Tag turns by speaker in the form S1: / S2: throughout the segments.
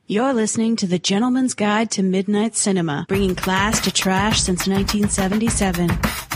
S1: You're listening to The Gentleman's Guide to Midnight Cinema, bringing class to trash since 1977.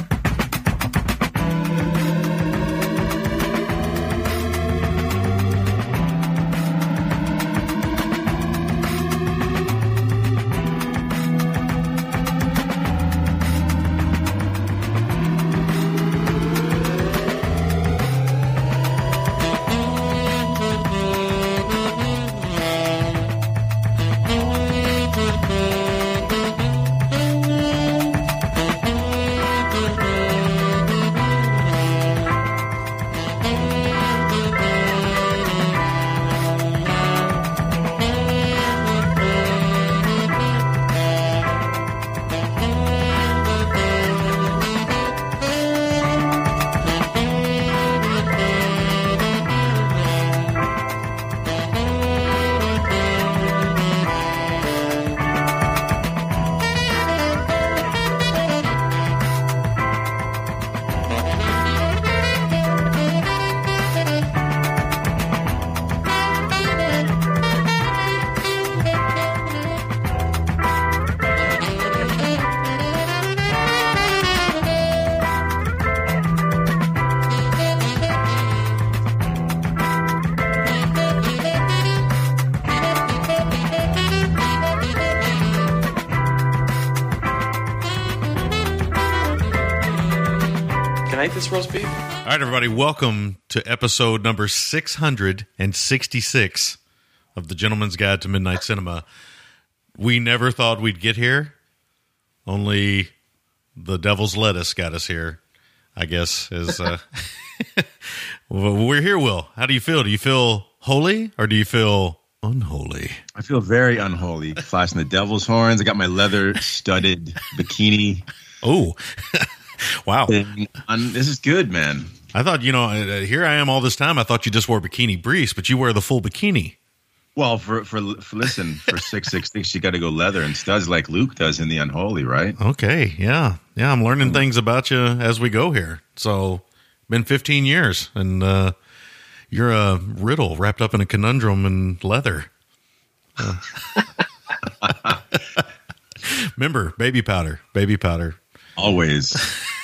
S2: This roast beef.
S3: All right, everybody, welcome to episode number 666 of The Gentleman's Guide to Midnight Cinema. We never thought we'd get here. Only the devil's lettuce got us here, I guess. Well, we're here, Will. How do you feel? Do you feel holy or do you feel unholy?
S4: I feel very unholy. Flashing the devil's horns. I got my leather-studded bikini.
S3: Oh, wow.
S4: This is good, man.
S3: I thought, here I am all this time. I thought you just wore bikini briefs, but you wear the full bikini.
S4: Well, for 666, you got to go leather and studs like Luke does in The Unholy, right?
S3: Okay, yeah. Yeah, I'm learning things about you as we go here. So, been 15 years, and you're a riddle wrapped up in a conundrum and leather. Remember, baby powder.
S4: Always.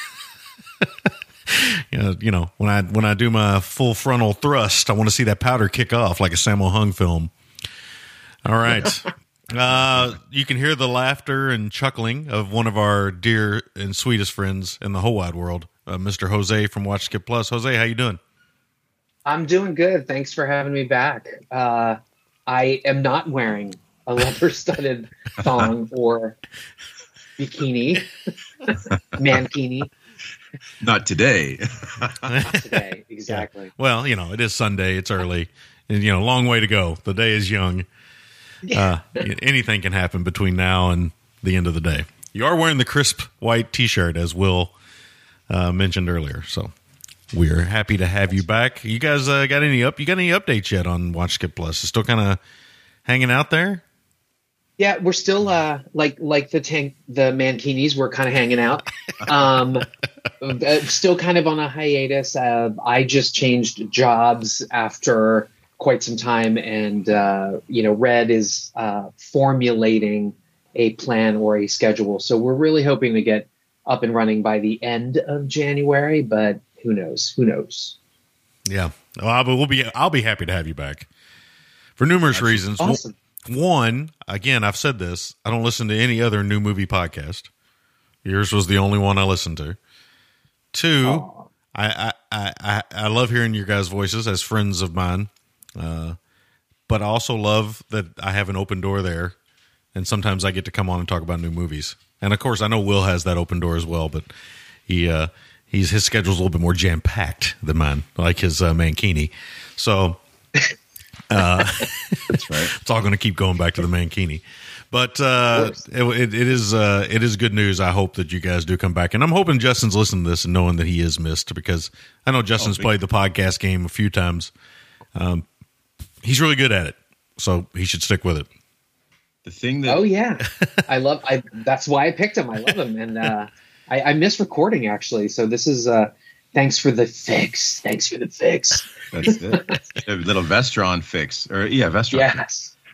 S3: When I do my full frontal thrust, I want to see that powder kick off like a Sammo Hung film. All right. You can hear the laughter and chuckling of one of our dear and sweetest friends in the whole wide world, Mr. Jose from Watch Skip Plus. Jose, how you doing?
S2: I'm doing good. Thanks for having me back. I am not wearing a leather-studded thong or bikini, mankini.
S4: Not today.
S2: Not today, exactly.
S3: Yeah. Well, it is Sunday. It's early. And, long way to go. The day is young. Anything can happen between now and the end of the day. You are wearing the crisp white T-shirt, as Will mentioned earlier. So we're happy to have you back. You guys got any updates yet on Watch Skip Plus? It's still kind of hanging out there?
S2: Yeah, we're still like the mankinis. We're kind of hanging out. Still kind of on a hiatus. I just changed jobs after quite some time, and Red is formulating a plan or a schedule. So we're really hoping to get up and running by the end of January, but who knows?
S3: Yeah, I'll be happy to have you back for numerous reasons.
S2: Awesome.
S3: One, again, I've said this, I don't listen to any other new movie podcast. Yours was the only one I listened to. Two, I love hearing your guys' voices as friends of mine, but I also love that I have an open door there, and sometimes I get to come on and talk about new movies. And, of course, I know Will has that open door as well, but his schedule's a little bit more jam-packed than mine, like his mankini. So...
S4: That's right.
S3: It's all going to keep going back to the mankini, but it is good news. I hope that you guys do come back, and I'm hoping Justin's listening to this and knowing that he is missed, because I know Justin's played the podcast game a few times. He's really good at it, so he should stick with it.
S4: The thing that
S2: that's why I picked him. I love him, and I miss recording actually. So this is thanks for the fix.
S4: That's it. A little Vestron fix. Vestron.
S2: Yes.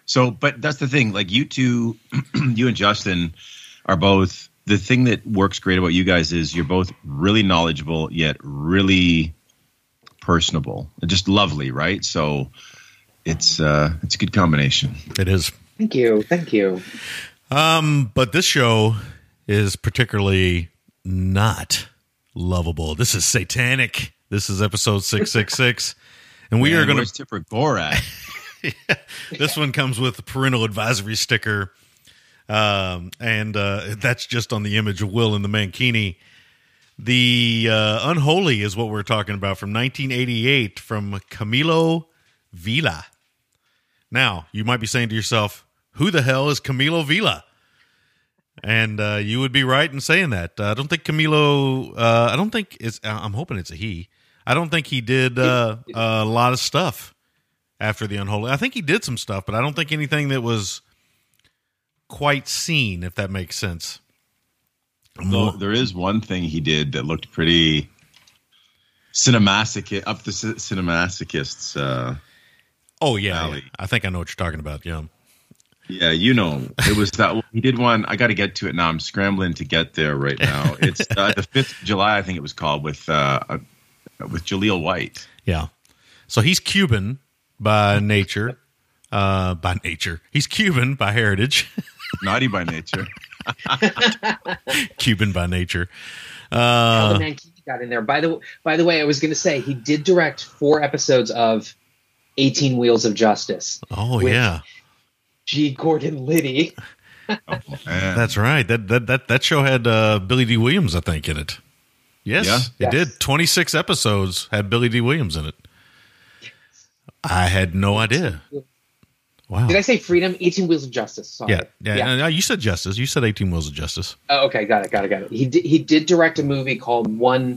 S4: So, but that's the thing. Like you two, you and Justin are both. The thing that works great about you guys is you're both really knowledgeable yet really personable, just lovely, right? So it's a good combination.
S3: It is.
S2: Thank you.
S3: But this show is particularly not lovable. This is satanic. This is episode 666, and we are going to
S4: Tipper Gore at.
S3: Yeah, this one comes with a parental advisory sticker, and that's just on the image of Will and the Mankini. The Unholy is what we're talking about from 1988 from Camilo Villa. Now, you might be saying to yourself, who the hell is Camilo Villa? And you would be right in saying that. I don't think Camilo, I'm hoping it's a he. I don't think he did a lot of stuff after the Unholy. I think he did some stuff, but I don't think anything that was quite seen, if that makes sense.
S4: Though there is one thing he did that looked pretty cinemasochist, up the cinemasochists.
S3: Oh yeah,
S4: alley.
S3: I think I know what you're talking about. Yeah,
S4: yeah, it was that he did one. I got to get to it now. I'm scrambling to get there right now. It's the 5th of July, I think it was called, with Jaleel White.
S3: Yeah, so he's Cuban by nature. He's Cuban by heritage.
S4: Naughty by nature.
S3: Cuban by nature.
S2: How the Mankini got in there. By the way, I was going to say he did direct 4 episodes of 18 Wheels of Justice.
S3: Oh yeah,
S2: G. Gordon Liddy.
S4: Oh,
S3: that's right. That show had Billy D. Williams, I think, in it. Yes, it did. 26 episodes had Billy D. Williams in it. I had no idea. Wow.
S2: Did I say Freedom? 18 Wheels of Justice. Sorry.
S3: Yeah. No, you said Justice. You said 18 Wheels of Justice.
S2: Oh, okay. Got it. He did direct a movie called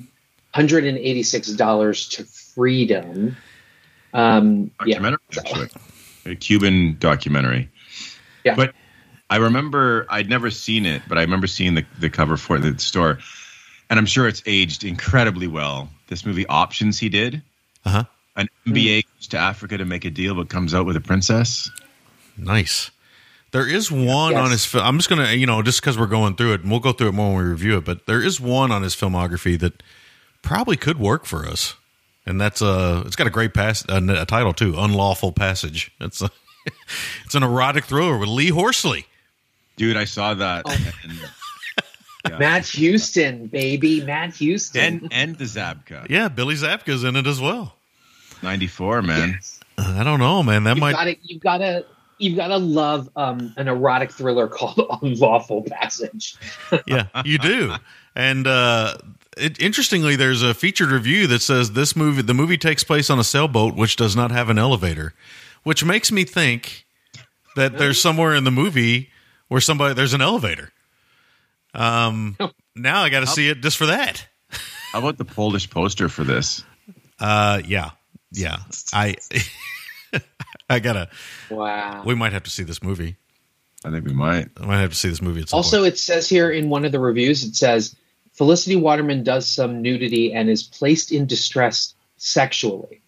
S2: $186 to Freedom.
S4: Documentary, actually. A Cuban documentary.
S2: Yeah.
S4: But I remember, I'd never seen it, but I remember seeing the cover for it at the store. And I'm sure it's aged incredibly well. This movie Options he did.
S3: Uh-huh.
S4: An MBA goes to Africa to make a deal, but comes out with a princess.
S3: Nice. There is one on his film. I'm just going to, just because we're going through it, and we'll go through it more when we review it, but there is one on his filmography that probably could work for us. And that's it's got a great a title too, Unlawful Passage. It's an erotic thriller with Lee Horsley.
S4: Dude, I saw that.
S2: Oh. Matt Houston, baby. Matt Houston.
S4: And the Zabka.
S3: Yeah, Billy Zabka's in it as well.
S4: 94, man.
S2: Yes.
S3: I don't know, man.
S2: You've gotta love an erotic thriller called Unlawful Passage.
S3: Yeah, you do. And interestingly, there's a featured review that says the movie takes place on a sailboat which does not have an elevator, which makes me think that there's somewhere in the movie where there's an elevator. Now I got to see it just for that.
S4: How about the Polish poster for this?
S3: Yeah. I gotta.
S2: Wow.
S3: We might have to see this movie.
S4: I think we might.
S3: I might have to see this movie at some
S2: Also,
S3: point.
S2: it says here in one of the reviews, it says Felicity Waterman does some nudity and is placed in distress sexually.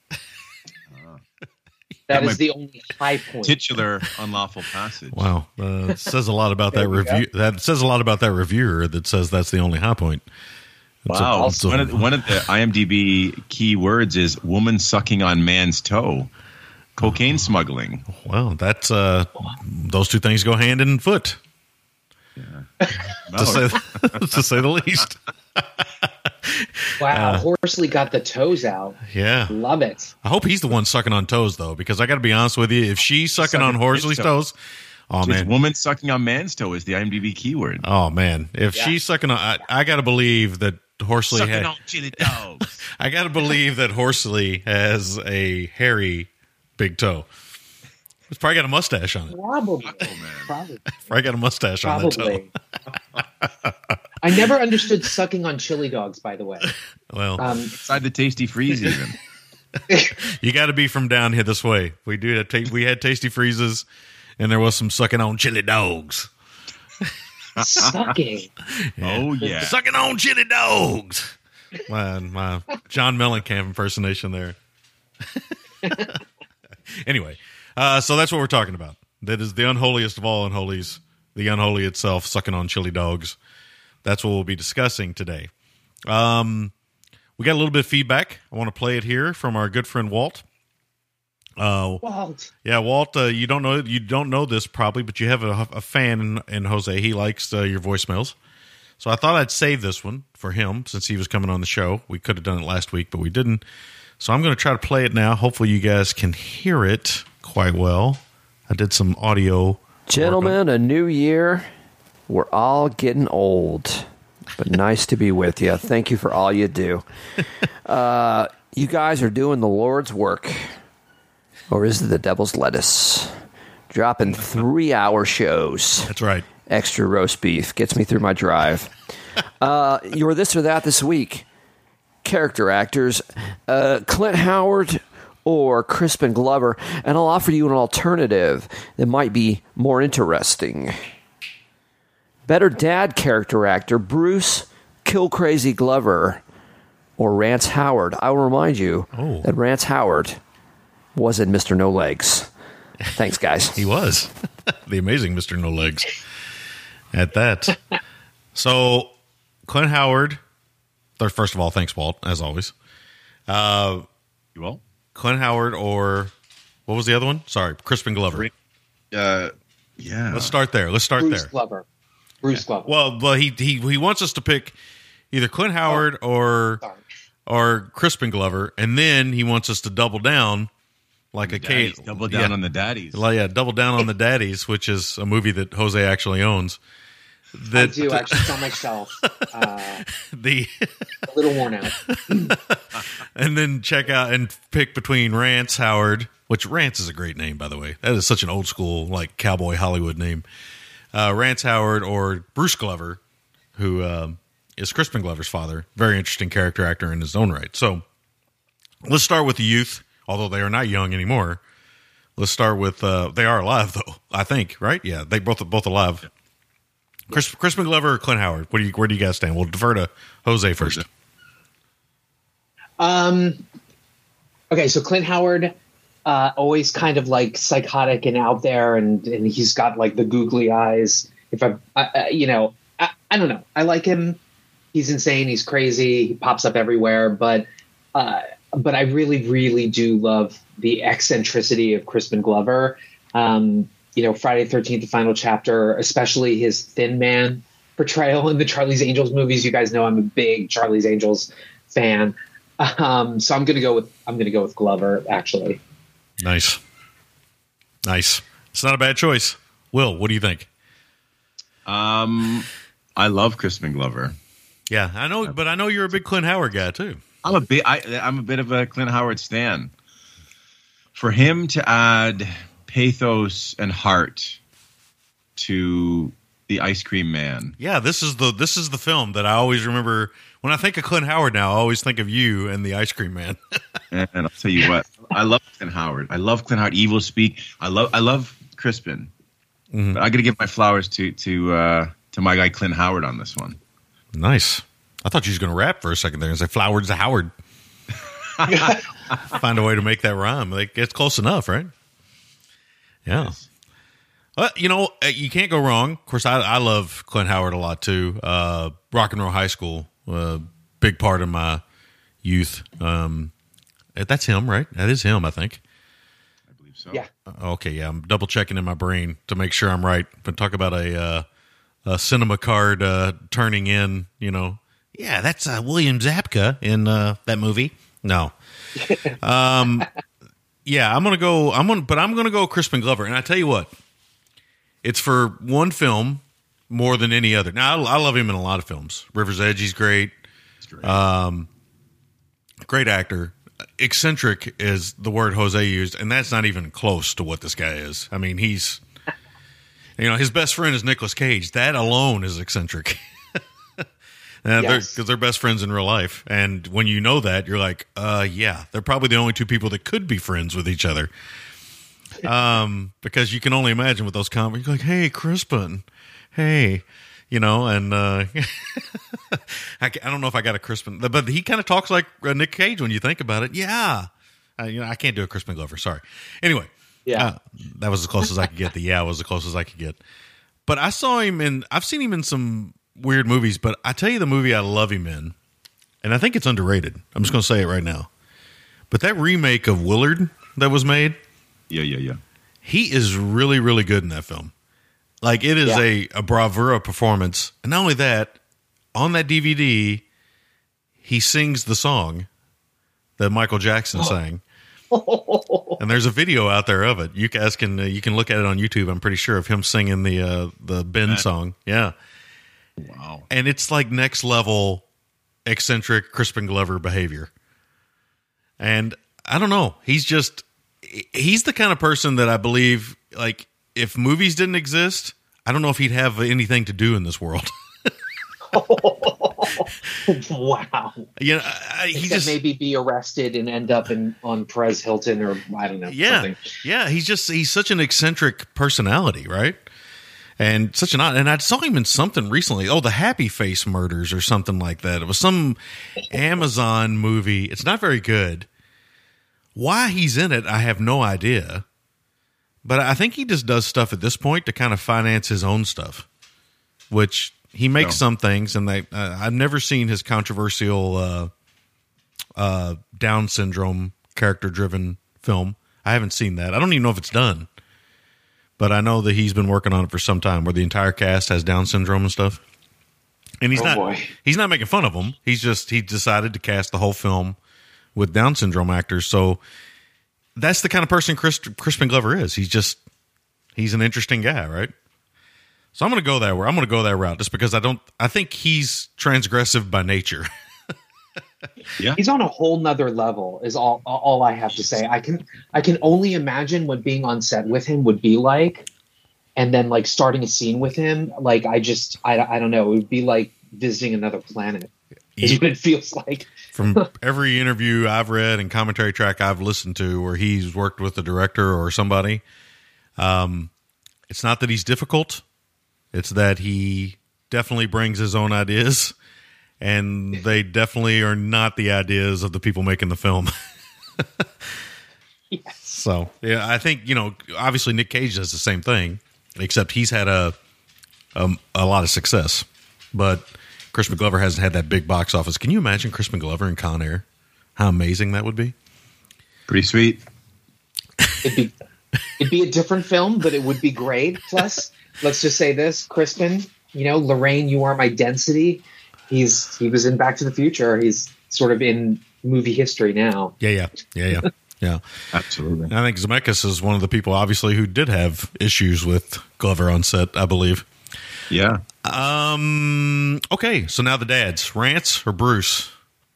S2: That is the only high point.
S4: Titular Unlawful Passage.
S3: Wow, says a lot about that review. That says a lot about that reviewer that says that's the only high point.
S4: Wow. One of the IMDb key words is woman sucking on man's toe. Cocaine smuggling.
S3: Well, that's those two things go hand in foot.
S4: Yeah.
S3: to say the least.
S2: Wow, Horsley got the toes out.
S3: Yeah.
S2: Love it.
S3: I hope he's the one sucking on toes, though, because I got to be honest with you. If she's sucking on Horsley's toes, oh, man.
S4: Woman sucking on man's toe is the IMDb keyword.
S3: Oh, man. If she's sucking on... I got to believe that Horsley
S4: sucking on chili dogs.
S3: I got to believe that Horsley has a hairy big toe. He's probably got a mustache on it.
S2: Probably.
S3: Probably got a mustache on that toe.
S2: I never understood sucking on chili dogs, by the way.
S3: Well,
S4: inside the Tasty Freeze, even.
S3: You got to be from down here this way. We had Tasty Freezes, and there was some sucking on chili dogs.
S2: Sucking.
S3: Yeah.
S4: Oh yeah,
S3: sucking on chili dogs. My John Mellencamp impersonation there. Anyway, so that's what we're talking about. that is the unholiest of all unholies, the unholy itself, sucking on chili dogs. That's what we'll be discussing today. We got a little bit of feedback. I want to play it here from our good friend Walt.
S2: Walt.
S3: Yeah, Walt. You don't know this probably, but you have a fan in Jose. He likes your voicemails. So I thought I'd save this one for him since he was coming on the show. We could have done it last week, but we didn't. So I'm going to try to play it now. Hopefully you guys can hear it quite well. I did some audio.
S5: Gentlemen, a new year. We're all getting old, but nice to be with you. Thank you for all you do. You guys are doing the Lord's work. Or is it the devil's lettuce? Dropping 3-hour shows.
S3: That's right.
S5: Extra roast beef. Gets me through my drive. Your this or that this week. Character actors. Clint Howard or Crispin Glover. And I'll offer you an alternative that might be more interesting. Better dad character actor, Bruce Kill Crazy Glover or Rance Howard. I will remind you that Rance Howard was in Mr. No Legs. Thanks, guys.
S3: He was. The amazing Mr. No Legs. At that. So, Clint Howard. First of all, thanks, Walt, as always.
S4: You will?
S3: Clint Howard or, what was the other one? Sorry, Crispin Glover.
S4: Yeah.
S3: Let's start there.
S2: Bruce Glover.
S3: Well, he wants us to pick either Clint Howard or Crispin Glover, and then he wants us to double down like a case.
S4: Double down on the daddies.
S3: Double down on the daddies, which is a movie that Jose actually owns.
S2: I do actually. It's on my shelf. A little worn out.
S3: And then check out and pick between Rance Howard, which Rance is a great name, by the way. That is such an old school, like cowboy Hollywood name. Rance Howard or Bruce Glover, who is Crispin Glover's father. Very interesting character actor in his own right. So let's start with the youth, although they are not young anymore. Let's start with they are alive though, I think, right? Yeah, they both alive. Crispin Glover or Clint Howard? Where do you guys stand? We'll defer to Jose first.
S2: Okay, so Clint Howard, always kind of like psychotic and out there, and he's got like the googly eyes. I don't know. I like him. He's insane. He's crazy. He pops up everywhere. But I really, really do love the eccentricity of Crispin Glover. Friday the 13th, the final chapter, especially his Thin Man portrayal in the Charlie's Angels movies. You guys know I'm a big Charlie's Angels fan. So I'm gonna go with Glover, actually.
S3: Nice. It's not a bad choice. Will, what do you think?
S4: I love Crispin Glover.
S3: Yeah, I know, but I know you're a big Clint Howard guy too.
S4: I'm a bit of a Clint Howard stan. For him to add pathos and heart to the Ice Cream Man.
S3: Yeah, this is the film that I always remember when I think of Clint Howard. Now I always think of you and the Ice Cream Man.
S4: And I'll tell you what, I love Clint Howard. I love Clint Howard. Evil Speak. I love Crispin. Mm-hmm. But I got to give my flowers to my guy Clint Howard on this one. Nice.
S3: I thought you was going to rap for a second there and say flowers to Howard. Find a way to make that rhyme. Like, it's close enough, right? Yeah. Yes. You can't go wrong. Of course, I love Clint Howard a lot too. Rock and Roll High School, big part of my youth. That's him, right? That is him, I think.
S4: I believe so.
S2: Yeah.
S3: Okay, yeah. I'm double checking in my brain to make sure I'm right. But talk about a cinema card turning in. Yeah, that's William Zabka in that movie. No. Yeah, I'm gonna go Crispin Glover, and I tell you what, it's for one film more than any other. Now I love him in a lot of films. River's Edge, he's great. Great actor. Eccentric is the word Jose used, and that's not even close to what this guy is. I mean, he's, his best friend is Nicolas Cage. That alone is eccentric. Because they're best friends in real life. And when you know that, you're like, yeah, they're probably the only two people that could be friends with each other. Because you can only imagine with those conversations, you're like, hey, Crispin, hey, and I don't know if I got a Crispin, but he kind of talks like Nick Cage when you think about it. Yeah. I can't do a Crispin Glover. Sorry. Anyway,
S2: Yeah.
S3: That was as close as I could get. The was as close as I could get. But I've seen him in some weird movies, but I tell you the movie I love him in, and I think it's underrated. I'm just going to say it right now. But that remake of Willard that was made.
S4: Yeah.
S3: He is really, really good in that film. Like, it is a bravura performance. And not only that, on that DVD, he sings the song that Michael Jackson sang. And there's a video out there of it. You guys can look at it on YouTube. I'm pretty sure of him singing the Ben song. Yeah.
S4: Wow.
S3: And it's like next level eccentric Crispin Glover behavior. And I don't know. He's the kind of person that I believe, like, if movies didn't exist, I don't know if he'd have anything to do in this world.
S2: Wow.
S3: You know, he just
S2: maybe be arrested and end up on Perez Hilton, or I don't know.
S3: Yeah.
S2: Something.
S3: Yeah. He's such an eccentric personality, right? And such an odd, and I saw him in something recently. Oh, the Happy Face Murders or something like that. It was some Amazon movie. It's not very good. Why he's in it, I have no idea. But I think he just does stuff at this point to kind of finance his own stuff, which he makes some things, and I've never seen his controversial Down syndrome character-driven film. I haven't seen that. I don't even know if it's done. But I know that he's been working on it for some time, where the entire cast has Down syndrome and stuff. And he's not making fun of them. He decided to cast the whole film with Down syndrome actors. So that's the kind of person Crispin Glover is. He's an interesting guy, right? So I'm going to go that way. I'm going to go that route just because I think he's transgressive by nature.
S2: Yeah. He's on a whole nother level is all I have to say. I can only imagine what being on set with him would be like, and then like starting a scene with him. Like I don't know. It would be like visiting another planet. Is what it feels like.
S3: From every interview I've read and commentary track I've listened to where he's worked with the director or somebody, it's not that he's difficult. It's that he definitely brings his own ideas, and they definitely are not the ideas of the people making the film.
S2: Yes.
S3: So, yeah, I think, obviously Nick Cage does the same thing, except he's had a lot of success. But Crispin Glover hasn't had that big box office. Can you imagine Crispin Glover in Con Air? How amazing that would be.
S4: Pretty sweet.
S2: It'd be a different film, but it would be great. Plus, let's just say this, Crispin, Lorraine, You Are My Density. He was in Back to the Future. He's sort of in movie history now.
S3: Yeah.
S4: Absolutely.
S3: I think Zemeckis is one of the people, obviously, who did have issues with Glover on set, I believe.
S4: Yeah.
S3: Okay, so now the dads. Rance or Bruce?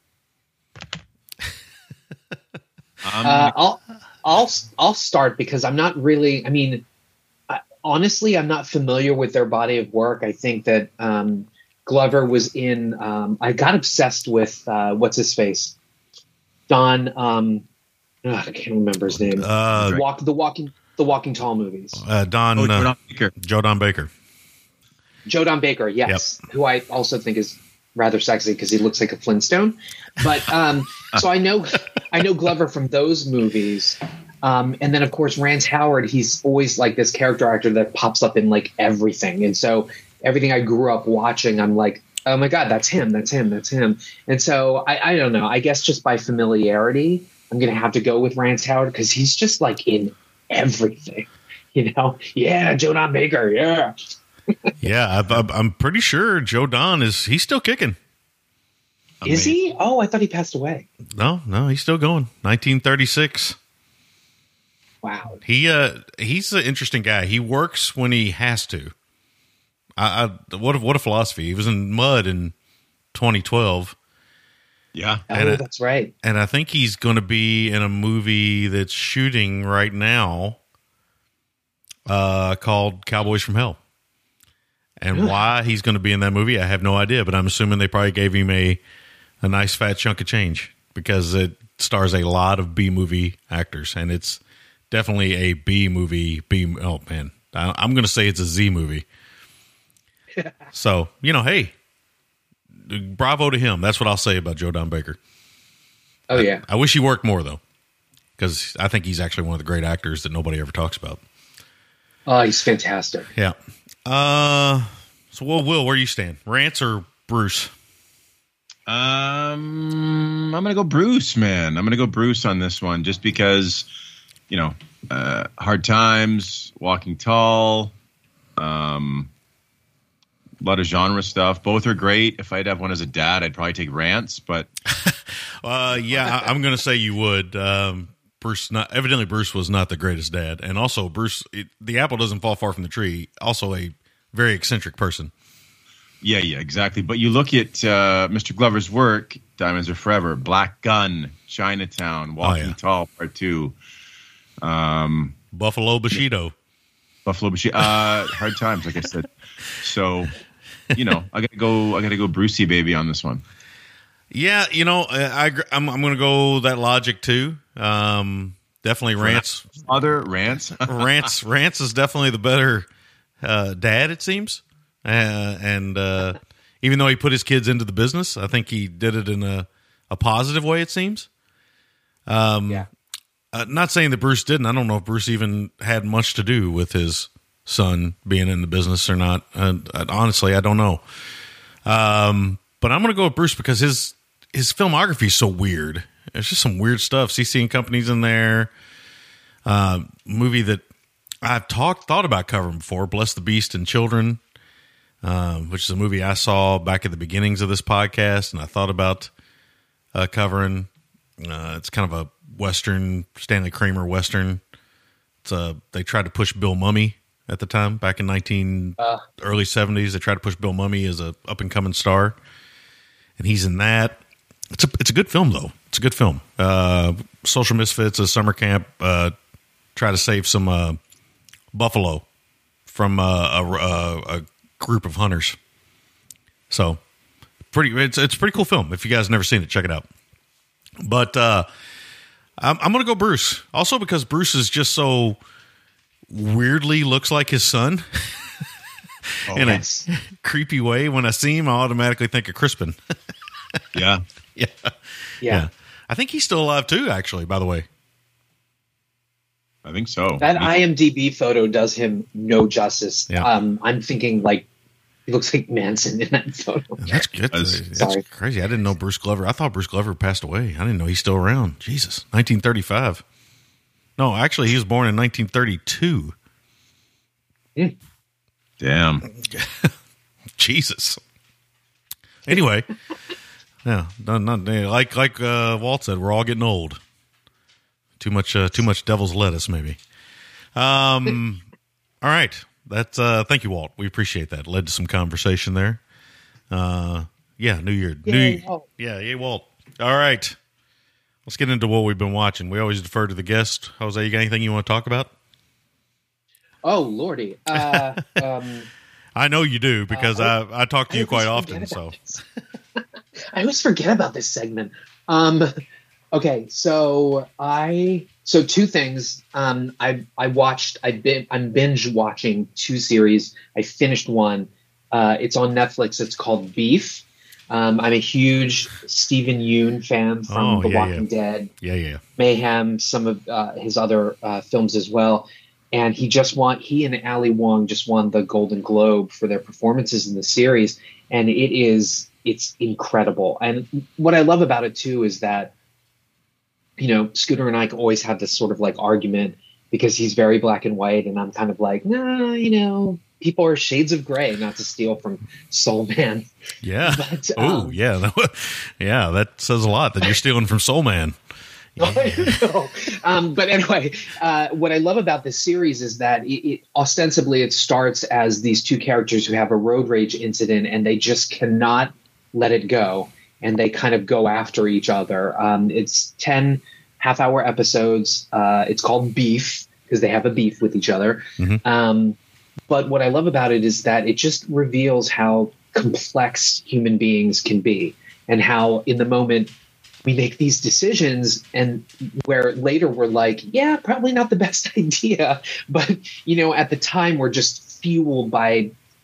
S2: I'll start because I'm not really. I mean, honestly, I'm not familiar with their body of work. I think that Glover was in. I got obsessed with what's his face, Don. I can't remember his name. The Walking Tall movies.
S3: Joe Don Baker.
S2: Joe Don Baker, yes, yep. Who I also think is rather sexy because he looks like a Flintstone. But so I know Glover from those movies, and then of course Rance Howard. He's always like this character actor that pops up in like everything, and so everything I grew up watching, I'm like, oh my god, that's him. And so I don't know. I guess just by familiarity, I'm gonna have to go with Rance Howard because he's just like in everything, Yeah, Joe Don Baker, yeah.
S3: Yeah, I'm pretty sure Joe Don he's still kicking.
S2: Is he? Oh, I thought he passed away.
S3: No, he's still going. 1936.
S2: Wow.
S3: He's an interesting guy. He works when he has to. What a philosophy. He was in Mud in 2012.
S4: Yeah.
S2: That's right.
S3: And I think he's going to be in a movie that's shooting right now called Cowboys from Hell. And why he's going to be in that movie, I have no idea. But I'm assuming they probably gave him a nice fat chunk of change because it stars a lot of B-movie actors. And it's definitely a B-movie. Oh, man. I'm going to say it's a Z movie. So, hey, bravo to him. That's what I'll say about Joe Don Baker.
S2: Oh, yeah.
S3: I wish he worked more, though. because I think he's actually one of the great actors that nobody ever talks about.
S2: Oh, he's fantastic.
S3: Yeah. So, Will, where do you stand? Rance or Bruce?
S4: I'm going to go Bruce, man. I'm going to go Bruce on this one just because, Hard Times, Walking Tall, a lot of genre stuff. Both are great. If I had to have one as a dad, I'd probably take Rance, but
S3: yeah, I'm going to say you would. Bruce was not the greatest dad, and also Bruce, the apple doesn't fall far from the tree. Also, a very eccentric person.
S4: Yeah, exactly. But you look at Mr. Glover's work: Diamonds Are Forever, Black Gun, Chinatown, Walking Tall, Part 2,
S3: Buffalo Bushido.
S4: Hard Times, like I said. So, I gotta go Brucey baby on this one.
S3: Yeah, I'm going to go that logic too. Definitely Rance.
S4: Rance.
S3: Rance is definitely the better dad, it seems. And even though he put his kids into the business, I think he did it in a positive way, it seems. Not saying that Bruce didn't. I don't know if Bruce even had much to do with his son being in the business or not. Honestly, I don't know. But I'm going to go with Bruce because his filmography is so weird. There's just some weird stuff. CC and Company's in there. Movie that I've thought about covering before, Bless the Beast and Children, which is a movie I saw back at the beginnings of this podcast, and I thought about covering. It's kind of a Western, Stanley Kramer Western. They tried to push Bill Mummy at the time, back in early 70s. They tried to push Bill Mummy as a up-and-coming star, and he's in that. It's a good film, though. It's a good film. Social Misfits, a summer camp, try to save some buffalo from a group of hunters. So, it's a pretty cool film. If you guys have never seen it, check it out. But I'm going to go Bruce. Also because Bruce is just so weirdly looks like his son in a creepy way. When I see him, I automatically think of Crispin.
S4: Yeah.
S3: Yeah. I think he's still alive too, actually, by the way.
S4: I think so.
S2: That IMDb photo does him no justice.
S3: Yeah.
S2: I'm thinking he looks like Manson in that photo.
S3: That's good. That's crazy. I didn't know Bruce Glover. I thought Bruce Glover passed away. I didn't know he's still around. Jesus. 1935. No, actually, he was born in 1932.
S4: Damn.
S3: Jesus. Anyway, yeah, not like Walt said, we're all getting old. Too much devil's lettuce, maybe. All right. That's thank you, Walt. We appreciate that. Led to some conversation there. New year.
S2: Yay, Walt.
S3: Yay, Walt. All right. Let's get into what we've been watching. We always defer to the guest. Jose, you got anything you want to talk about?
S2: Oh, Lordy.
S3: I know you do because I talk to you quite often. So
S2: I always forget about this segment. Okay, so two things. I'm binge watching two series. I finished one. It's on Netflix. It's called Beef. I'm a huge Stephen Yeun fan from The Walking Dead.
S3: Yeah.
S2: Mayhem, some of his other films as well. And he and Ali Wong just won the Golden Globe for their performances in the series. And it's incredible. And what I love about it too is that, Scooter and I always have this sort of argument because he's very black and white. And I'm kind of like, people are shades of gray, not to steal from Soul Man.
S3: Yeah.
S2: But,
S3: yeah. Yeah. That says a lot that you're stealing from Soul Man.
S2: No. But anyway, what I love about this series is that it ostensibly starts as these two characters who have a road rage incident and they just cannot let it go. And they kind of go after each other. It's 10 half-hour episodes. It's called Beef because they have a beef with each other. Mm-hmm. But what I love about it is that it just reveals how complex human beings can be and how in the moment we make these decisions and where later we're like, yeah, probably not the best idea. But, at the time we're just fueled by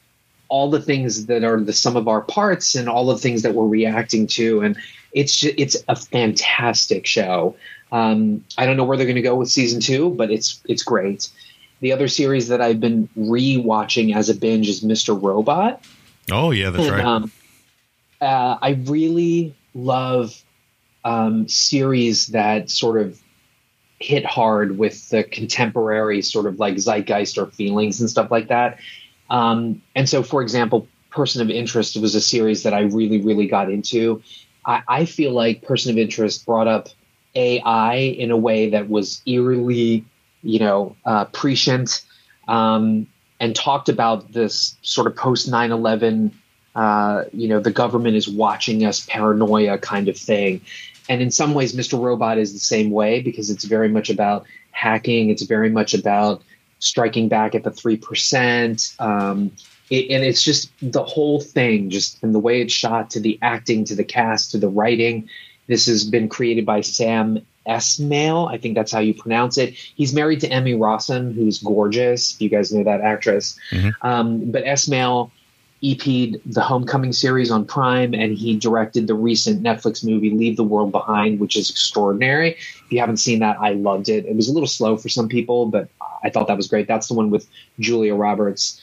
S2: all the things that are the sum of our parts and all the things that we're reacting to. And it's a fantastic show. I don't know where they're going to go with season 2, but it's great. The other series that I've been re-watching as a binge is Mr. Robot.
S3: Oh, yeah, that's right.
S2: I really love series that sort of hit hard with the contemporary sort of like zeitgeist or feelings and stuff like that. And so, for example, Person of Interest was a series that I really, really got into. I feel like Person of Interest brought up AI in a way that was eerily, prescient, and talked about this sort of post 9/11, the government is watching us paranoia kind of thing. And in some ways, Mr. Robot is the same way, because it's very much about hacking. It's very much about striking back at the 3%. And it's just the whole thing, just from the way it's shot to the acting, to the cast, to the writing. This has been created by Sam Esmail. I think that's how you pronounce it. He's married to Emmy Rossum, who's gorgeous. If you guys know that actress. Mm-hmm. But Esmail EP'd the Homecoming series on Prime, and he directed the recent Netflix movie Leave the World Behind, which is extraordinary. If you haven't seen that, I loved it. It was a little slow for some people, but I thought that was great. That's the one with Julia Roberts.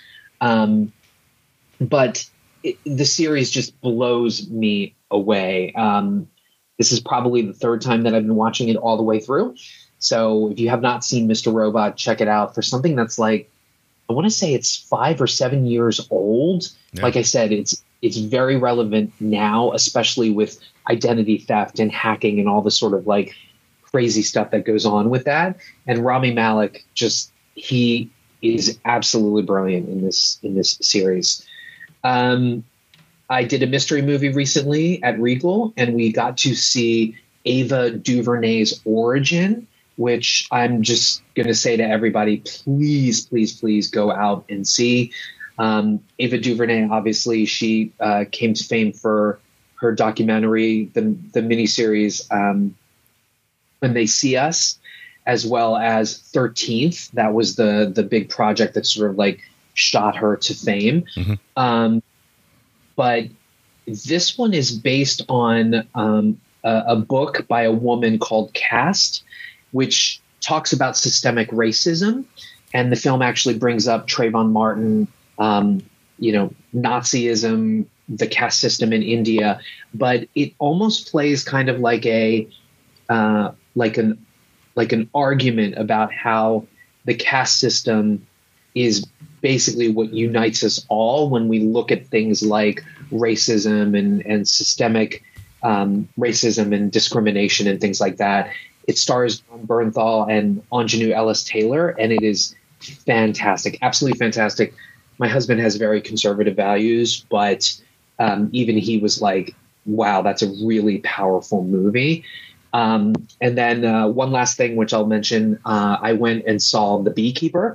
S2: But the series just blows me away. This is probably the third time that I've been watching it all the way through. So if you have not seen Mr. Robot, check it out. For something that's like, I want to say it's 5 or 7 years old. Yeah. Like I said, it's very relevant now, especially with identity theft and hacking and all the sort of like crazy stuff that goes on with that. And Rami Malek, he is absolutely brilliant in this series. I did a mystery movie recently at Regal, and we got to see Ava DuVernay's origin, which I'm just going to say to everybody, please, please, please go out and see. Ava DuVernay, obviously, she came to fame for her documentary, the miniseries When They See Us, as well as 13th. That was the big project that sort of like shot her to fame. Mm-hmm. But this one is based on a book by a woman called Caste, which talks about systemic racism. And the film actually brings up Trayvon Martin, Nazism, the caste system in India. But it almost plays kind of like an argument about how the caste system is basically what unites us all when we look at things like racism and systemic racism and discrimination and things like that. It stars John Bernthal and Anjanou Ellis-Taylor, and it is fantastic, absolutely fantastic. My husband has very conservative values, but even he was like, wow, that's a really powerful movie. And then one last thing, which I'll mention, I went and saw The Beekeeper,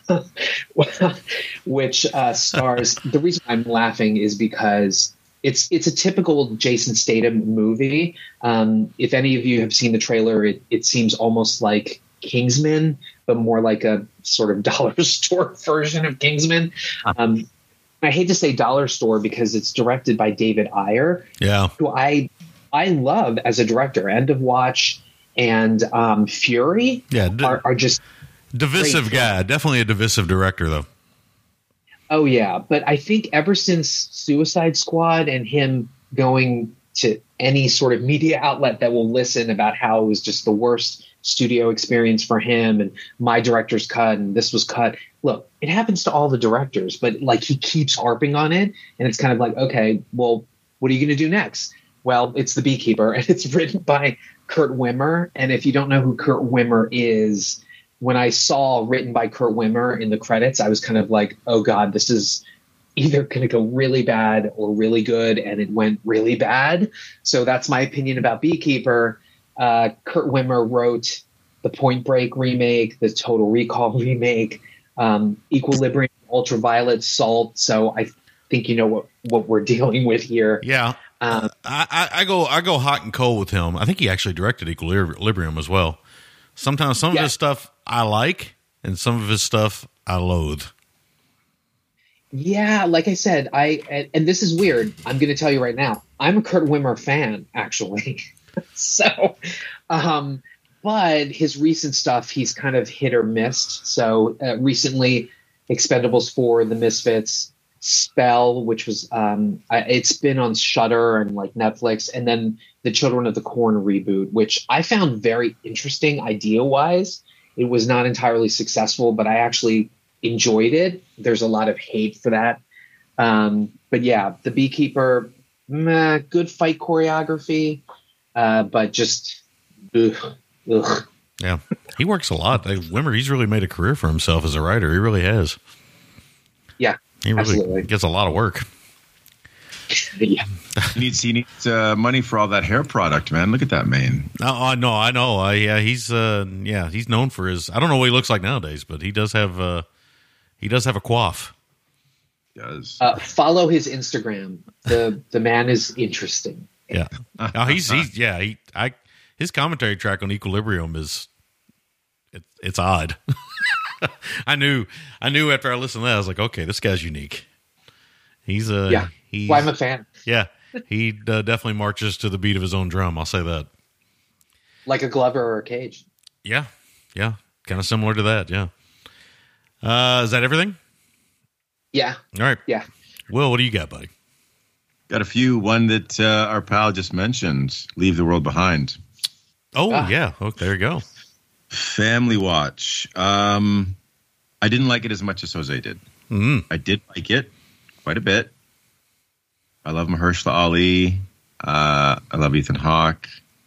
S2: which stars. The reason I'm laughing is because it's a typical Jason Statham movie. If any of you have seen the trailer, it seems almost like Kingsman, but more like a sort of dollar store version of Kingsman. I hate to say dollar store because it's directed by David Ayer, who I love as a director. End of Watch and Fury are just
S3: divisive guy. Definitely a divisive director, though.
S2: Oh, yeah. But I think ever since Suicide Squad and him going to any sort of media outlet that will listen about how it was just the worst studio experience for him and my director's cut and this was cut. Look, it happens to all the directors, but like he keeps harping on it. And it's kind of like, okay, well, what are you going to do next? Well, it's The Beekeeper, and it's written by Kurt Wimmer. And if you don't know who Kurt Wimmer is, when I saw written by Kurt Wimmer in the credits, I was kind of like, oh, God, this is either going to go really bad or really good. And it went really bad. So that's my opinion about Beekeeper. Kurt Wimmer wrote the Point Break remake, the Total Recall remake, Equilibrium, Ultraviolet, Salt. So I think you know what we're dealing with here.
S3: Yeah. I go hot and cold with him. I think he actually directed Equilibrium as well. Sometimes some of his stuff I like, and some of his stuff I loathe.
S2: Yeah, like I said, and this is weird. I'm going to tell you right now. I'm a Kurt Wimmer fan, actually. So, but his recent stuff, he's kind of hit or missed. So recently, Expendables 4, The Misfits, Spell, which was it's been on Shudder and like Netflix, and then the Children of the Corn reboot, which I found very interesting idea-wise. It was not entirely successful, but I actually enjoyed it. There's a lot of hate for that. But yeah, The Beekeeper, good fight choreography, but just ugh.
S3: Yeah, he works a lot. Wimmer, he's really made a career for himself as a writer. He really has.
S2: Yeah,
S3: he really
S2: absolutely
S3: gets a lot of work.
S2: Yeah,
S4: he needs money for all that hair product, man. Look at that mane.
S3: I know. Yeah, he's known for his. I don't know what he looks like nowadays, but he does have a coif.
S4: He does.
S2: Follow his Instagram. The man is interesting.
S3: Yeah, his commentary track on Equilibrium is it's odd. I knew after I listened to that, I was like, okay, this guy's unique. He's well,
S2: I'm a fan.
S3: Yeah, he definitely marches to the beat of his own drum. I'll say that.
S2: Like a Glover or a Cage.
S3: Yeah, kind of similar to that. Yeah. Is that everything?
S2: Yeah.
S3: All right.
S2: Yeah.
S3: Will, what do you got, buddy?
S4: Got a few. One that our pal just mentioned, Leave the World Behind.
S3: Oh, yeah. Oh, there you go.
S4: Family Watch. I didn't like it as much as Jose did.
S3: Mm.
S4: I did like it quite a bit. I love Mahershala Ali. I love Ethan Hawke.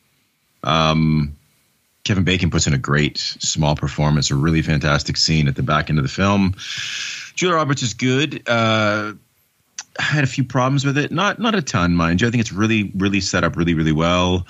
S4: Kevin Bacon puts in a great small performance, a really fantastic scene at the back end of the film. Julia Roberts is good. I had a few problems with it. Not a ton, mind you. I think it's really, really set up really, really well.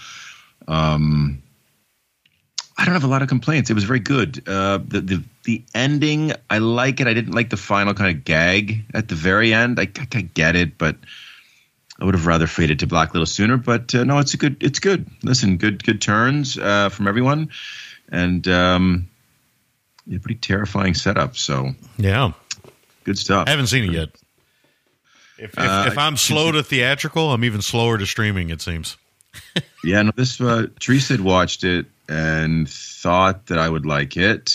S4: I don't have a lot of complaints. It was very good. The ending, I like it. I didn't like the final kind of gag at the very end. I get it, but I would have rather faded to black a little sooner. But no, it's good. Listen, good turns from everyone, and a pretty terrifying setup. So
S3: yeah, good
S4: stuff.
S3: I haven't seen it yet. If I'm slow to theatrical, I'm even slower to streaming, it seems.
S4: Yeah, no, this Teresa had watched it and thought that I would like it.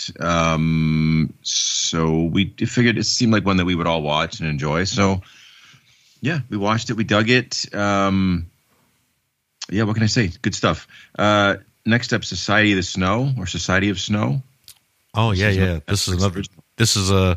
S4: So we figured it seemed like one that we would all watch and enjoy. So yeah, we watched it. We dug it. Yeah, what can I say? Good stuff. Next up, Society of the Snow or Society of Snow.
S3: Oh, yeah. This is a,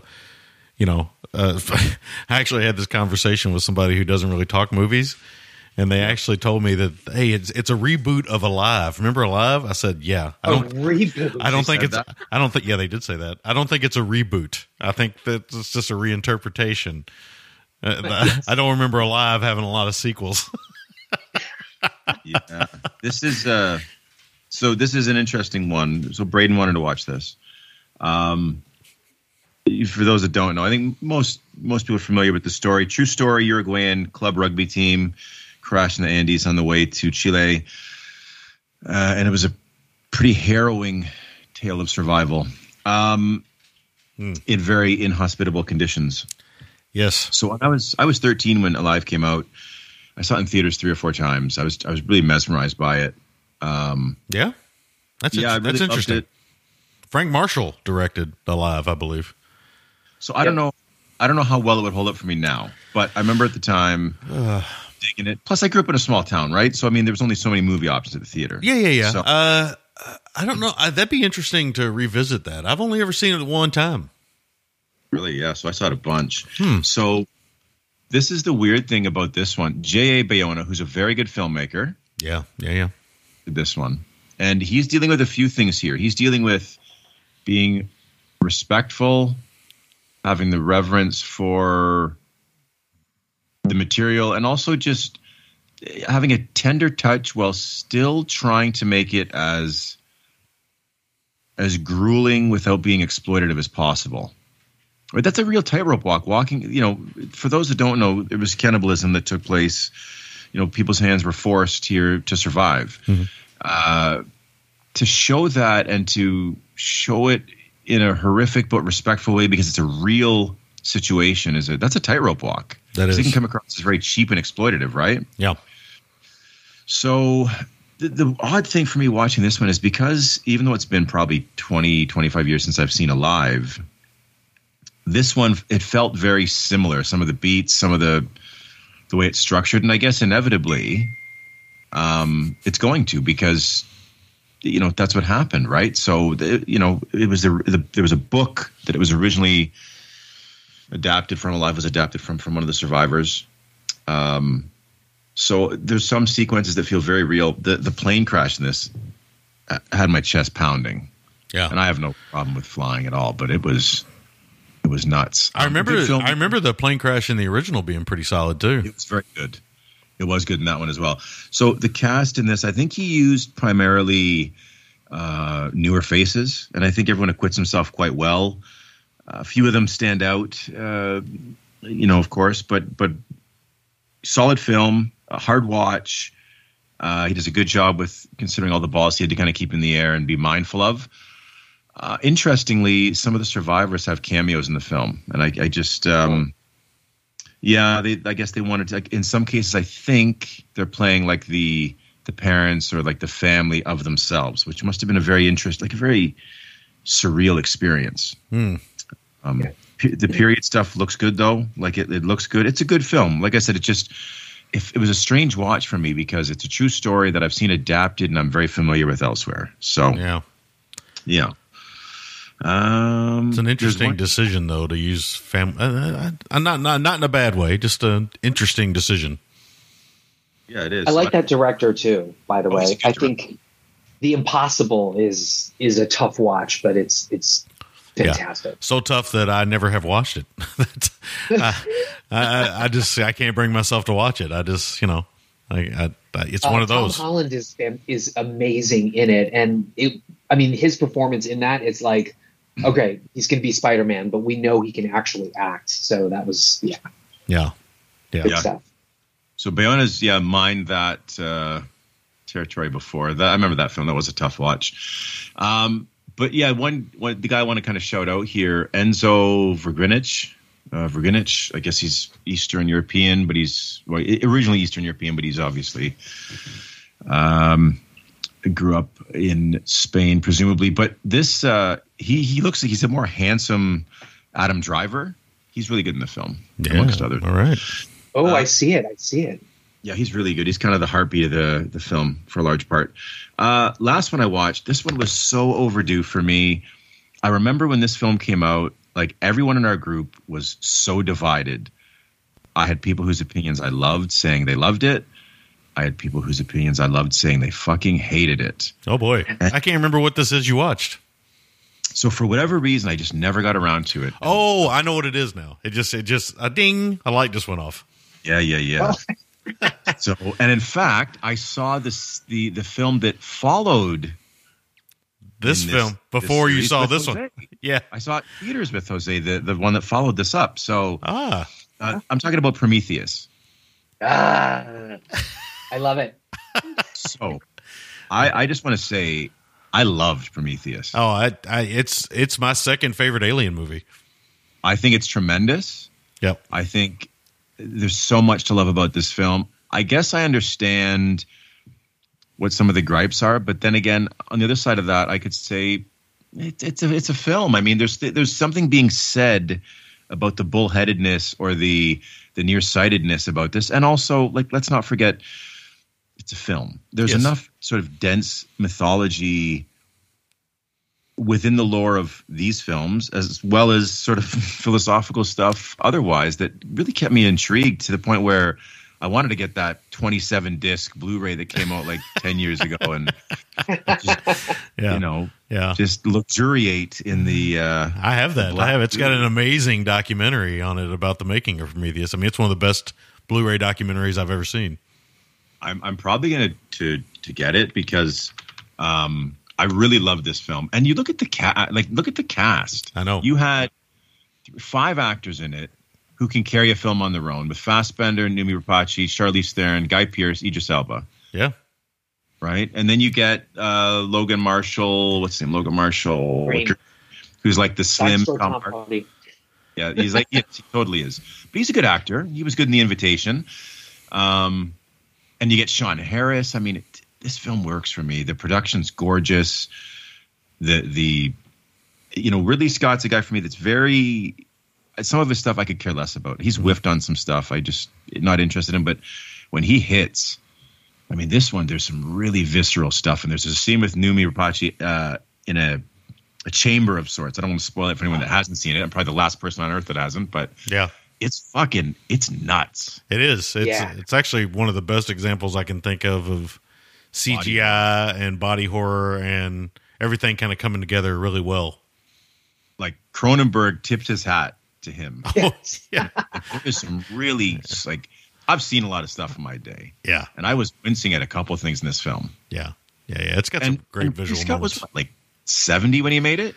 S3: I actually had this conversation with somebody who doesn't really talk movies. And they actually told me that, hey, it's a reboot of Alive. Remember Alive? I said, yeah.
S2: Reboot.
S3: Yeah, they did say that. I don't think it's a reboot. I think that it's just a reinterpretation. I don't remember Alive having a lot of sequels.
S4: Yeah. This is an interesting one. So Braden wanted to watch this. For those that don't know, I think most people are familiar with the story. True story, Uruguayan club rugby team crashed in the Andes on the way to Chile. And it was a pretty harrowing tale of survival in very inhospitable conditions.
S3: Yes.
S4: So when I was 13 when Alive came out. I saw it in theaters 3 or 4 times. I was really mesmerized by it.
S3: Yeah? That's interesting.
S4: It.
S3: Frank Marshall directed Alive, I believe.
S4: So I don't know how well it would hold up for me now, but I remember at the time digging it. Plus, I grew up in a small town, right? So, I mean, there was only so many movie options at the theater.
S3: Yeah.
S4: So,
S3: I don't know. That'd be interesting to revisit that. I've only ever seen it one time.
S4: Really? Yeah. So I saw it a bunch. So this is the weird thing about this one. J.A. Bayona, who's a very good filmmaker.
S3: Yeah.
S4: Did this one. And he's dealing with a few things here. He's dealing with being respectful, having the reverence for the material, and also just having a tender touch while still trying to make it as grueling without being exploitative as possible. Right? That's a real tightrope walk. Walking, for those that don't know, it was cannibalism that took place. People's hands were forced here to survive. Mm-hmm. To show that and to show it in a horrific but respectful way, because it's a real situation that's a tightrope walk.
S3: That is.
S4: It can come across as very cheap and exploitative, right?
S3: Yeah.
S4: So the odd thing for me watching this one is because even though it's been probably 20, 25 years since I've seen Alive, this one, it felt very similar. Some of the beats, some of the way it's structured. And I guess inevitably it's going to, because that's what happened, right? So, it was there was a book that it was originally adapted from. Alive was adapted from one of the survivors. So there's some sequences that feel very real. The plane crash in this had my chest pounding.
S3: Yeah.
S4: And I have no problem with flying at all, but it was nuts.
S3: I remember the plane crash in the original being pretty solid too.
S4: It was very good. It was good in that one as well. So the cast in this, I think he used primarily newer faces, and I think everyone acquits himself quite well. A few of them stand out, of course, but solid film, a hard watch. He does a good job with considering all the balls he had to kind of keep in the air and be mindful of. Interestingly, some of the survivors have cameos in the film, and I just, I guess they wanted to. Like, in some cases, I think they're playing like the parents or like the family of themselves, which must have been a very interesting, like a very surreal experience. The period stuff looks good though. Like it looks good. It's a good film. Like I said, it was a strange watch for me because it's a true story that I've seen adapted and I'm very familiar with elsewhere. So yeah.
S3: It's an interesting decision though to use not in a bad way, just an interesting decision.
S4: Yeah, it is.
S2: I like that director too, by the way. I think The Impossible is a tough watch, but it's fantastic.
S3: Yeah. So tough that I never have watched it. I can't bring myself to watch it. I just, it's one of those.
S2: Tom Holland is amazing in it. And his performance in that, it's like, okay, he's going to be Spider-Man, but we know he can actually act. So that was, good stuff.
S4: So Bayona's, mined that territory before. I remember that film. That was a tough watch. But the guy I want to kind of shout out here, Enzo Verginich. I guess he's Eastern European, but he's originally Eastern European, but he's obviously grew up in Spain, presumably. But this he looks like he's a more handsome Adam Driver. He's really good in the film, amongst others.
S3: All right.
S2: I see it.
S4: Yeah, he's really good. He's kind of the heartbeat of the film for a large part. Last one I watched, this one was so overdue for me. I remember when this film came out, like everyone in our group was so divided. I had people whose opinions I loved saying they loved it. I had people whose opinions I loved saying they fucking hated it.
S3: Oh boy. I can't remember what this is you watched.
S4: So for whatever reason, I just never got around to it.
S3: Oh, I know what it is now. It just a ding. A light just went off.
S4: Yeah. So, and in fact, I saw the film that followed
S3: this film before you saw this one. Yeah,
S4: I saw it in theaters with Jose, the one that followed this up. So, I'm talking about Prometheus.
S2: I love it.
S4: So, I just want to say I loved Prometheus.
S3: Oh, it's my second favorite Alien movie.
S4: I think it's tremendous.
S3: Yep.
S4: I think there's so much to love about this film. I guess I understand what some of the gripes are, but then again, on the other side of that, I could say it's a film. I mean, there's something being said about the bullheadedness or the nearsightedness about this, and also, like, let's not forget, it's a film. There's enough sort of dense mythology within the lore of these films, as well as sort of philosophical stuff otherwise, that really kept me intrigued to the point where I wanted to get that 27 disc Blu-ray that came out like 10 years ago and just luxuriate in the
S3: I have that. It's got an amazing documentary on it about the making of Prometheus. I mean, it's one of the best Blu-ray documentaries I've ever seen.
S4: I'm probably going to get it because I really love this film. And you look at the cast.
S3: I know.
S4: You had 5 actors in it who can carry a film on their own, with Fassbender, Noomi Rapace, Charlize Theron, Guy Pearce, Idris Elba.
S3: Yeah.
S4: Right? And then you get Logan Marshall, who's like the slim Tom Hardy. Yeah, he's like, yes, he totally is. But he's a good actor. He was good in The Invitation. And you get Sean Harris. I mean, this film works for me. The production's gorgeous. Ridley Scott's a guy for me that's very. Some of his stuff I could care less about. He's whiffed on some stuff I just not interested in. But when he hits, I mean, this one, there's some really visceral stuff. And there's a scene with Noomi Rapace in a chamber of sorts. I don't want to spoil it for anyone that hasn't seen it. I'm probably the last person on earth that hasn't. But
S3: yeah,
S4: it's nuts.
S3: It is. It's actually one of the best examples I can think of CGI and body horror and everything kind of coming together really well.
S4: Like Cronenberg tipped his hat to him.
S3: Yes. Yeah.
S4: There's some really I've seen a lot of stuff in my day.
S3: Yeah.
S4: And I was wincing at a couple of things in this film.
S3: Yeah. Yeah. It's got some great visual
S4: Scott
S3: moments.
S4: Was like 70 when he made it?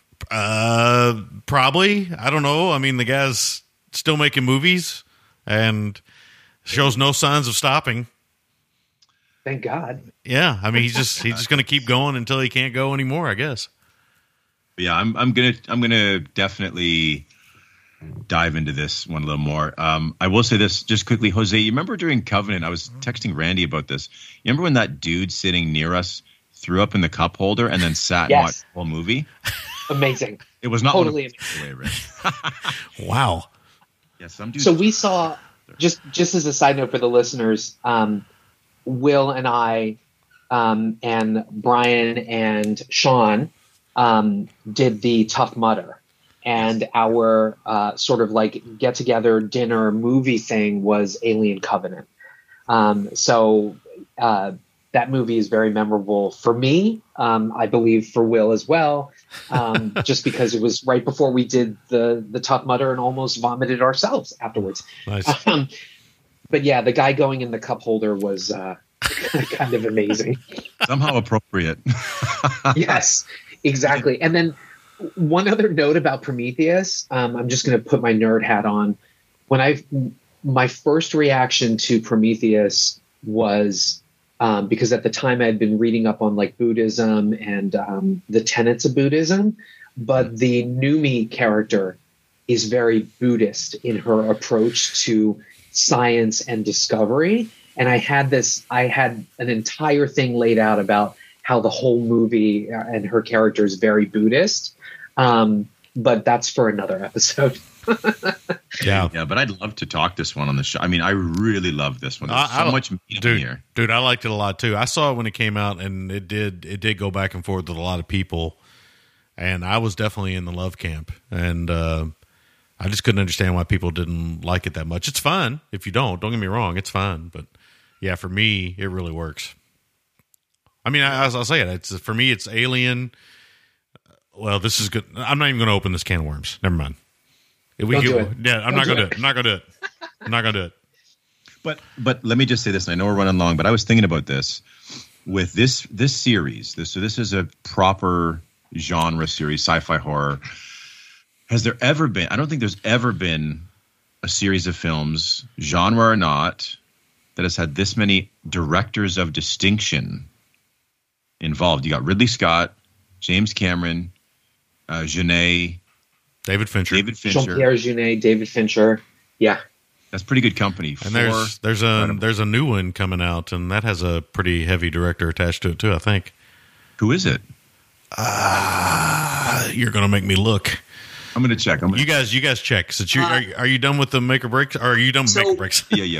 S3: Probably. I don't know. I mean, the guy's still making movies and shows no signs of stopping.
S2: Thank God.
S3: Yeah. I mean, he's just going to keep going until he can't go anymore, I guess.
S4: Yeah, I'm gonna definitely dive into this one a little more. I will say this just quickly, Jose. You remember during Covenant? I was texting Randy about this. You remember when that dude sitting near us threw up in the cup holder and then sat and watched the whole movie?
S2: Amazing.
S4: It was not
S2: totally
S4: amazing.
S3: Wow.
S4: Yeah, some dude.
S2: So we saw just as a side note for the listeners, Will and I, and Brian and Sean. Did the Tough Mudder, and our sort of like get together dinner movie thing was Alien Covenant. So that movie is very memorable for me. I believe for Will as well, just because it was right before we did the Tough Mudder and almost vomited ourselves afterwards.
S3: Nice.
S2: But yeah, the guy going in the cup holder was kind of amazing.
S4: Somehow appropriate.
S2: Yes. Exactly. And then one other note about Prometheus, I'm just going to put my nerd hat on. My first reaction to Prometheus was because at the time I had been reading up on like Buddhism and the tenets of Buddhism, but the Noomi character is very Buddhist in her approach to science and discovery. And I had an entire thing laid out about how the whole movie and her character is very Buddhist. But that's for another episode.
S3: Yeah.
S4: Yeah, but I'd love to talk this one on the show. I mean, I really love this one. There's so much meat in here.
S3: Dude, I liked it a lot too. I saw it when it came out, and it did go back and forth with a lot of people. And I was definitely in the love camp. And I just couldn't understand why people didn't like it that much. It's fine if you don't. Don't get me wrong. It's fine. But yeah, for me, it really works. I mean, I'll say it. For me, it's Alien. Well, this is good. I'm not even going to open this can of worms. Never mind.
S2: Don't do it.
S3: Yeah, I'm not going to do it. I'm not going to do it. I'm not going to do it.
S4: But let me just say this, and I know we're running long, but I was thinking about this. With this series, this is a proper genre series, sci-fi horror. Has there ever been, I don't think there's ever been a series of films, genre or not, that has had this many directors of distinction involved. You got Ridley Scott, James Cameron, Jeunet,
S3: David Fincher.
S2: Jean-Pierre Jeunet, David Fincher. Yeah.
S4: That's pretty good company.
S3: And there's a new one coming out, and that has a pretty heavy director attached to it too, I think.
S4: Who is it?
S3: You're going to make me look.
S4: I'm going to check.
S3: You guys check. Since are you done with the make or breaks? Or are you done with make or breaks?
S4: Yeah.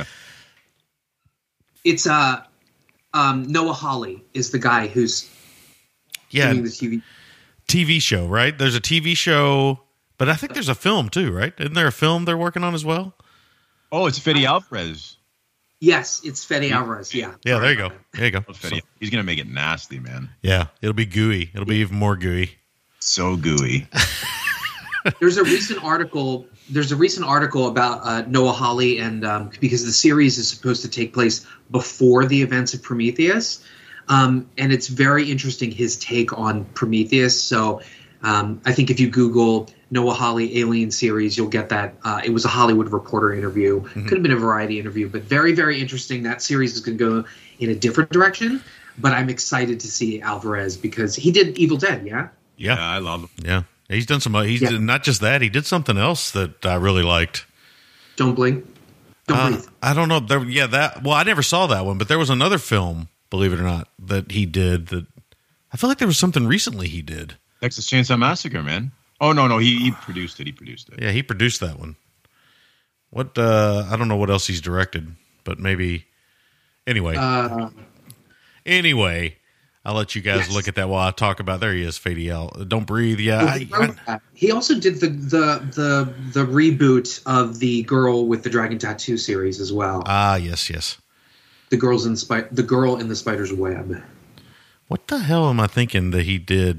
S2: It's Noah Hawley is the guy who's doing the
S3: TV show, right? There's a TV show, but I think there's a film too, right? Isn't there a film they're working on as well?
S4: Oh, it's Fede Alvarez.
S2: Yes, it's Fede Alvarez. Yeah.
S3: Yeah, there you go. There you go.
S4: He's going to make it nasty, man.
S3: Yeah, it'll be gooey. It'll be even more gooey.
S4: So gooey.
S2: There's a recent article about Noah Hawley, and because the series is supposed to take place before the events of Prometheus, and it's very interesting his take on Prometheus. So I think if you Google Noah Hawley Alien series, you'll get that. It was a Hollywood Reporter interview. Mm-hmm. Could have been a Variety interview, but very, very interesting. That series is going to go in a different direction, but I'm excited to see Alvarez because he did Evil Dead, yeah?
S3: Yeah,
S4: I love him.
S3: Yeah. He's done some. He's not just that. He did something else that I really liked.
S2: Don't Blink. Don't Breathe.
S3: I don't know. Well, I never saw that one, but there was another film, believe it or not, that he did. That I feel like there was something recently he did.
S4: Texas Chainsaw Massacre, man. Oh no, he produced it. He produced it.
S3: Yeah, he produced that one. What? I don't know what else he's directed, but maybe. Anyway, I'll let you guys look at that while I talk about. There he is, Fadiel. Don't Breathe. Yeah,
S2: he also did the reboot of the Girl with the Dragon Tattoo series as well.
S3: Yes.
S2: The Girl in the Spider's Web.
S3: What the hell am I thinking that he did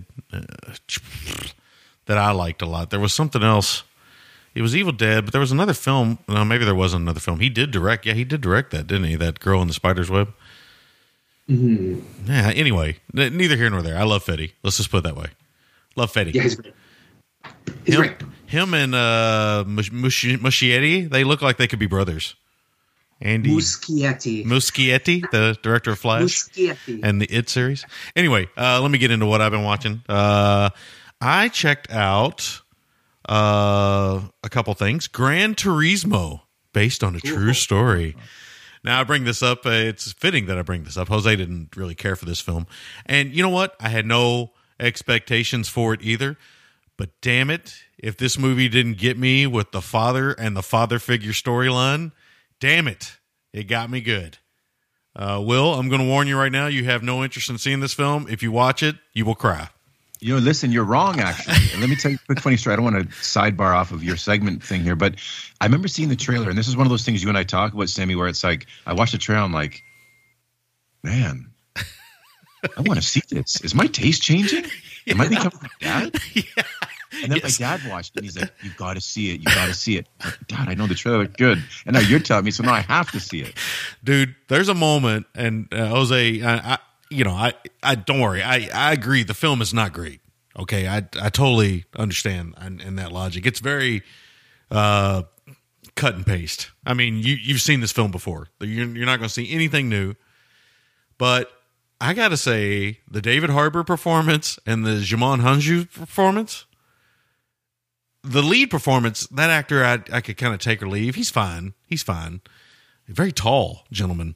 S3: that I liked a lot? There was something else. It was Evil Dead, but there was another film. No, maybe there wasn't another film. He did direct. Yeah, he did direct that, didn't he? That Girl in the Spider's Web. Mm-hmm. Yeah. Anyway, neither here nor there. I love Fetty. Let's just put it that way. Love Fetty.
S2: Yeah, he's great. He's great.
S3: Him and Muschietti, they look like they could be brothers. Andy Muschietti, the director of Flash and the It series. Anyway, let me get into what I've been watching. I checked out a couple things. Gran Turismo, based on a true story. Now, I bring this up. It's fitting that I bring this up. Jose didn't really care for this film. And you know what? I had no expectations for it either. But damn it, if this movie didn't get me with the father and the father figure storyline, damn it, it got me good. Will, I'm going to warn you right now, you have no interest in seeing this film. If you watch it, you will cry.
S4: Listen, you're wrong, actually. And let me tell you a quick funny story. I don't want to sidebar off of your segment thing here, but I remember seeing the trailer, and this is one of those things you and I talk about, Sammy, where it's like, I watched the trailer, I'm like, man, I want to see this. Is my taste changing? Am I becoming my dad? Yeah. And then my dad watched it, and he's like, you got to see it. You got to see it. I'm like, Dad, I know the trailer looked good. And now you're telling me, so now I have to see it.
S3: Dude, there's a moment, and Jose, I don't worry. I agree. The film is not great. Okay. I totally understand in that logic. It's very, cut and paste. I mean, you've seen this film before. You're not going to see anything new, but I got to say the David Harbour performance and the Djimon Hounsou performance, the lead performance, that actor, I could kind of take or leave. He's fine. Very tall gentleman.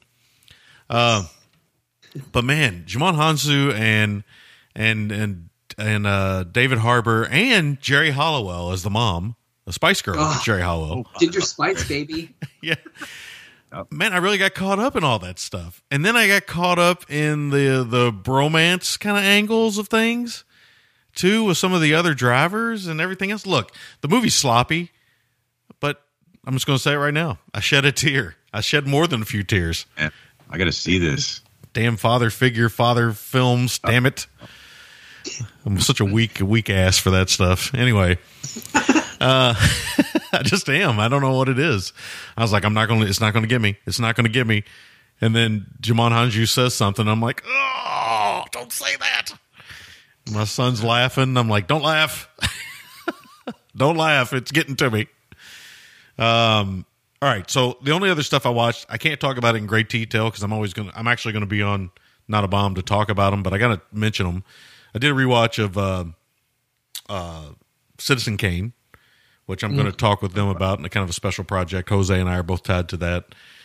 S3: But man, Djimon Hounsou and David Harbour and Jerry Halliwell as the mom, the Spice Girl, Jerry Halliwell.
S2: Ginger Spice, baby.
S3: Yeah. Man, I really got caught up in all that stuff. And then I got caught up in the bromance kind of angles of things, too, with some of the other drivers and everything else. Look, the movie's sloppy, but I'm just going to say it right now. I shed a tear. I shed more than a few tears.
S4: Man, I got to see this.
S3: Damn father films, damn it. I'm such a weak ass for that stuff. Anyway, I just am. I don't know what it is. I was like, it's not going to get me. It's not going to get me. And then Djimon Hounsou says something. I'm like, oh, don't say that. My son's laughing. I'm like, don't laugh. Don't laugh. It's getting to me. All right, so the only other stuff I watched, I can't talk about it in great detail because I'm actually going to be on Not a Bomb to talk about them, but I got to mention them. I did a rewatch of Citizen Kane, which I'm going to talk with them about in a kind of a special project. Jose and I are both tied to that.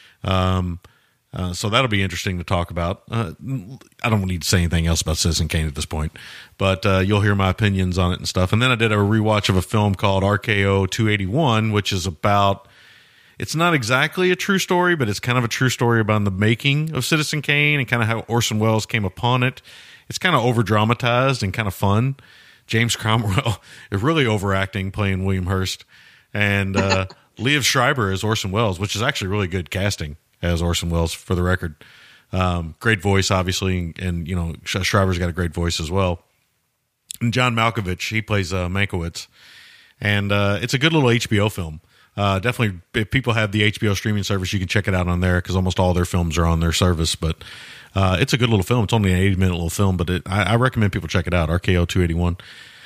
S3: So that'll be interesting to talk about. I don't need to say anything else about Citizen Kane at this point, but you'll hear my opinions on it and stuff. And then I did a rewatch of a film called RKO 281, which is about... It's not exactly a true story, but it's kind of a true story about the making of Citizen Kane and kind of how Orson Welles came upon it. It's kind of over-dramatized and kind of fun. James Cromwell is really overacting playing William Hurst. And Liev Schreiber as Orson Welles, which is actually really good casting as Orson Welles, for the record. Great voice, obviously, and Schreiber's got a great voice as well. And John Malkovich, he plays Mankiewicz. And it's a good little HBO film. Definitely, if people have the HBO streaming service, you can check it out on there because almost all their films are on their service. But it's a good little film. It's only an 80-minute little film, but I recommend people check it out, RKO 281.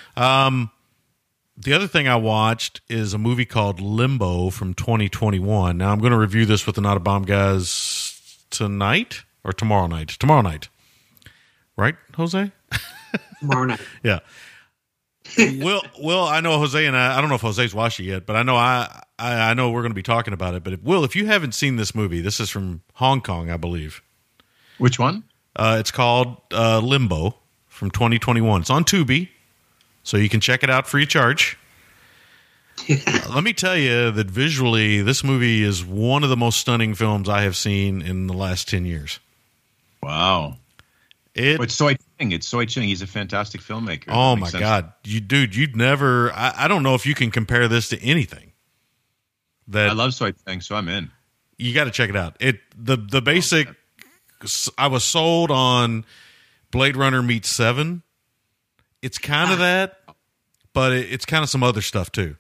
S3: The other thing I watched is a movie called Limbo from 2021. Now, I'm going to review this with the Not a Bomb guys tonight or tomorrow night. Tomorrow night. Right, Jose?
S2: Tomorrow night.
S3: Yeah. Will, I know Jose and I don't know if Jose's watched it yet, but I know I know we're going to be talking about it. But Will, if you haven't seen this movie, this is from Hong Kong, I believe.
S4: Which one?
S3: It's called Limbo from 2021. It's on Tubi, so you can check it out free of charge. Let me tell you that visually, this movie is one of the most stunning films I have seen in the last 10 years.
S4: Wow. It's Tsui Ching. It's Tsui Ching. He's a fantastic filmmaker.
S3: Oh, my God. You'd never... I don't know if you can compare this to anything.
S4: I love Tsui Ching, so I'm in.
S3: You got to check it out. The basic... I was sold on Blade Runner meets Seven. It's kind of that, but it's kind of some other stuff, too.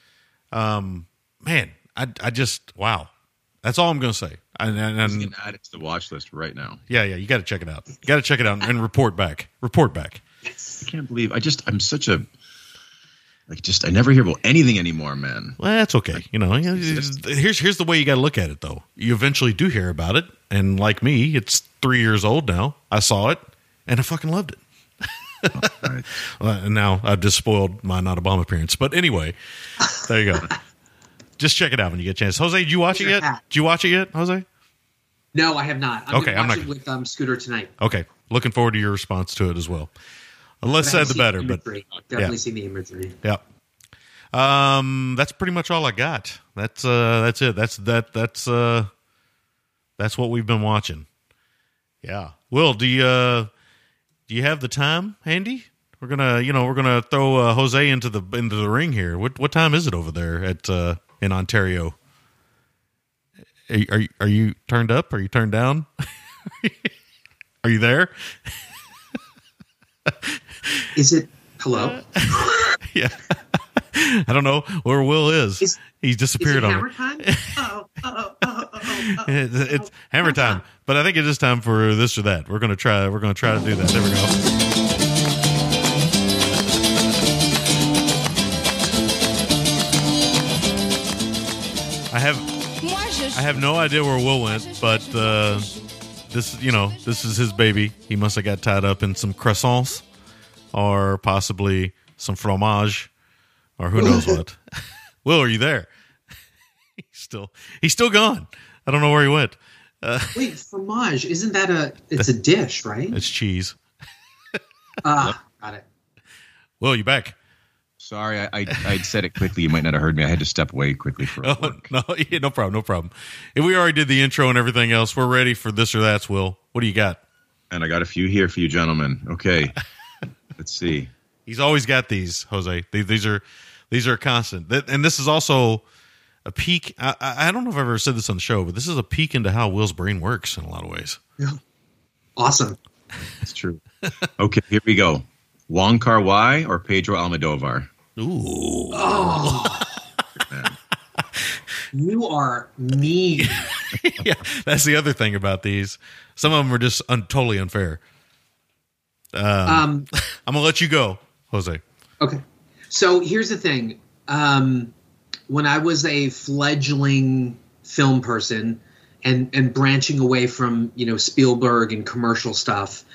S3: Man, I just... Wow. That's all I'm going to say. And
S4: you can add it to the watch list right now.
S3: Yeah, you got to check it out. You got to check it out and report back.
S4: I can't believe I'm such a I never hear about anything anymore, man.
S3: Well, that's okay. Here's the way you got to look at it, though. You eventually do hear about it, and like me, it's 3 years old now. I saw it, and I fucking loved it.
S4: Right.
S3: And now I've just spoiled my Not a Bomb appearance. But anyway, there you go. Just check it out when you get a chance. Jose, did you watch it yet? Did you watch it yet, Jose?
S2: No, I have not. I'm going to watch it with Scooter tonight.
S3: Okay. Looking forward to your response to it as well. The less said, the better. But
S2: definitely seen the imagery.
S3: Yeah. That's pretty much all I got. That's it. That's what we've been watching. Yeah. Will, do you have the time handy? We're gonna throw Jose into the ring here. What time is it over there at in Ontario? Are you turned up? Are you turned down? Are you there?
S2: Is it hello?
S3: Yeah. I don't know where Will is. He's disappeared on
S2: hammer time?
S3: It's hammer time. But I think it is time for this or that. We're gonna try to do that. There we go. I have no idea where Will went, but this is his baby. He must have got tied up in some croissants or possibly some fromage or who knows what. Will, are you there? He's still gone. I don't know where he went.
S2: Wait, fromage, isn't that it's a dish, right?
S3: It's cheese.
S2: Got it.
S3: Will, you back?
S4: Sorry, I said it quickly. You might not have heard me. I had to step away quickly for work.
S3: No problem. If we already did the intro and everything else, we're ready for this or that's. Will, what do you got?
S4: And I got a few here for you, gentlemen. Okay, let's see.
S3: He's always got these, Jose. These are constant, and this is also a peek. I don't know if I've ever said this on the show, but this is a peek into how Will's brain works in a lot of ways.
S2: Yeah, awesome.
S4: It's true. Okay, here we go. Wong Kar-wai or Pedro Almodovar?
S3: Ooh.
S2: Oh. You are mean.
S3: Yeah, that's the other thing about these. Some of them are just totally unfair. I'm going to let you go, Jose.
S2: Okay. So here's the thing. When I was a fledgling film person and branching away from, Spielberg and commercial stuff,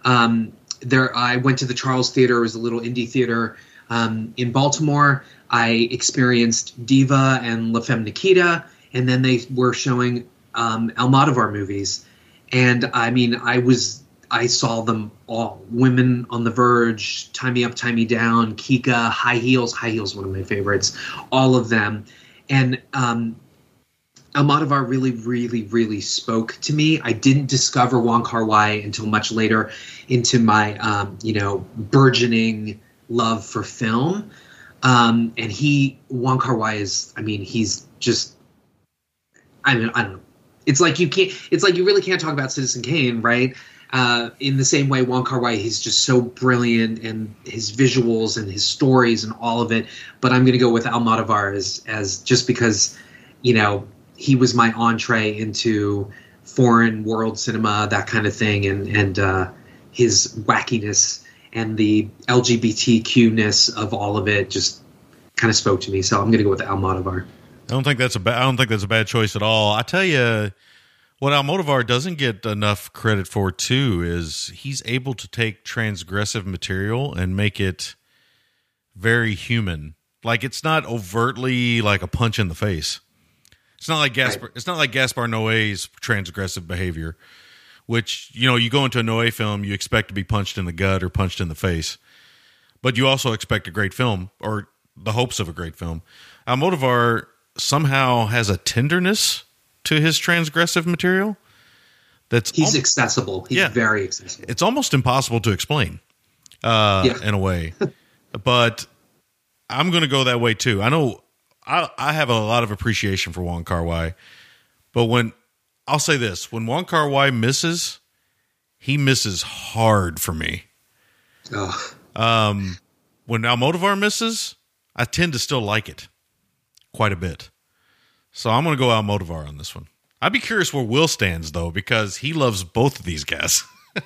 S2: I went to the Charles Theater. It was a little indie theater in Baltimore. I experienced Diva and La Femme Nikita, and then they were showing Almodovar movies. And I mean, I saw them all. Women on the Verge, Tie Me Up, Tie Me Down, Kika, High Heels. High Heels, one of my favorites. All of them. And Almodovar really, really, really spoke to me. I didn't discover Wong Kar-wai until much later into my, burgeoning love for film. And Wong Kar-wai he's just, I don't know. It's like you really can't talk about Citizen Kane, right? In the same way, Wong Kar-wai, he's just so brilliant, and his visuals and his stories and all of it. But I'm going to go with Almodovar as just because, he was my entree into foreign world cinema, that kind of thing, and his wackiness and the LGBTQ-ness of all of it just kind of spoke to me. So I'm going to go with Almodovar.
S3: I don't think that's a bad choice at all. I tell you, what Almodovar doesn't get enough credit for too is he's able to take transgressive material and make it very human. Like, it's not overtly like a punch in the face. It's not like Gaspar. It's not like Gaspar Noé's transgressive behavior, which, you know, you go into a Noé film, you expect to be punched in the gut or punched in the face, but you also expect a great film or the hopes of a great film. Almodovar somehow has a tenderness to his transgressive material. He's
S2: accessible. He's very accessible.
S3: It's almost impossible to explain in a way, but I'm going to go that way too. I know I have a lot of appreciation for Wong Kar-wai, but I'll say this, when Wong Kar-wai misses, he misses hard for me. When Almodovar misses, I tend to still like it quite a bit. So I'm going to go Almodovar on this one. I'd be curious where Will stands, though, because he loves both of these guys.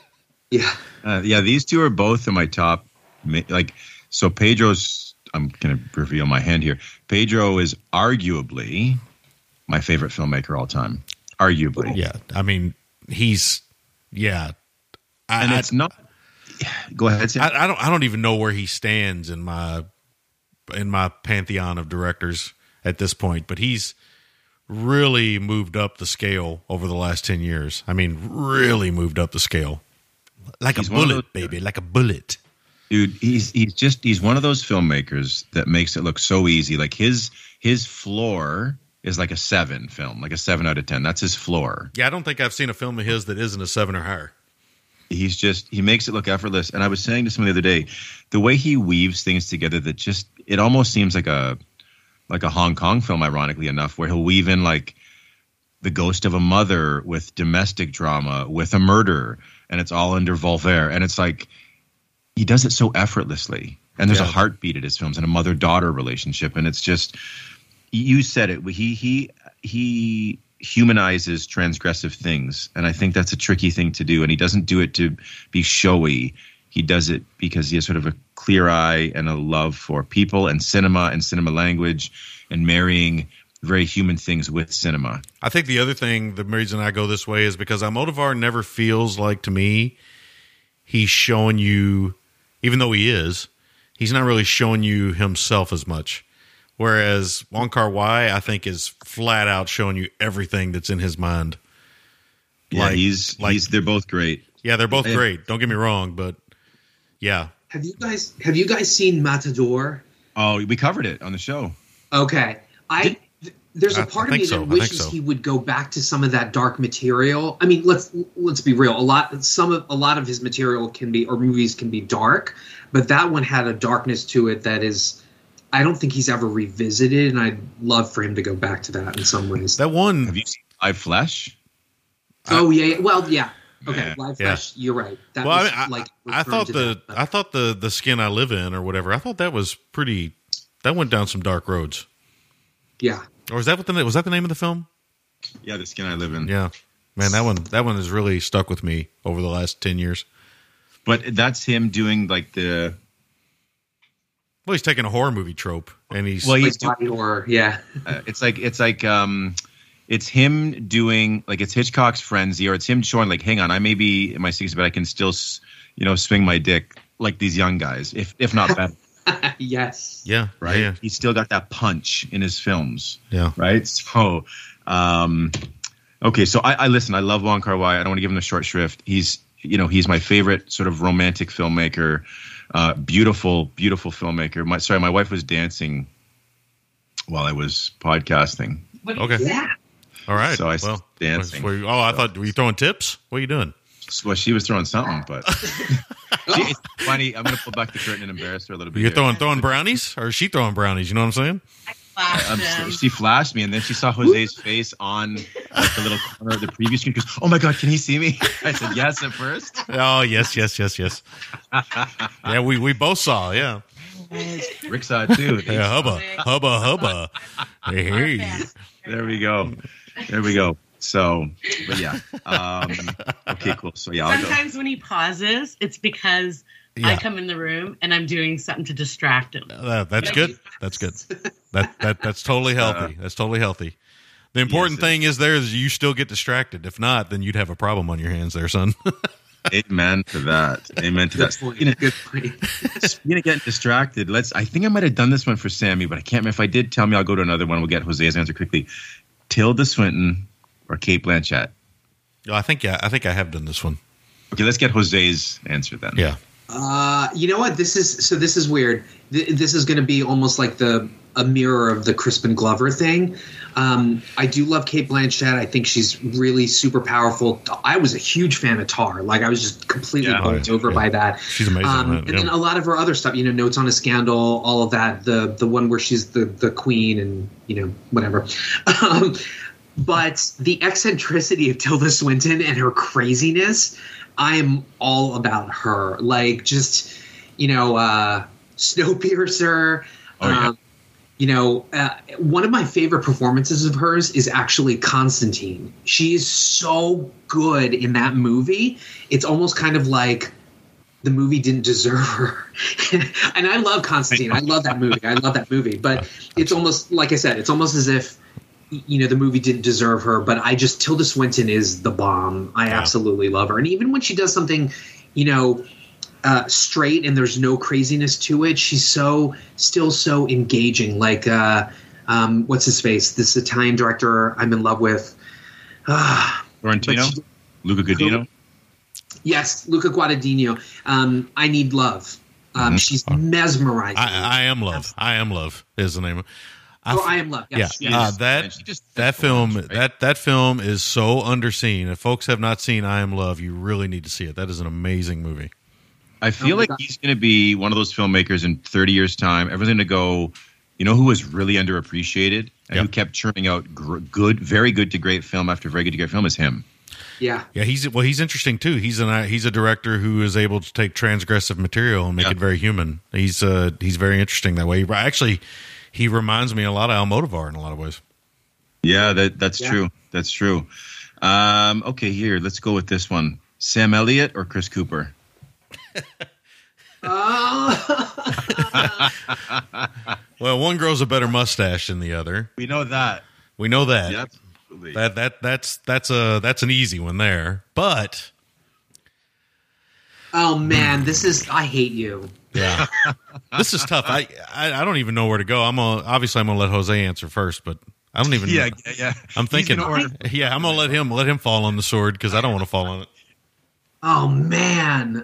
S4: These two are both in my top. So Pedro's, I'm going to reveal my hand here. Pedro is arguably my favorite filmmaker all time. Arguably.
S3: Yeah. I mean, he's, yeah.
S4: And it's not. Go ahead, Sam.
S3: I don't even know where he stands in my pantheon of directors at this point, but he's really moved up the scale over the last 10 years. I mean, really moved up the scale. Like a bullet, baby, like a bullet.
S4: Dude, he's one of those filmmakers that makes it look so easy. Like his floor is like a 7 film, like a 7 out of 10. That's his floor.
S3: Yeah, I don't think I've seen a film of his that isn't a 7 or higher.
S4: He makes it look effortless. And I was saying to someone the other day, the way he weaves things together that just, it almost seems like a Hong Kong film, ironically enough, where he'll weave in like the ghost of a mother with domestic drama, with a murder, and it's all under Voltaire. And it's like, he does it so effortlessly. And there's a heartbeat at his films and a mother-daughter relationship. And it's just, you said it, he humanizes transgressive things. And I think that's a tricky thing to do. And he doesn't do it to be showy. He does it because he has sort of a clear eye and a love for people and cinema language and marrying very human things with cinema.
S3: I think the other thing, the reason I go this way is because Almodovar never feels like, to me, he's showing you, even though he is, he's not really showing you himself as much. Whereas Wong Kar-wai, I think, is flat out showing you everything that's in his mind.
S4: Yeah, they're both great.
S3: Yeah, they're both great. Don't get me wrong, but yeah.
S2: Have you guys seen Matador?
S4: Oh, we covered it on the show.
S2: Okay. There's a part of me that wishes he would go back to some of that dark material. I mean, let's be real. A lot of his material can be, or movies can be dark, but that one had a darkness to it that is, I don't think he's ever revisited, and I'd love for him to go back to that in some ways.
S3: That one.
S4: Have you seen Live Flesh?
S2: Oh yeah. Well, yeah. Okay, Live Flesh. You're right. That was
S3: I thought the Skin I Live In or whatever. I thought that was pretty. That went down some dark roads.
S2: Yeah.
S3: Or was that the name of the film?
S4: Yeah, The Skin I Live In.
S3: Yeah, man, that one has really stuck with me over the last 10 years.
S4: But that's him doing like the.
S3: Well, he's taking a horror movie trope and he's
S2: body horror. Yeah,
S4: it's him doing like it's Hitchcock's Frenzy, or it's him showing like, hang on, I may be in my 60s, but I can still, swing my dick like these young guys, if not better.
S2: Yes.
S3: Yeah.
S4: Right.
S3: Yeah.
S4: He's still got that punch in his films.
S3: Yeah.
S4: Right. So, okay. So I listen. I love Wong Kar-wai. I don't want to give him the short shrift. He's my favorite sort of romantic filmmaker. Beautiful filmmaker. My wife was dancing while I was podcasting.
S3: Okay.
S2: Yeah.
S3: All right.
S4: So I was dancing.
S3: I thought, were you throwing tips? What are you doing?
S4: Well, she was throwing something, but it's funny. I'm going to pull back the curtain and embarrass her a little bit.
S3: You're throwing brownies, or is she throwing brownies? You know what I'm saying?
S4: She flashed me, and then she saw Jose's face on like the little corner of the preview screen. She goes, "Oh my God, can he see me?" I said, "Yes" at first.
S3: Oh yes. Yeah, we both saw. Yeah.
S4: Rick saw it too.
S3: Yeah, hubba. Hey.
S4: There we go. So, but yeah. Okay, cool. So yeah.
S6: Sometimes when he pauses, it's because I come in the room and I'm doing something to distract him.
S3: That's good. That's good. That's totally healthy. That's totally healthy. The important thing is you still get distracted. If not, then you'd have a problem on your hands there, son.
S4: Amen to that. Amen to that.
S2: Good point.
S4: Speaking of getting distracted, I think I might have done this one for Sammy, but I can't remember. If I did, tell me. I'll go to another one. We'll get Jose's answer quickly. Tilda Swinton or Cate Blanchett?
S3: Oh, I think I have done this one.
S4: Okay, let's get Jose's answer then.
S3: Yeah.
S2: You know what? This is weird. This is going to be almost like a mirror of the Crispin Glover thing. I do love Cate Blanchett. I think she's really super powerful. I was a huge fan of Tar. Like, I was just completely bowled over by that.
S3: She's amazing.
S2: And then a lot of her other stuff, Notes on a Scandal, all of that. The one where she's the queen and, whatever. But the eccentricity of Tilda Swinton and her craziness, I am all about her. Like, just, Snowpiercer.
S4: Oh, yeah.
S2: One of my favorite performances of hers is actually Constantine. She is so good in that movie. It's almost kind of like the movie didn't deserve her. And I love Constantine. I love that movie. But it's almost, like I said, it's almost as if, the movie didn't deserve her. But Tilda Swinton is the bomb. I absolutely love her. And even when she does something, straight and there's no craziness to it, she's still so engaging. Like what's his face, this Italian director I'm in love with,
S4: Luca Guadagnino.
S2: Yes, Luca Guadagnino. I Need Love. She's mesmerizing.
S3: I Am Love. I Am Love is the name.
S2: I Am Love. Yes.
S3: That film that film is so underseen. If folks have not seen I Am Love, you really need to see it. That is an amazing movie.
S4: I feel like he's going to be one of those filmmakers in 30 years' time. Everyone's going to go, who was really underappreciated and who kept churning out very good to great film after very good to great film is him.
S2: Yeah.
S3: Yeah, he's interesting too. He's a director who is able to take transgressive material and make it very human. He's very interesting that way. Actually, he reminds me a lot of Almodovar in a lot of ways.
S4: Yeah, that's true. That's true. Okay, here, let's go with this one. Sam Elliott or Chris Cooper?
S3: Well, one grows a better mustache than the other.
S4: We know that.
S3: Yeah,
S4: absolutely.
S3: That's an easy one there. But
S2: oh man, I hate you.
S3: Yeah, this is tough. I don't even know where to go. I'm gonna let Jose answer first, but I don't even.
S4: Yeah.
S3: I'm thinking. I'm gonna let him fall on the sword because I don't want to fall on it.
S2: Oh man,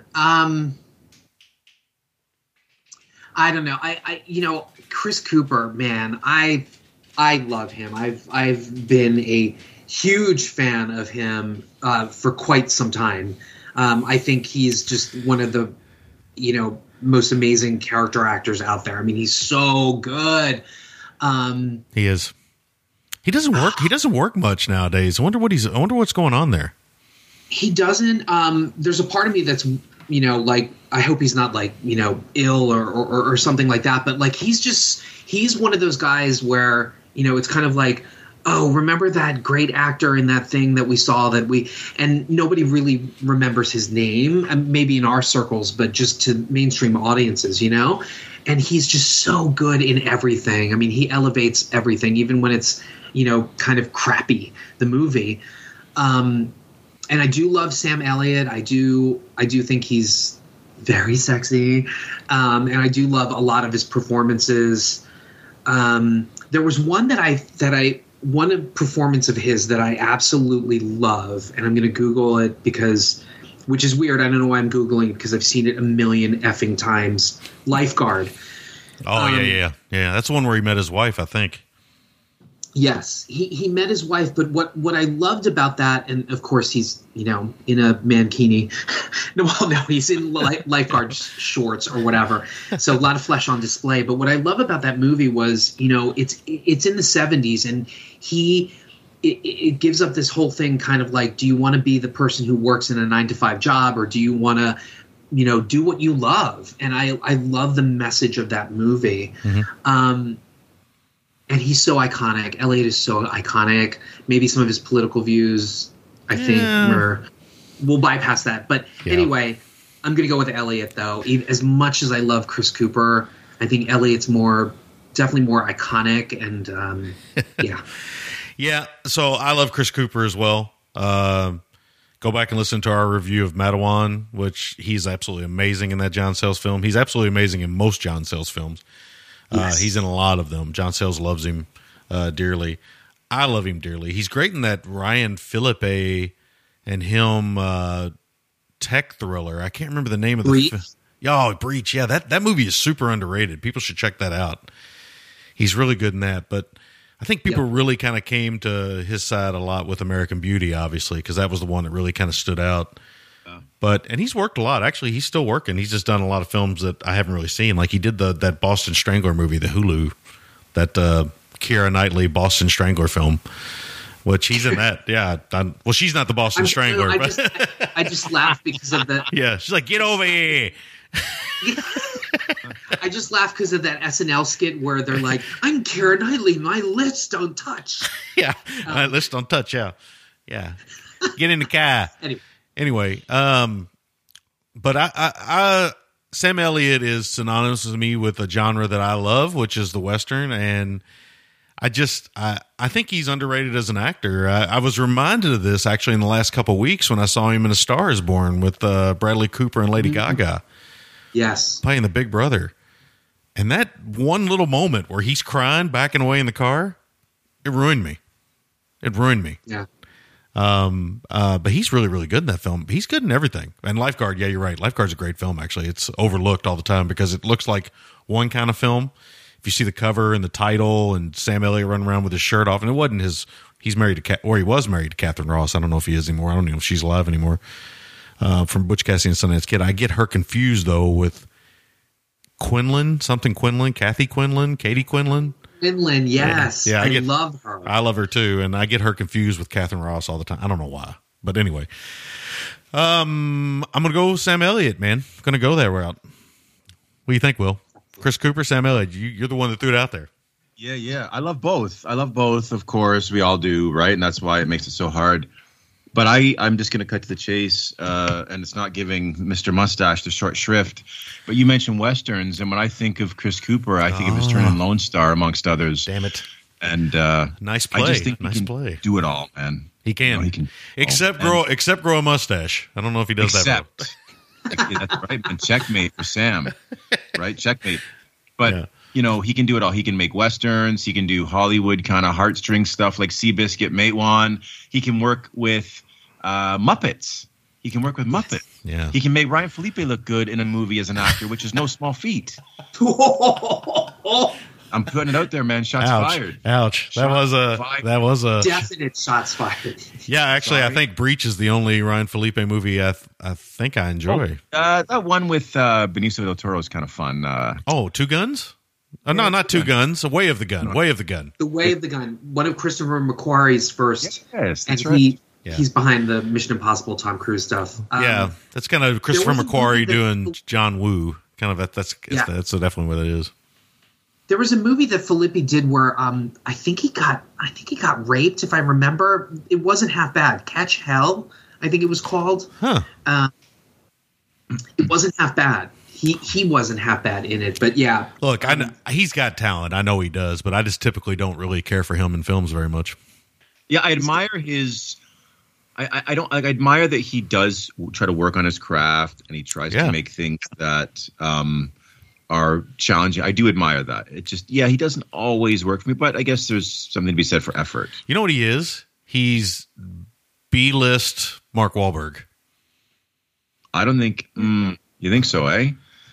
S2: I don't know. I Chris Cooper, man, I love him. I've been a huge fan of him for quite some time. I think he's just one of the most amazing character actors out there. I mean, he's so good.
S3: He is. He doesn't work. He doesn't work much nowadays. I wonder what's going on there.
S2: He doesn't. There's a part of me that's like, I hope he's not like ill or something like that. But like he's one of those guys where it's kind of like, oh, remember that great actor in that thing that we saw and nobody really remembers his name, maybe in our circles, but just to mainstream audiences, and he's just so good in everything. I mean, he elevates everything, even when it's, kind of crappy, the movie. And I do love Sam Elliott. I do think he's very sexy. And I do love a lot of his performances. There was one one performance of his that I absolutely love, and I'm going to Google it which is weird. I don't know why I'm Googling it because I've seen it a million effing times. Lifeguard.
S3: Oh, yeah. That's the one where he met his wife, I think.
S2: Yes, he met his wife, but what I loved about that, and of course he's in a mankini. No, he's in lifeguard shorts or whatever. So a lot of flesh on display. But what I love about that movie was, it's in the 70s, and it gives up this whole thing, kind of like, do you want to be the person who works in a 9-to-5 job, or do you want to do what you love? And I love the message of that movie. Mm-hmm. And he's so iconic. Elliot is so iconic. Maybe some of his political views, I think, we'll bypass that. But anyway, I'm going to go with Elliot, though. As much as I love Chris Cooper, I think Elliot's definitely more iconic. And yeah.
S3: Yeah, so I love Chris Cooper as well. go back and listen to our review of Matawan, which he's absolutely amazing in that John Sayles film. He's absolutely amazing in most John Sayles films.
S2: Yes.
S3: He's in a lot of them. John Sayles loves him dearly. I love him dearly. He's great in that Ryan Phillippe and him tech thriller. I can't remember the name of
S2: Breach.
S3: Breach. Yeah, that movie is super underrated. People should check that out. He's really good in that. But I think people really kind of came to his side a lot with American Beauty, obviously, because that was the one that really kind of stood out. And he's worked a lot. Actually, he's still working. He's just done a lot of films that I haven't really seen. Like he did that Boston Strangler movie, the Hulu, that Keira Knightley Boston Strangler film, which he's in that. Yeah. Well, she's not the Boston Strangler.
S2: I just laugh because of the.
S3: Yeah, she's like, get over here.
S2: I just laugh because of that SNL skit where they're like, "I'm Keira Knightley, my lips don't touch."
S3: Yeah, my lips don't touch. Yeah. Get in the car. Anyway, but I Sam Elliott is synonymous with me with a genre that I love, which is the Western, and I think he's underrated as an actor. I was reminded of this actually in the last couple of weeks when I saw him in A Star Is Born with Bradley Cooper and Lady Gaga.
S2: Yes,
S3: playing the big brother, and that one little moment where he's crying, backing away in the car, it ruined me.
S2: Yeah.
S3: But he's really, really good in that film. He's good in everything. And Lifeguard, yeah, you're right. Lifeguard's a great film, actually. It's overlooked all the time because it looks like one kind of film. If you see the cover and the title and Sam Elliott running around with his shirt off, and it wasn't he's married to, or he was married to Catherine Ross. I don't know if he is anymore. I don't know if she's alive anymore. From Butch Cassidy and Sundance Kid. I get her confused, though, with Kathy Quinlan.
S2: Quinlan, yes.
S3: Yeah,
S2: I love her.
S3: I love her, too, and I get her confused with Catherine Ross all the time. I don't know why. But anyway. I'm going to go Sam Elliott, man. I'm going to go that route. What do you think, Will? Chris Cooper, Sam Elliott, you're the one that threw it out there.
S4: Yeah. I love both. Of course. We all do, right? And that's why it makes it so hard. But I'm just going to cut to the chase, and it's not giving Mr. Mustache the short shrift. But you mentioned Westerns, and when I think of Chris Cooper, I think of his turn in Lone Star, amongst others.
S3: Damn it.
S4: And
S3: nice play.
S4: I just think he can do it all, man.
S3: He can.
S4: He can
S3: except grow a mustache. I don't know if he does that.
S4: That's right. And checkmate for Sam. Right? Checkmate. But, he can do it all. He can make Westerns. He can do Hollywood kind of heartstring stuff like Seabiscuit, Matewan. He can work with Muppets.
S3: Yeah.
S4: He can make Ryan Phillippe look good in a movie as an actor, which is no small feat. I'm putting it out there, man. Shots fired.
S3: Ouch. That was a
S2: definite shots fired.
S3: Yeah, actually, I think Breach is the only Ryan Phillippe movie I think I enjoy.
S4: That one with Benicio del Toro is kind of fun.
S3: Two Guns? No, not Two Guns. Way of the Gun. Way of the Gun.
S2: The Way of the Gun. One of Christopher McQuarrie's first.
S4: Yes, that's
S2: and
S4: right.
S2: He's behind the Mission Impossible Tom Cruise stuff.
S3: That's kind of Christopher McQuarrie doing John Woo. Kind of that's definitely what it is.
S2: There was a movie that Phillippe did where I think he got raped, if I remember. It wasn't half bad. Catch Hell, I think it was called.
S3: Huh.
S2: It wasn't half bad. He wasn't half bad in it, but yeah.
S3: Look, I know, he's got talent. I know he does, but I just typically don't really care for him in films very much.
S4: Yeah, I admire his. I admire that he does try to work on his craft and he tries to make things that are challenging. I do admire that. It just, he doesn't always work for me, but I guess there's something to be said for effort.
S3: You know what he is? He's B-list Mark Wahlberg.
S4: I don't think. You think so, eh?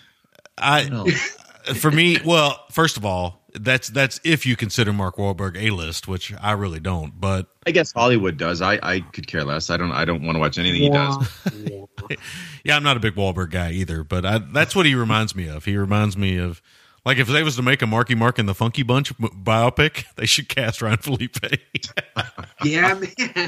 S3: For me, well, first of all, that's if you consider Mark Wahlberg A-list, which I really don't. But
S4: I guess Hollywood does. I could care less. I don't want to watch anything he does.
S3: Yeah, I'm not a big Wahlberg guy either, but that's what he reminds me of. He reminds me of, like, if they was to make a Marky Mark and the Funky Bunch biopic, they should cast Ryan Phillippe.
S2: Yeah, man.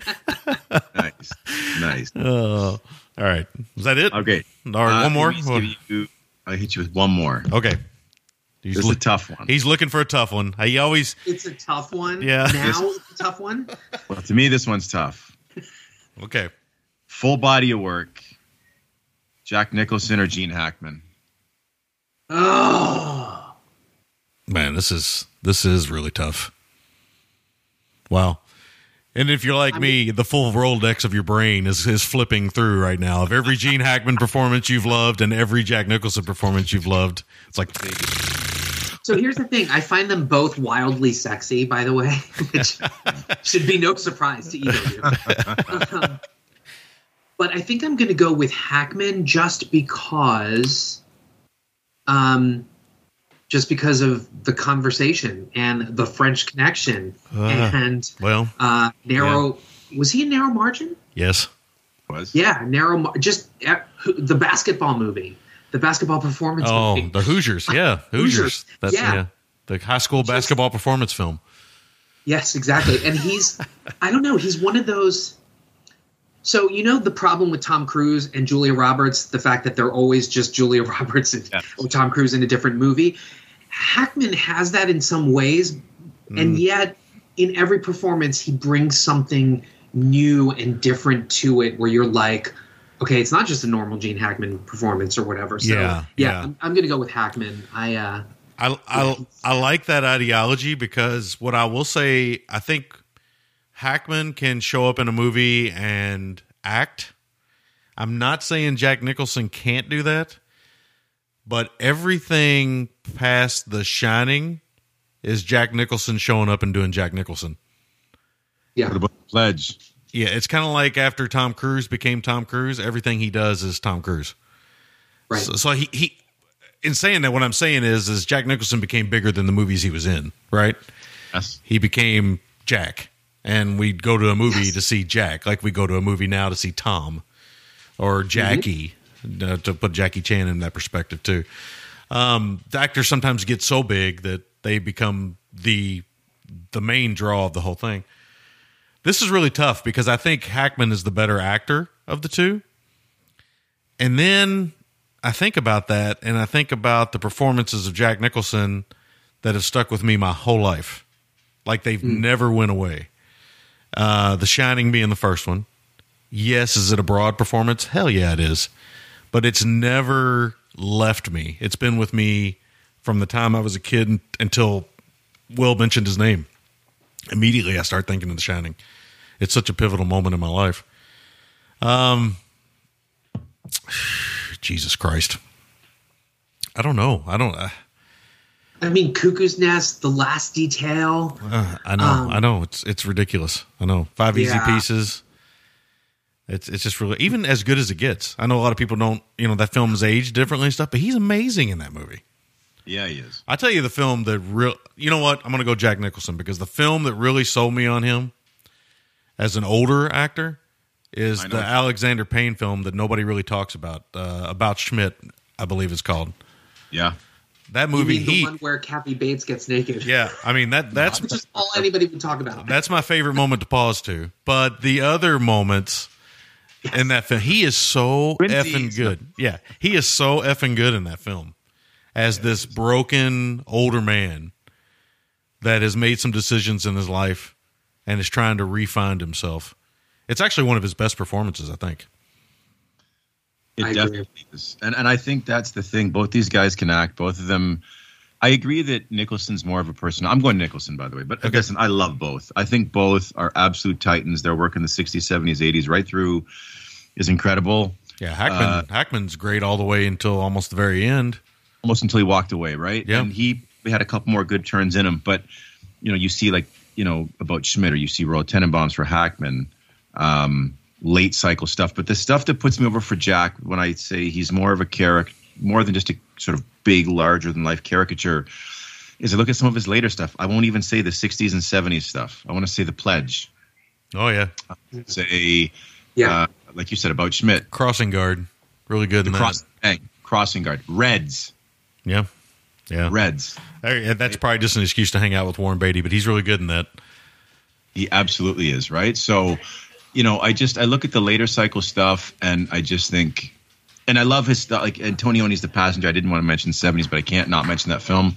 S4: Nice.
S3: All right. Was that it?
S4: Okay.
S3: All right, one more?
S4: I'll hit you with one more.
S3: Okay.
S4: This is a tough one.
S3: He's looking for a tough one.
S2: It's a tough one?
S3: Yeah.
S2: Now it's a tough one?
S4: Well, to me, this one's tough.
S3: Okay.
S4: Full body of work. Jack Nicholson or Gene Hackman?
S2: Oh.
S3: Man, this is really tough. Wow. And if you're like me, the full Rolodex of your brain is flipping through right now of every Gene Hackman performance you've loved and every Jack Nicholson performance you've loved. It's like,
S2: so here's the thing. I find them both wildly sexy, by the way, which should be no surprise to either of you. But I think I'm going to go with Hackman just because of the conversation and the French Connection and narrow. Yeah. Was he in Narrow Margin?
S3: Yes,
S4: was.
S2: Yeah, the basketball movie, the basketball performance. movie.
S3: The Hoosiers. Yeah, Hoosiers. That's the high school basketball performance film.
S2: Yes, exactly. And I don't know. He's one of those. So, the problem with Tom Cruise and Julia Roberts, the fact that they're always just Julia Roberts or Tom Cruise in a different movie. Hackman has that in some ways, and yet in every performance he brings something new and different to it where you're like, okay, it's not just a normal Gene Hackman performance or whatever. So, I'm going to go with Hackman. I
S3: like that ideology because what I will say, I think Hackman can show up in a movie and act. I'm not saying Jack Nicholson can't do that, but everything past The Shining is Jack Nicholson showing up and doing Jack Nicholson.
S4: Yeah. What about Pledge?
S3: Yeah, it's kind of like after Tom Cruise became Tom Cruise, everything he does is Tom Cruise.
S2: Right.
S3: So he in saying that, what I'm saying is Jack Nicholson became bigger than the movies he was in, right?
S4: Yes.
S3: He became Jack. And we'd go to a movie to see Jack, like we go to a movie now to see Tom or Jackie, to put Jackie Chan in that perspective too. The actors sometimes get so big that they become the main draw of the whole thing. This is really tough because I think Hackman is the better actor of the two. And then I think about that, and I think about the performances of Jack Nicholson that have stuck with me my whole life. Like they've never went away. The Shining being the first one. Yes, is it a broad performance? Hell yeah, it is. But it's never left me. It's been with me from the time I was a kid until Will mentioned his name. Immediately I start thinking of The Shining. It's such a pivotal moment in my life. Jesus Christ. I don't know.
S2: I mean, Cuckoo's Nest, The Last Detail.
S3: I know. It's ridiculous. I know. 5 Easy Pieces. It's just really, even as good as it gets. I know a lot of people don't, that film is aged differently and stuff, but he's amazing in that movie.
S4: Yeah, he is.
S3: I tell you the film that you know what? I'm going to go Jack Nicholson because the film that really sold me on him as an older actor is the Alexander Payne film that nobody really talks about Schmidt, I believe it's called.
S4: Yeah.
S3: That movie,
S2: you mean the one where Kathy Bates gets naked?
S3: Yeah, I mean that's
S2: just all anybody would talk about.
S3: That's my favorite moment to pause to. But the other moments in that film, he is so effing good. Yeah, he is so effing good in that film as this broken older man that has made some decisions in his life and is trying to re-find himself. It's actually one of his best performances, I think.
S4: It definitely is. And I think that's the thing. Both these guys can act. Both of them. I agree that Nicholson's more of a person. I'm going Nicholson, by the way. But listen, I love both. I think both are absolute titans. Their work in the 60s, 70s, 80s, right through is incredible.
S3: Yeah, Hackman's great all the way until almost the very end.
S4: Almost until he walked away, right?
S3: Yeah.
S4: And we had a couple more good turns in him. But, you see about Schmidt, or you see Royal Tenenbaums for Hackman. Late cycle stuff, but the stuff that puts me over for Jack when I say he's more of a character, more than just a sort of big, larger than life caricature, is I look at some of his later stuff. I won't even say the 60s and 70s stuff. I want to say The Pledge.
S3: Oh yeah.
S4: Say, like you said about Schmidt,
S3: Crossing Guard, really good in that.
S4: Crossing Guard, Reds.
S3: Yeah.
S4: Reds.
S3: That's probably just an excuse to hang out with Warren Beatty, but he's really good in that.
S4: He absolutely is, right? So. I look at the later cycle stuff and I just think, and I love his stuff, like Antonioni's The Passenger. I didn't want to mention 70s, but I can't not mention that film.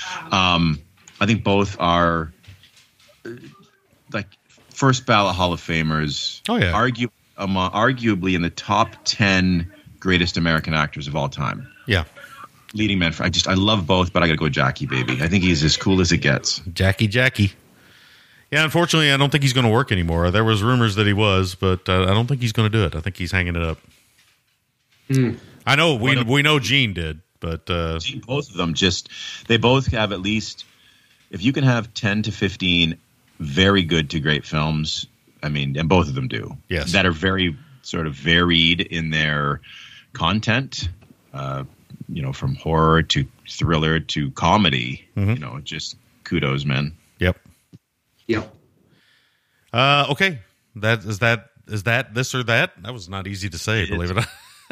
S4: I think both are like first ballot Hall of Famers.
S3: Oh yeah.
S4: Arguably in the top 10 greatest American actors of all time.
S3: Yeah.
S4: Leading men. I love both, but I got to go Jackie, baby. I think he's as cool as it gets.
S3: Jackie. Yeah, unfortunately, I don't think he's going to work anymore. There was rumors that he was, but I don't think he's going to do it. I think he's hanging it up. I know we know Gene did, but
S4: both of them they both have at least, if you can have 10 to 15 very good to great films, I mean, and both of them do,
S3: yes,
S4: that are very sort of varied in their content, from horror to thriller to comedy, just kudos, man.
S3: Yep.
S2: Okay.
S3: Is that this or that? That was not easy to say, believe it or not.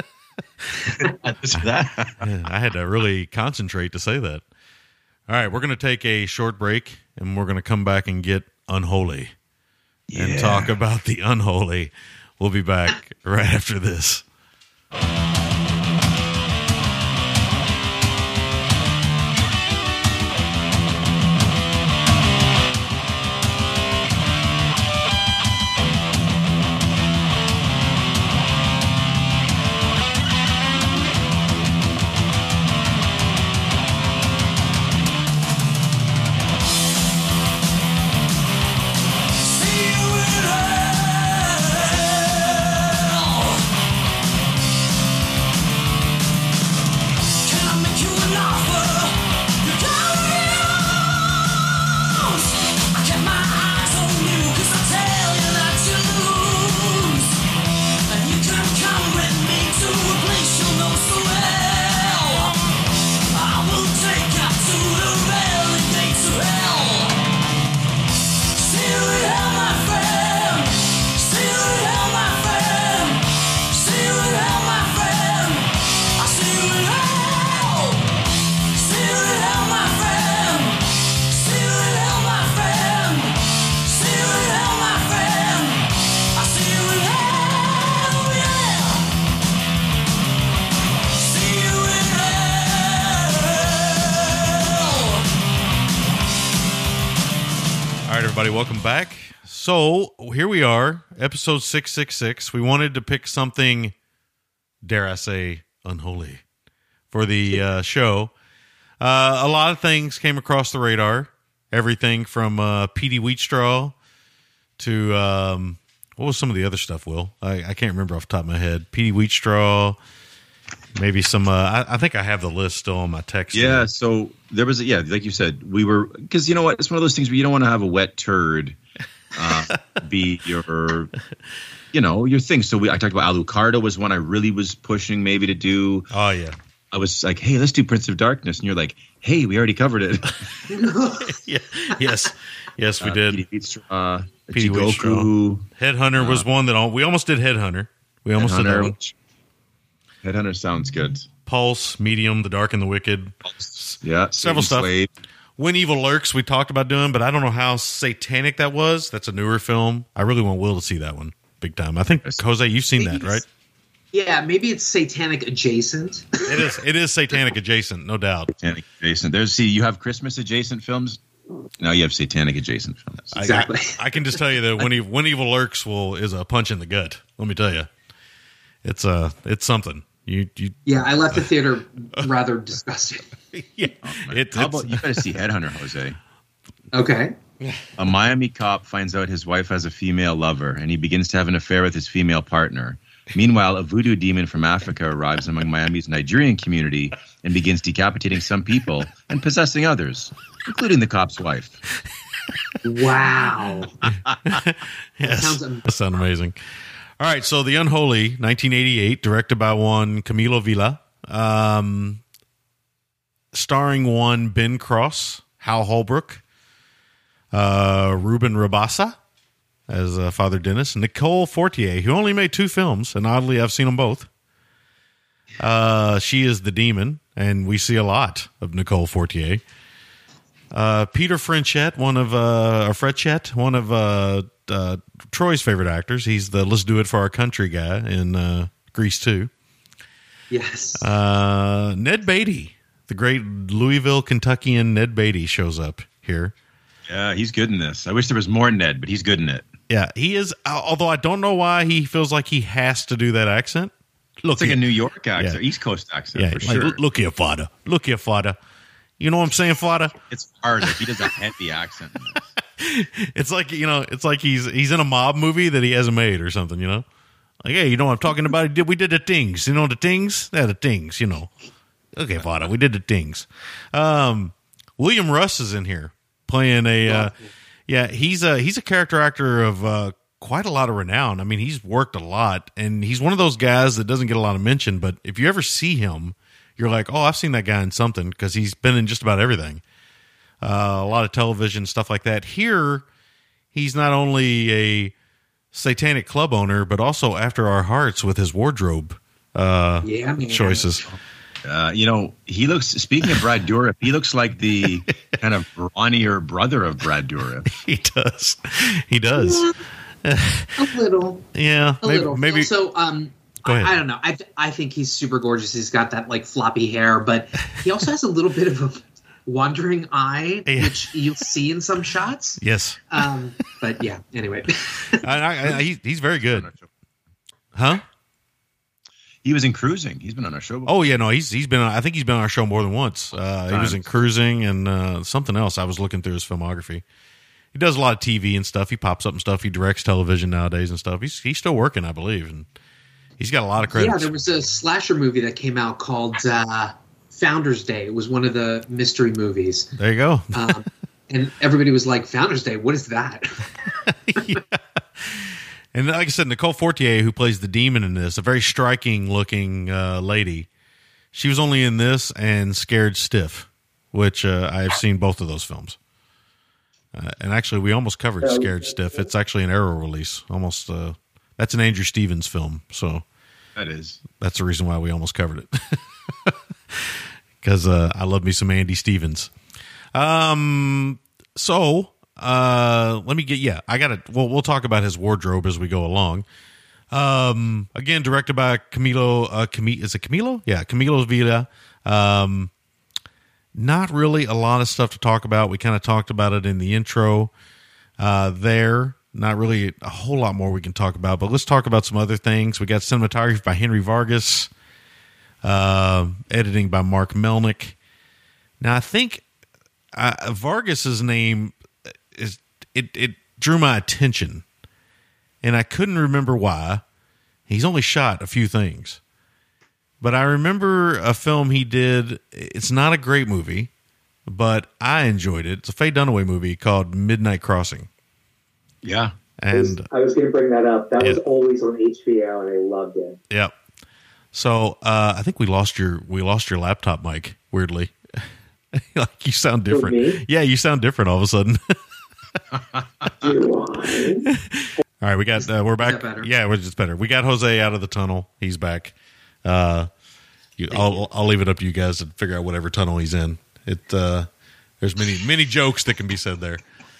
S3: I had to really concentrate to say that. All right, we're going to take a short break, and we're going to come back and get unholy and talk about the unholy. We'll be back right after this. Everybody, welcome back. So here we are, episode 666. We wanted to pick something, dare I say, unholy for the show. A lot of things came across the radar. Everything from Petey Wheatstraw to what was some of the other stuff, Will? I can't remember off the top of my head. Petey Wheatstraw, maybe some. I think I have the list still on my text.
S4: Yeah, so there was, like you said, we were, because you know what? It's one of those things where you don't want to have a wet turd be your thing. So I talked about Alucarda was one I really was pushing maybe to do.
S3: Oh, yeah.
S4: I was like, hey, let's do Prince of Darkness. And you're like, hey, we already covered it.
S3: Yes, we did.
S4: Petey Wheatstraw.
S3: Headhunter was one that we almost did Headhunter. We almost did that one.
S4: Headhunter sounds good.
S3: Pulse, Medium, The Dark and the Wicked.
S4: Yeah,
S3: several stuff.
S4: Slave.
S3: When Evil Lurks, we talked about doing, but I don't know how satanic that was. That's a newer film. I really want Will to see that one big time. I think, Jose, you've seen that, right?
S2: Yeah, maybe it's satanic adjacent.
S3: It is satanic adjacent, no doubt.
S4: Satanic adjacent. You have Christmas adjacent films. Now you have satanic adjacent films.
S2: Exactly.
S3: I can just tell you that when Evil Lurks is a punch in the gut. Let me tell you, it's something. Yeah,
S2: I left the theater rather disgusted.
S3: Yeah,
S4: how about you got to see Headhunter, Jose?
S2: Okay.
S4: A Miami cop finds out his wife has a female lover, and he begins to have an affair with his female partner. Meanwhile, a voodoo demon from Africa arrives among Miami's Nigerian community and begins decapitating some people and possessing others, including the cop's wife.
S2: Wow.
S3: Yes, that sounds amazing. All right, so The Unholy, 1988, directed by one Camilo Villa, starring one Ben Cross, Hal Holbrook, Ruben Rabasa as Father Dennis, Nicole Fortier, who only made 2 films, and oddly, I've seen them both. She is the demon, and we see a lot of Nicole Fortier. Peter Frenchette, one of Troy's favorite actors. He's the Let's Do It for Our Country guy in Grease 2.
S2: Yes.
S3: Ned Beatty, the great Louisville, Kentuckian Ned Beatty shows up here.
S4: Yeah, he's good in this. I wish there was more Ned, but he's good in it.
S3: Yeah, he is, although I don't know why he feels like he has to do that accent.
S4: It's like a New York accent, East Coast accent, for sure.
S3: Look here, father. You know what I'm saying, Flada?
S4: It's hard. Like, he does a heavy accent in this.
S3: It's like, it's like he's in a mob movie that he hasn't made or something, Like, hey, you know what I'm talking about? We did the things. The things? Yeah, the things, Okay, Flada, we did the things. William Russ is in here playing he's a character actor of quite a lot of renown. I mean, he's worked a lot, and he's one of those guys that doesn't get a lot of mention, but if you ever see him, you're like, oh, I've seen that guy in something, because he's been in just about everything. A lot of television, stuff like that. Here, he's not only a Satanic Club owner, but also after our hearts with his wardrobe choices.
S4: He looks, speaking of Brad Dourif, he looks like the kind of brawnier brother of Brad Dourif.
S3: He does.
S2: A little.
S3: Yeah. Maybe.
S2: So,
S3: go ahead.
S2: I don't know. I think he's super gorgeous. He's got that like floppy hair, but he also has a little bit of a wandering eye, which you'll see in some shots.
S3: Yes.
S2: But yeah, anyway.
S3: He's very good. Huh?
S4: He was in Cruising. He's been on our show before.
S3: Oh yeah, no, he's been. I think he's been on our show more than once. He was in Cruising and something else. I was looking through his filmography. He does a lot of TV and stuff. He pops up and stuff. He directs television nowadays and stuff. He's still working, I believe, and he's got a lot of credits.
S2: Yeah, there was a slasher movie that came out called Founders Day. It was one of the mystery movies.
S3: There you go.
S2: And everybody was like, Founders Day, what is that?
S3: Yeah. And like I said, Nicole Fortier, who plays the demon in this, a very striking looking lady. She was only in this and Scared Stiff, which I have seen both of those films. And actually, we almost covered Scared Stiff. It's actually an Arrow release. Almost, that's an Andrew Stevens film. So that's the reason why we almost covered it. Because I love me some Andy Stevens. Let me get, we'll talk about his wardrobe as we go along. Again, directed by Camilo, is it Camilo? Yeah, Camilo Villa. Not really a lot of stuff to talk about. We kind of talked about it in the intro there. Not really a whole lot more we can talk about, but let's talk about some other things. We got cinematography by Henry Vargas, editing by Mark Melnick. Now, I think Vargas's name it drew my attention, and I couldn't remember why. He's only shot a few things, but I remember a film he did. It's not a great movie, but I enjoyed it. It's a Faye Dunaway movie called Midnight Crossing.
S4: Yeah,
S3: and
S7: I was going to bring that up. That was always on HBO, and I loved it.
S3: Yep. So I think we lost your laptop mic weirdly. Like you sound different. Me? Yeah, you sound different all of a sudden.
S7: Do I?
S3: All right, we got we're back. Yeah, it's better. We got Jose out of the tunnel. He's back. I'll leave it up to you guys to figure out whatever tunnel he's in. There's many jokes that can be said there.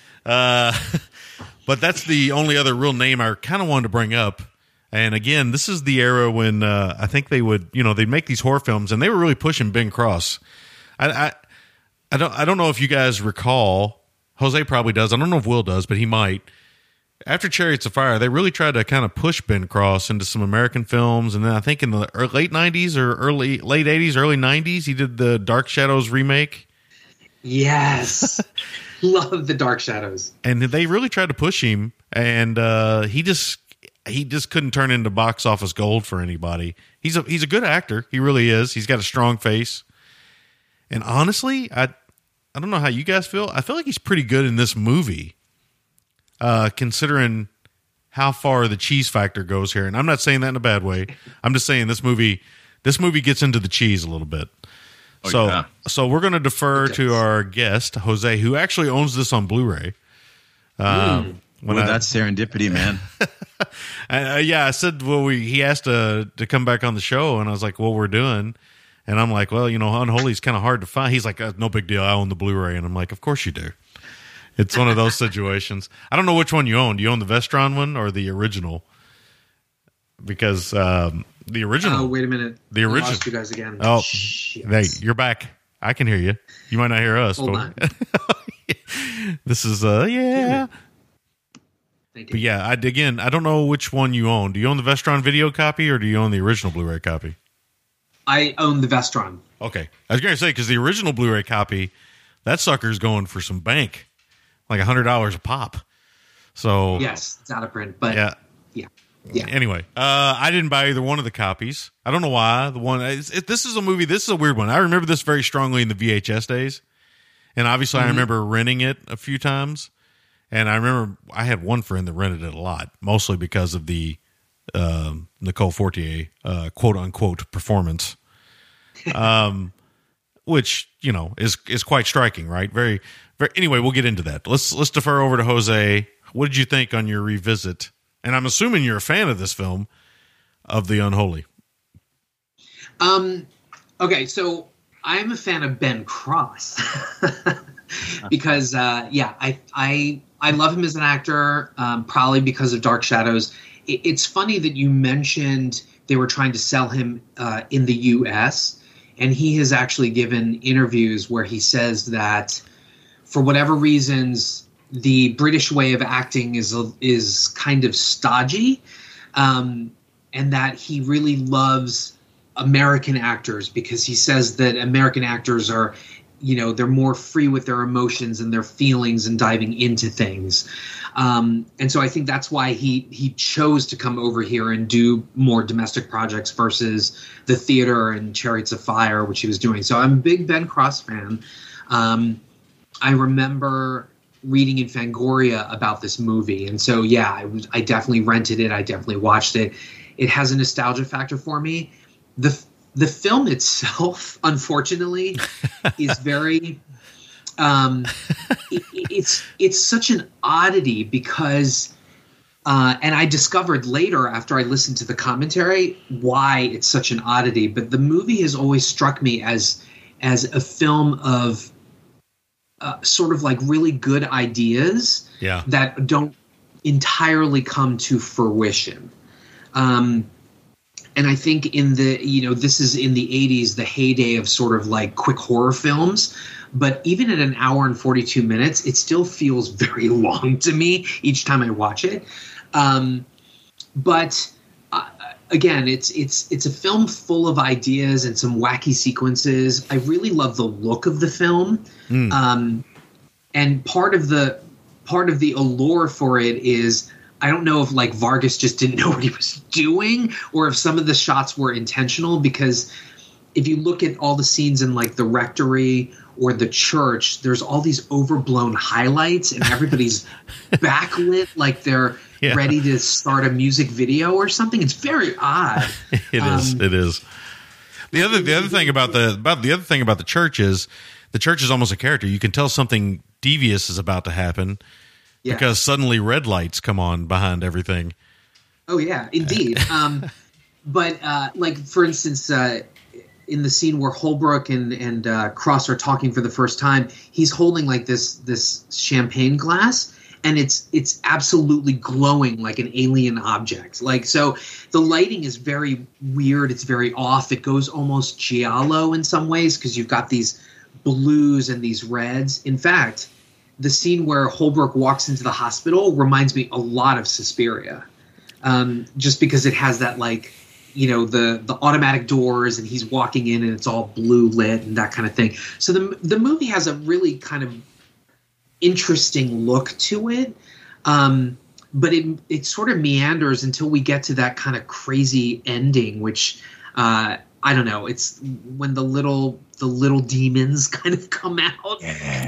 S3: But that's the only other real name I kind of wanted to bring up. And again, this is the era when I think they would, they'd make these horror films, and they were really pushing Ben Cross. I don't know if you guys recall. Jose probably does. I don't know if Will does, but he might. After Chariots of Fire, they really tried to kind of push Ben Cross into some American films, and then I think in the late 90s or late 80s, early 90s, he did the Dark Shadows remake.
S2: Yes. Love the Dark Shadows.
S3: And they really tried to push him, and he just couldn't turn into box office gold for anybody. He's a good actor. He really is. He's got a strong face. And honestly, I don't know how you guys feel. I feel like he's pretty good in this movie, considering how far the cheese factor goes here. And I'm not saying that in a bad way. I'm just saying this movie gets into the cheese a little bit. So we're going to defer to our guest, Jose, who actually owns this on Blu-ray.
S4: That's serendipity, man.
S3: I said, he asked to come back on the show, and I was like, well, we're doing. And I'm like, well, Unholy's kind of hard to find. He's like, no big deal. I own the Blu-ray. And I'm like, of course you do. It's one of those situations. I don't know which one you own. Do you own the Vestron one or the original? Because the original.
S2: Oh, wait a minute.
S3: The original.
S2: I lost you guys again.
S3: Oh, hey, you're back. I can hear you. You might not hear us.
S2: Hold on.
S3: This is, yeah. But yeah, I don't know which one you own. Do you own the Vestron video copy or do you own the original Blu-ray copy?
S2: I own the Vestron.
S3: Okay. I was going to say, because the original Blu-ray copy, that sucker's going for some bank, like $100 a pop. So
S2: yes, it's out of print, but yeah.
S3: Anyway, I didn't buy either one of the copies. I don't know why. This is a movie. This is a weird one. I remember this very strongly in the VHS days, and obviously I remember renting it a few times. And I remember I had one friend that rented it a lot, mostly because of the Nicole Fortier quote unquote performance, which is quite striking, right? Very, very. Anyway, we'll get into that. Let's defer over to Jose. What did you think on your revisit? And I'm assuming you're a fan of this film, of The Unholy.
S2: Okay, so I'm a fan of Ben Cross because, I love him as an actor, probably because of Dark Shadows. It's funny that you mentioned they were trying to sell him in the U.S., and he has actually given interviews where he says that for whatever reasons, the British way of acting is kind of stodgy, and that he really loves American actors because he says that American actors are, they're more free with their emotions and their feelings and diving into things. And so I think that's why he chose to come over here and do more domestic projects versus the theater and Chariots of Fire, which he was doing. So I'm a big Ben Cross fan. I remember reading in Fangoria about this movie. And so, I definitely rented it. I definitely watched it. It has a nostalgia factor for me. The film itself, unfortunately, is very, it's such an oddity because, and I discovered later after I listened to the commentary why it's such an oddity, but the movie has always struck me as a film of, sort of like really good ideas that don't entirely come to fruition. And I think in this is in the 80s, the heyday of sort of like quick horror films. But even at an hour and 42 minutes, it still feels very long to me each time I watch it. But again, it's a film full of ideas and some wacky sequences. I really love the look of the film. And part of the allure for it is, I don't know if like Vargas just didn't know what he was doing or if some of the shots were intentional, because if you look at all the scenes in like the rectory or the church, there's all these overblown highlights and everybody's backlit like they're ready to start a music video or something. It's very odd.
S3: It is. The other thing about the church is the church is almost a character. You can tell something devious is about to happen because suddenly red lights come on behind everything.
S2: Oh yeah, indeed. But like for instance, in the scene where Holbrook and Cross are talking for the first time, he's holding like this champagne glass, and it's absolutely glowing like an alien object. Like, so the lighting is very weird. It's very off. It goes almost giallo in some ways because you've got these blues and these reds. In fact, the scene where Holbrook walks into the hospital reminds me a lot of Suspiria, just because it has that like, the automatic doors and he's walking in and it's all blue lit and that kind of thing. So the movie has a really kind of interesting look to it. But it sort of meanders until we get to that kind of crazy ending, which I don't know. It's when the little demons kind of come out.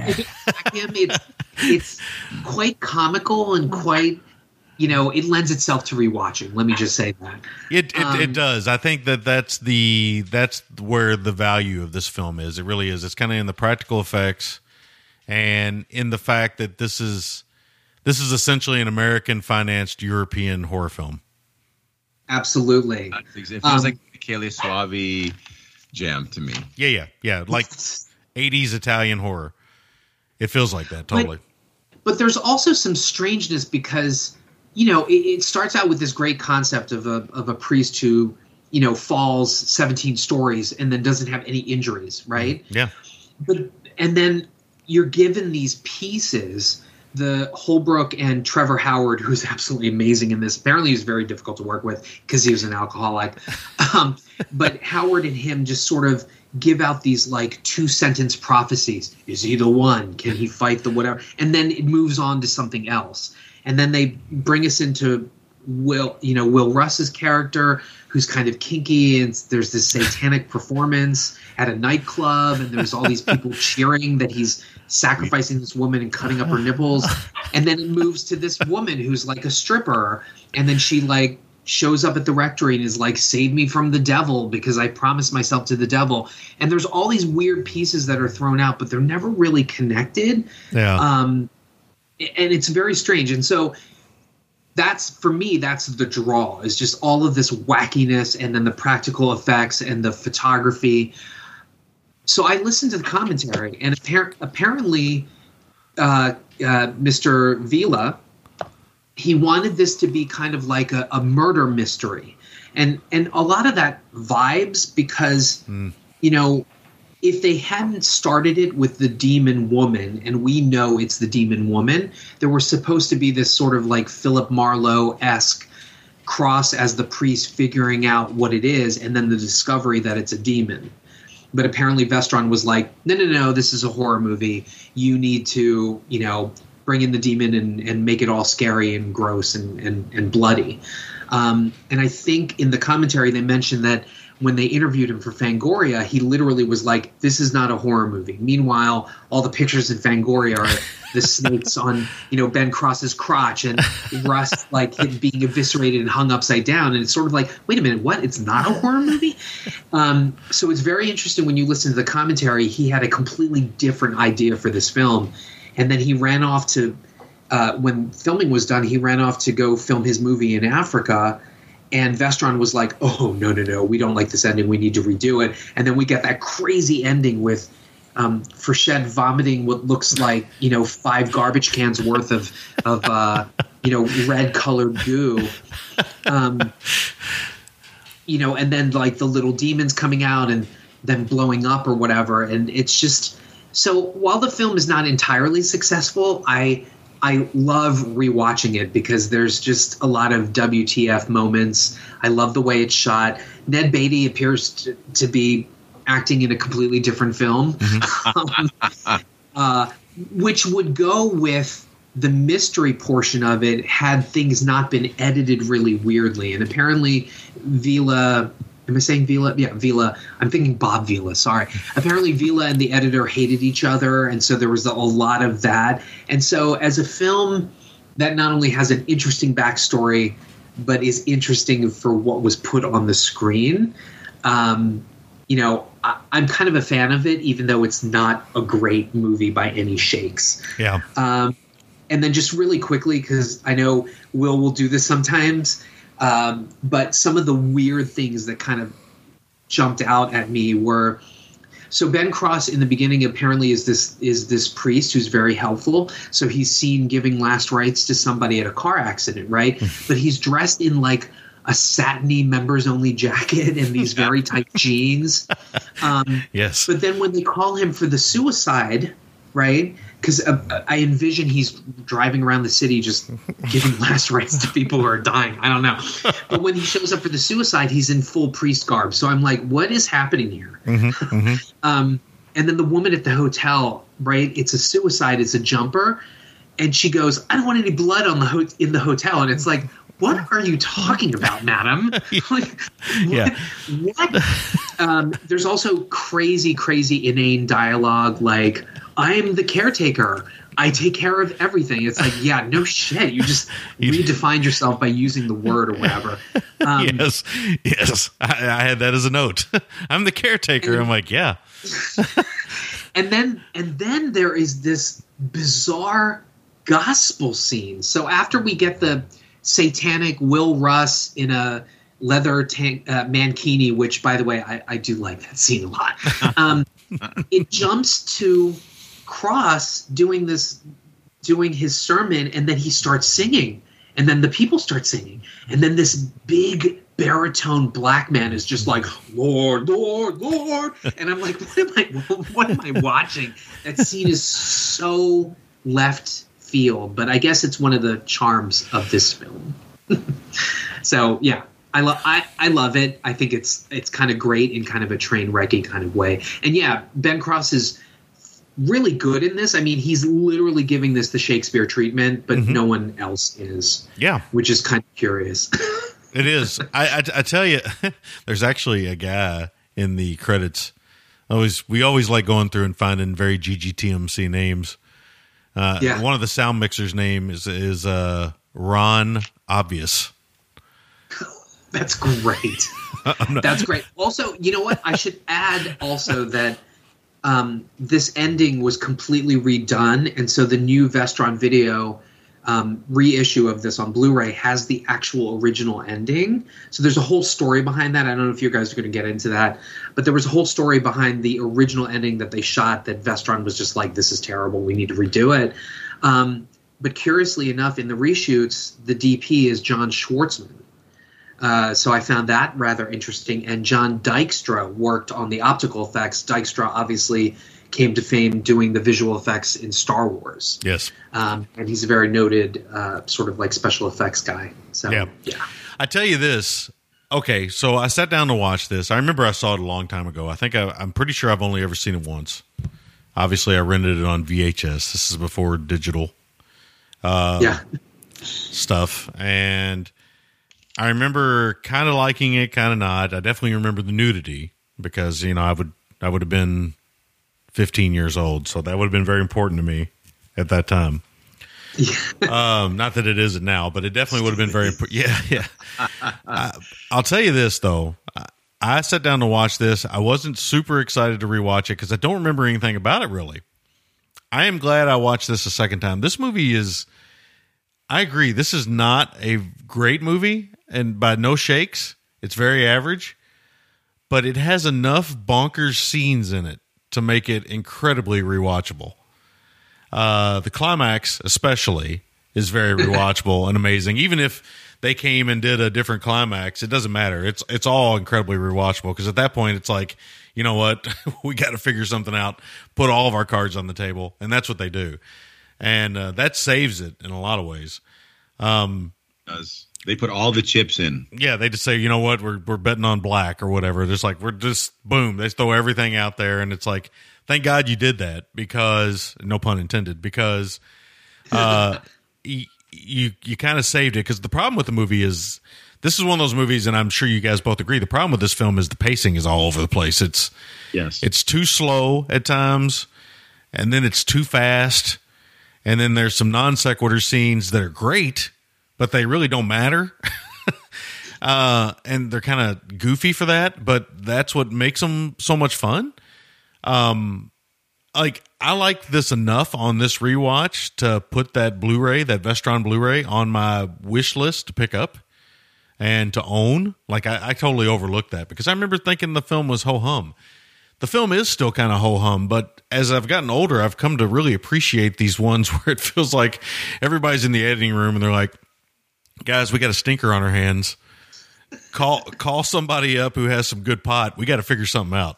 S2: It's quite comical and quite, it lends itself to rewatching. Let me just say that.
S3: It does. I think that's where the value of this film is. It really is. It's kind of in the practical effects and in the fact that this is essentially an American financed European horror film.
S2: Absolutely.
S4: It feels like the Kelly Suave jam to me.
S3: Yeah. Like 80s Italian horror. It feels like that, totally.
S2: But there's also some strangeness because, it starts out with this great concept of a priest who, falls 17 stories and then doesn't have any injuries, right?
S3: Yeah.
S2: And then you're given these pieces the Holbrook and Trevor Howard, who's absolutely amazing in this. Apparently, he's very difficult to work with because he was an alcoholic. But Howard and him just sort of give out these like 2-sentence prophecies. Is he the one? Can he fight the whatever? And then it moves on to something else. And then they bring us into Will Russ's character, who's kind of kinky, and there's this satanic performance at a nightclub, and there's all these people cheering that he's sacrificing this woman and cutting up her nipples. And then it moves to this woman who's like a stripper, and then she like shows up at the rectory and is like, save me from the devil because I promised myself to the devil. And there's all these weird pieces that are thrown out, but they're never really connected.
S3: Yeah.
S2: And it's very strange. And so that's, for me, that's the draw, is just all of this wackiness and then the practical effects and the photography. So I listened to the commentary, and apparently Mr. Vila, he wanted this to be kind of like a murder mystery. And a lot of that vibes because, if they hadn't started it with the demon woman, and we know it's the demon woman, there was supposed to be this sort of like Philip Marlowe-esque Cross as the priest figuring out what it is, and then the discovery that it's a demon. But apparently Vestron was like, no, this is a horror movie. You need to, bring in the demon and make it all scary and gross and bloody. And I think in the commentary they mentioned that when they interviewed him for Fangoria, he literally was like, this is not a horror movie. Meanwhile, all the pictures in Fangoria are the snakes on, Ben Cross's crotch and Russ like him being eviscerated and hung upside down. And it's sort of like, wait a minute, what? It's not a horror movie? So it's very interesting when you listen to the commentary. He had a completely different idea for this film. And then he ran off to, when filming was done, he ran off to go film his movie in Africa. And Vestron was like, oh, no, we don't like this ending. We need to redo it. And then we get that crazy ending with Frechette vomiting what looks like, 5 garbage cans worth of red colored goo. And then like the little demons coming out and them blowing up or whatever. And it's just, so while the film is not entirely successful, I love rewatching it because there's just a lot of WTF moments. I love the way it's shot. Ned Beatty appears to be acting in a completely different film, which would go with the mystery portion of it had things not been edited really weirdly. And apparently Vila... Am I saying Vila? Yeah, Vila. I'm thinking Bob Vila. Sorry. Apparently Vila and the editor hated each other, and so there was a lot of that. And so as a film that not only has an interesting backstory, but is interesting for what was put on the screen, I'm kind of a fan of it, even though it's not a great movie by any shakes.
S3: Yeah.
S2: And then just really quickly, because I know will do this sometimes, but some of the weird things that kind of jumped out at me were, so Ben Cross in the beginning apparently is this priest who's very helpful. So he's seen giving last rites to somebody at a car accident, right? But he's dressed in like a satiny members only jacket and these very tight jeans.
S3: Yes.
S2: But then when they call him for the suicide, right? Because I envision he's driving around the city just giving last rites to people who are dying. I don't know. But when he shows up for the suicide, he's in full priest garb. So I'm like, what is happening here? And then the woman at the hotel, right? It's a suicide. It's a jumper. And she goes, I don't want any blood on in the hotel. And it's like, what are you talking about, madam? Like, what? There's also crazy, inane dialogue like, I'm the caretaker. I take care of everything. It's like, yeah, no shit. You just redefined yourself by using the word or whatever.
S3: Yes. I had that as a note. I'm the caretaker. I'm like, yeah.
S2: and then there is this bizarre gospel scene. So after we get the satanic Will Russ in a leather mankini, which, by the way, I do like that scene a lot. It jumps to Cross doing his sermon, and then he starts singing, and then the people start singing, and then this big baritone black man is just like, Lord, Lord, Lord, and I'm like, what am I watching? That scene is so left feel, but I guess it's one of the charms of this film. So yeah, I love it. I think it's kind of great in kind of a train wrecky kind of way. And yeah, Ben Cross is really good in this. I mean, he's literally giving this the Shakespeare treatment, but no one else is.
S3: Yeah,
S2: which is kind of curious.
S3: It is. I tell you, there's actually a guy in the credits. We always like going through and finding very GGTMC names. One of the sound mixers' name is Ron Obvious.
S2: That's great. That's great. Also, you know what? I should add also that this ending was completely redone, and so the new Vestron Video reissue of this on Blu-ray has the actual original ending. So there's a whole story behind that. I don't know if you guys are going to get into that, but there was a whole story behind the original ending that they shot that Vestron was just like, this is terrible, we need to redo it. But curiously enough, in the reshoots, the DP is John Schwartzman. So I found that rather interesting. And John Dykstra worked on the optical effects. Dykstra obviously came to fame doing the visual effects in Star Wars.
S3: Yes.
S2: And he's a very noted sort of like special effects guy. So, yeah.
S3: I tell you this. Okay, so I sat down to watch this. I remember I saw it a long time ago. I think I'm pretty sure I've only ever seen it once. Obviously, I rented it on VHS. This is before digital stuff. And I remember kind of liking it, kind of not. I definitely remember the nudity because, I would have been 15 years old, so that would have been very important to me at that time. Not that it isn't now, but it definitely would have been very important. Yeah. I'll tell you this, though. I sat down to watch this. I wasn't super excited to rewatch it because I don't remember anything about it, really. I am glad I watched this a second time. This movie is, I agree, this is not a great movie, and by no shakes. It's very average, but it has enough bonkers scenes in it to make it incredibly rewatchable. The climax, especially, is very rewatchable and amazing. Even if they came and did a different climax, it doesn't matter. It's all incredibly rewatchable because at that point, it's like, you know what? We got to figure something out, put all of our cards on the table, and that's what they do. And that saves it in a lot of ways.
S4: They put all the chips in.
S3: Yeah, they just say, you know what, we're betting on black or whatever. Just like, we're just, boom, they throw everything out there, and it's like, thank God you did that because, no pun intended, because you kind of saved it. Because the problem with the movie is, this is one of those movies, and I'm sure you guys both agree, the problem with this film is the pacing is all over the place. It's too slow at times, and then it's too fast, and then there's some non sequitur scenes that are great, but they really don't matter. And they're kind of goofy for that, but that's what makes them so much fun. Like, I like this enough on this rewatch to put that Blu-ray, that Vestron Blu-ray, on my wish list to pick up and to own. Like, I totally overlooked that because I remember thinking the film was ho-hum. The film is still kind of ho-hum, but as I've gotten older, I've come to really appreciate these ones where it feels like everybody's in the editing room and they're like, guys, we got a stinker on our hands. Call somebody up who has some good pot. We got to figure something out.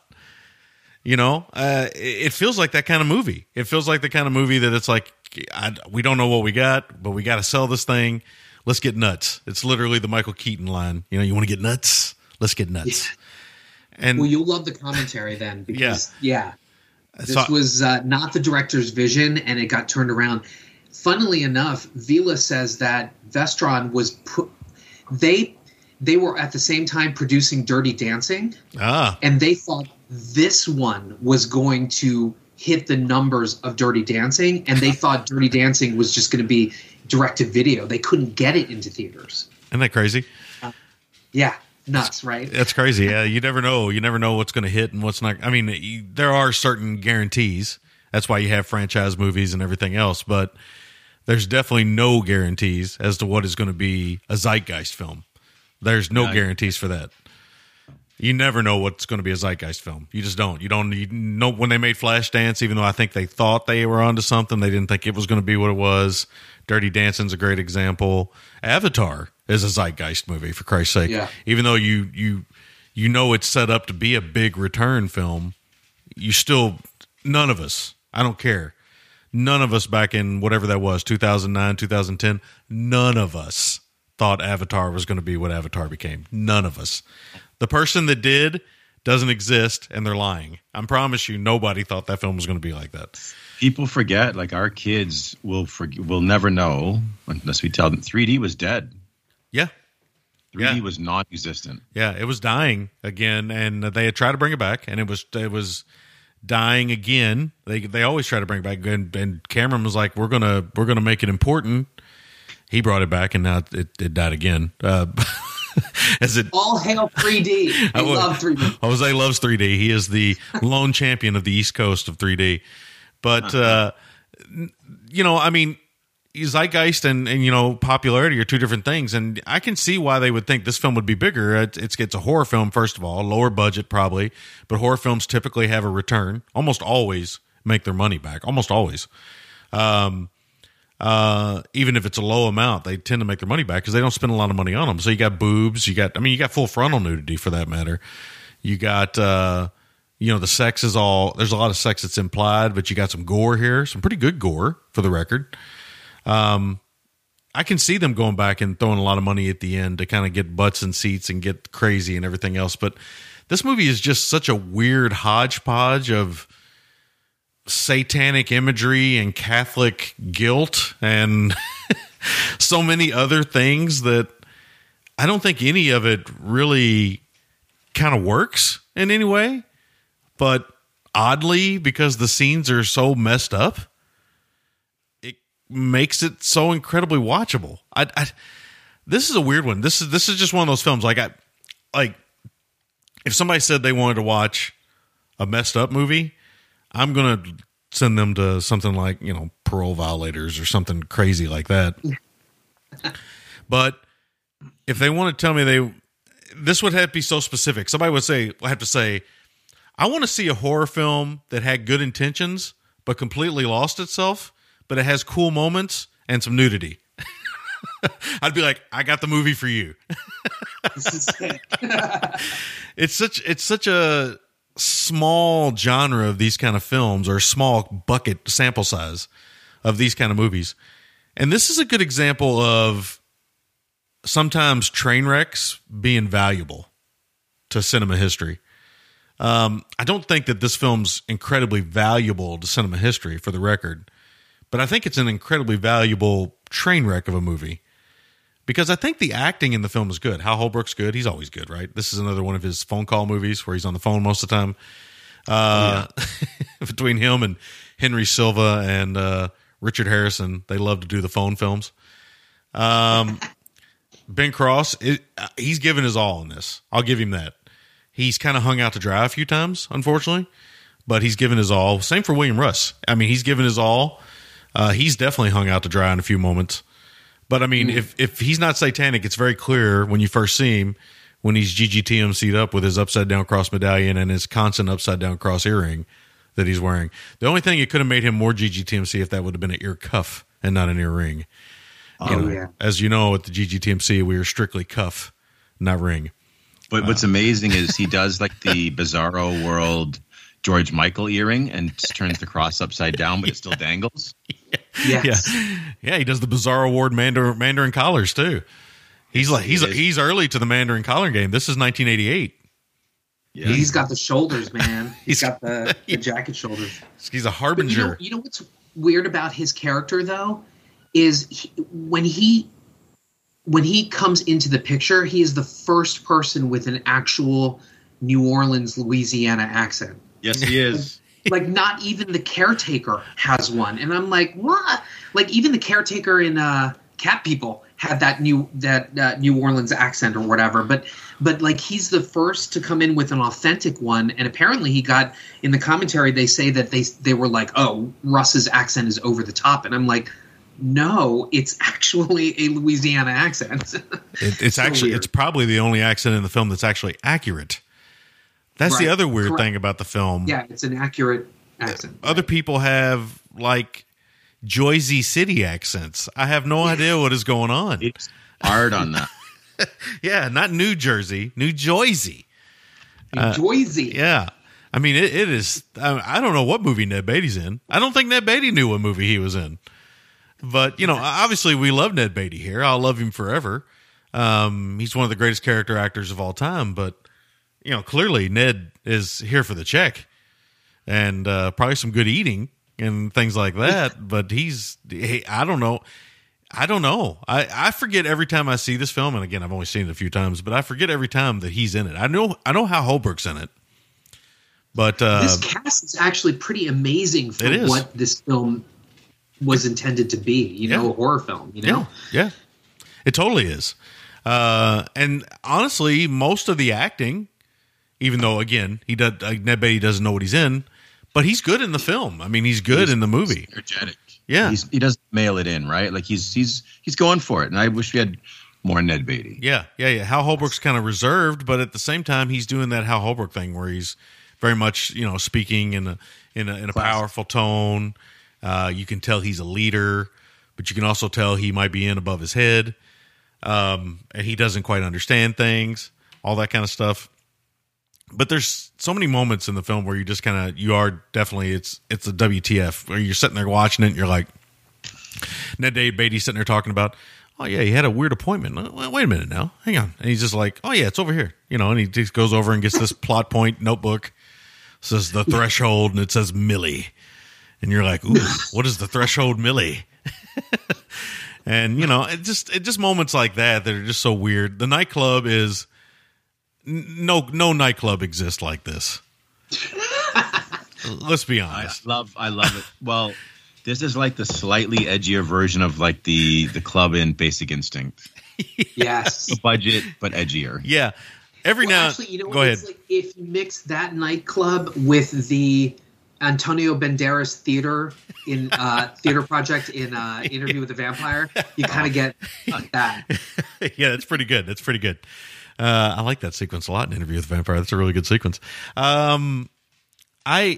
S3: It feels like that kind of movie. It feels like the kind of movie that it's like, we don't know what we got, but we got to sell this thing. Let's get nuts. It's literally the Michael Keaton line. You want to get nuts? Let's get nuts. Yeah. And
S2: well, you'll love the commentary then because this was not the director's vision, and it got turned around. Funnily enough, Vila says that Vestron was they were at the same time producing Dirty Dancing, and they thought this one was going to hit the numbers of Dirty Dancing, and they thought Dirty Dancing was just going to be direct-to-video. They couldn't get it into theaters.
S3: Isn't that crazy?
S2: Yeah. Nuts, right?
S3: That's crazy. Yeah, you never know. You never know what's going to hit and what's not. I mean, there are certain guarantees. That's why you have franchise movies and everything else. But there's definitely no guarantees as to what is going to be a zeitgeist film. There's no guarantees for that. You never know what's going to be a zeitgeist film. You just don't. You know, when they made Flashdance, even though I think they thought they were onto something, they didn't think it was going to be what it was. Dirty Dancing's a great example. Avatar is a zeitgeist movie, for Christ's sake. Yeah. Even though you know it's set up to be a big return film, you still, none of us, I don't care, None of us back in whatever that was, 2009, 2010, none of us thought Avatar was going to be what Avatar became. None of us. The person that did doesn't exist, and they're lying. I promise you, nobody thought that film was going to be like that.
S4: People forget, like our kids will never know unless we tell them 3D was dead.
S3: Yeah.
S4: 3D was non-existent.
S3: Yeah, it was dying again, and they had tried to bring it back, and it was dying again. They always try to bring it back, and Cameron was like, "We're gonna make it important." He brought it back, and now it died again. As it
S2: all hail 3D. I love 3D.
S3: Jose loves 3D. He is the lone champion of the East Coast of 3D. But I mean, zeitgeist and popularity are two different things, and I can see why they would think this film would be bigger. It's a horror film, first of all, lower budget probably, but horror films typically have a return. Almost always make their money back. Almost always. Even if it's a low amount, they tend to make their money back because they don't spend a lot of money on them. So you got boobs, you got full frontal nudity for that matter. You got, the sex is there's a lot of sex that's implied, but you got some gore here, some pretty good gore for the record. I can see them going back and throwing a lot of money at the end to kind of get butts and seats and get crazy and everything else. But this movie is just such a weird hodgepodge of satanic imagery and Catholic guilt and so many other things that I don't think any of it really kind of works in any way. But oddly, because the scenes are so messed up, it makes it so incredibly watchable. This is a weird one. This is just one of those films. Like if somebody said they wanted to watch a messed up movie, I'm going to send them to something like, Parole Violators or something crazy like that. But if they want to tell me this would have to be so specific. Somebody would have to say, I want to see a horror film that had good intentions, but completely lost itself, but it has cool moments and some nudity. I'd be like, I got the movie for you. It's such a small genre of these kind of films, or small bucket sample size of these kind of movies. And this is a good example of sometimes train wrecks being valuable to cinema history. I don't think that this film's incredibly valuable to cinema history, for the record, but I think it's an incredibly valuable train wreck of a movie, because I think the acting in the film is good. Hal Holbrook's good. He's always good, right? This is another one of his phone call movies where he's on the phone most of the time. Between him and Henry Silva and Richard Harrison, they love to do the phone films. Ben Cross, he's given his all in this. I'll give him that. He's kind of hung out to dry a few times, unfortunately, but he's given his all. Same for William Russ. I mean, he's given his all. He's definitely hung out to dry in a few moments. But I mean, if he's not satanic, it's very clear when you first see him, when he's GGTMC'd up with his upside down cross medallion and his constant upside down cross earring that he's wearing. The only thing it could have made him more GGTMC if that would have been an ear cuff and not an ear ring. As you know, at the GGTMC, we are strictly cuff, not ring.
S4: But what's amazing is he does like the Bizarro World George Michael earring and turns the cross upside down, but it still dangles.
S2: Yes.
S3: Yeah. He does the Bizarro World Mandarin collars too. He's early to the Mandarin collar game. This is 1988.
S2: Yeah. He's got the shoulders, man. He's got the jacket shoulders.
S3: He's a harbinger.
S2: You know what's weird about his character though is when he comes into the picture, he is the first person with an actual New Orleans, Louisiana accent.
S4: Yes, he is.
S2: Like not even the caretaker has one, and I'm like, what? Like even the caretaker in Cat People had that New Orleans accent or whatever. But like he's the first to come in with an authentic one, and apparently he got in the commentary. They say that they were like, oh, Russ's accent is over the top, and I'm like, no, it's actually a Louisiana accent.
S3: It's so actually weird. It's probably the only accent in the film that's actually accurate. That's right. The other weird thing about the film.
S2: Yeah, it's an accurate accent.
S3: Other people have like Jersey City accents. I have no idea what is going on.
S4: It's hard on that.
S3: Yeah, not New Jersey, New Jersey.
S2: New Jersey.
S3: Yeah. I mean, it is. I don't know what movie Ned Beatty's in. I don't think Ned Beatty knew what movie he was in. But, obviously we love Ned Beatty here. I'll love him forever. He's one of the greatest character actors of all time. But, clearly Ned is here for the check and probably some good eating and things like that. But I don't know. I forget every time I see this film. And again, I've only seen it a few times, but I forget every time that he's in it. I know Hal Holbrook's in it. But
S2: this cast is actually pretty amazing for what this film was intended to be, a horror film,
S3: Yeah, it totally is. And honestly, most of the acting, even though, again, Ned Beatty doesn't know what he's in, but he's good in the film. I mean, he's good in the movie.
S4: Energetic.
S3: Yeah.
S4: He doesn't mail it in, right? Like he's going for it. And I wish we had more Ned Beatty.
S3: Yeah. Hal Holbrook's kind of reserved, but at the same time, he's doing that Hal Holbrook thing where he's very much, speaking in a powerful tone. You can tell he's a leader, but you can also tell he might be in above his head, and he doesn't quite understand things, all that kind of stuff. But there's so many moments in the film where it's a WTF, where you're sitting there watching it and you're like, Ned Beatty sitting there talking about, oh yeah, he had a weird appointment. Wait a minute now, hang on. And he's just like, oh yeah, it's over here, and he just goes over and gets this plot point notebook, says the threshold, and it says Millie. And you're like, ooh, what is the threshold, Millie? And, it just moments like that are just so weird. The nightclub is no nightclub exists like this. Let's be honest.
S4: I love it. Well, this is like the slightly edgier version of like the club in Basic Instinct.
S2: Yes.
S4: The budget, but edgier.
S3: Yeah. Go ahead.
S2: It's like if you mix that nightclub with the Antonio Banderas theater in theater project in Interview with the Vampire, you kind of get that.
S3: Yeah, that's pretty good. I like that sequence a lot in Interview with the Vampire. That's a really good sequence. I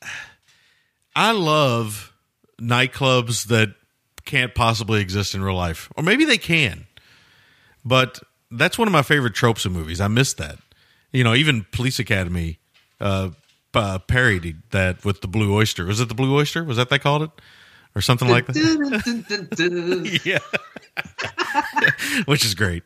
S3: love nightclubs that can't possibly exist in real life, or maybe they can, but that's one of my favorite tropes in movies. I miss that. Even Police Academy parodied that with the Blue Oyster. Was it the Blue Oyster? Was that they called it? Or something like that? Yeah. Which is great.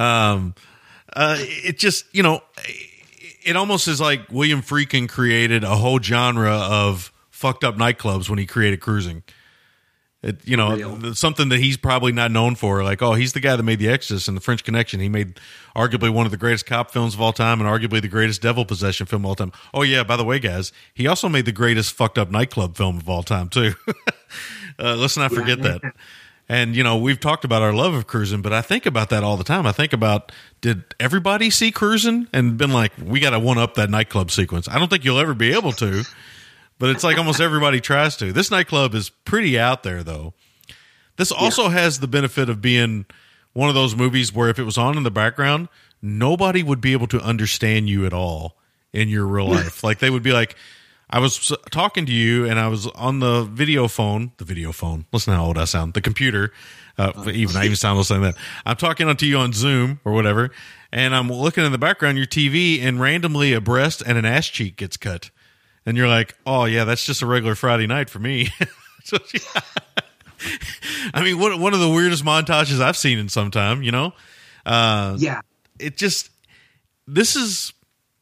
S3: It just, it almost is like William Friedkin created a whole genre of fucked up nightclubs when he created Cruising. Something that he's probably not known for. Like, oh, he's the guy that made The Exorcist and The French Connection. He made arguably one of the greatest cop films of all time and arguably the greatest devil possession film of all time. Oh, yeah, by the way, guys, he also made the greatest fucked up nightclub film of all time, too. Let's not forget that. And, we've talked about our love of Cruising, but I think about that all the time. I think about, did everybody see Cruising and been like, we got to one-up that nightclub sequence? I don't think you'll ever be able to. But it's like almost everybody tries to. This nightclub is pretty out there, though. This also has the benefit of being one of those movies where if it was on in the background, nobody would be able to understand you at all in your real life. Like, they would be like, I was talking to you, and I was on the video phone. Listen how old I sound. The computer. I even sound like that. I'm talking to you on Zoom or whatever, and I'm looking in the background, your TV, and randomly a breast and an ass cheek gets cut. And you're like, oh, yeah, that's just a regular Friday night for me. So, yeah. I mean, one of the weirdest montages I've seen in some time,
S2: Yeah.
S3: It just, this is,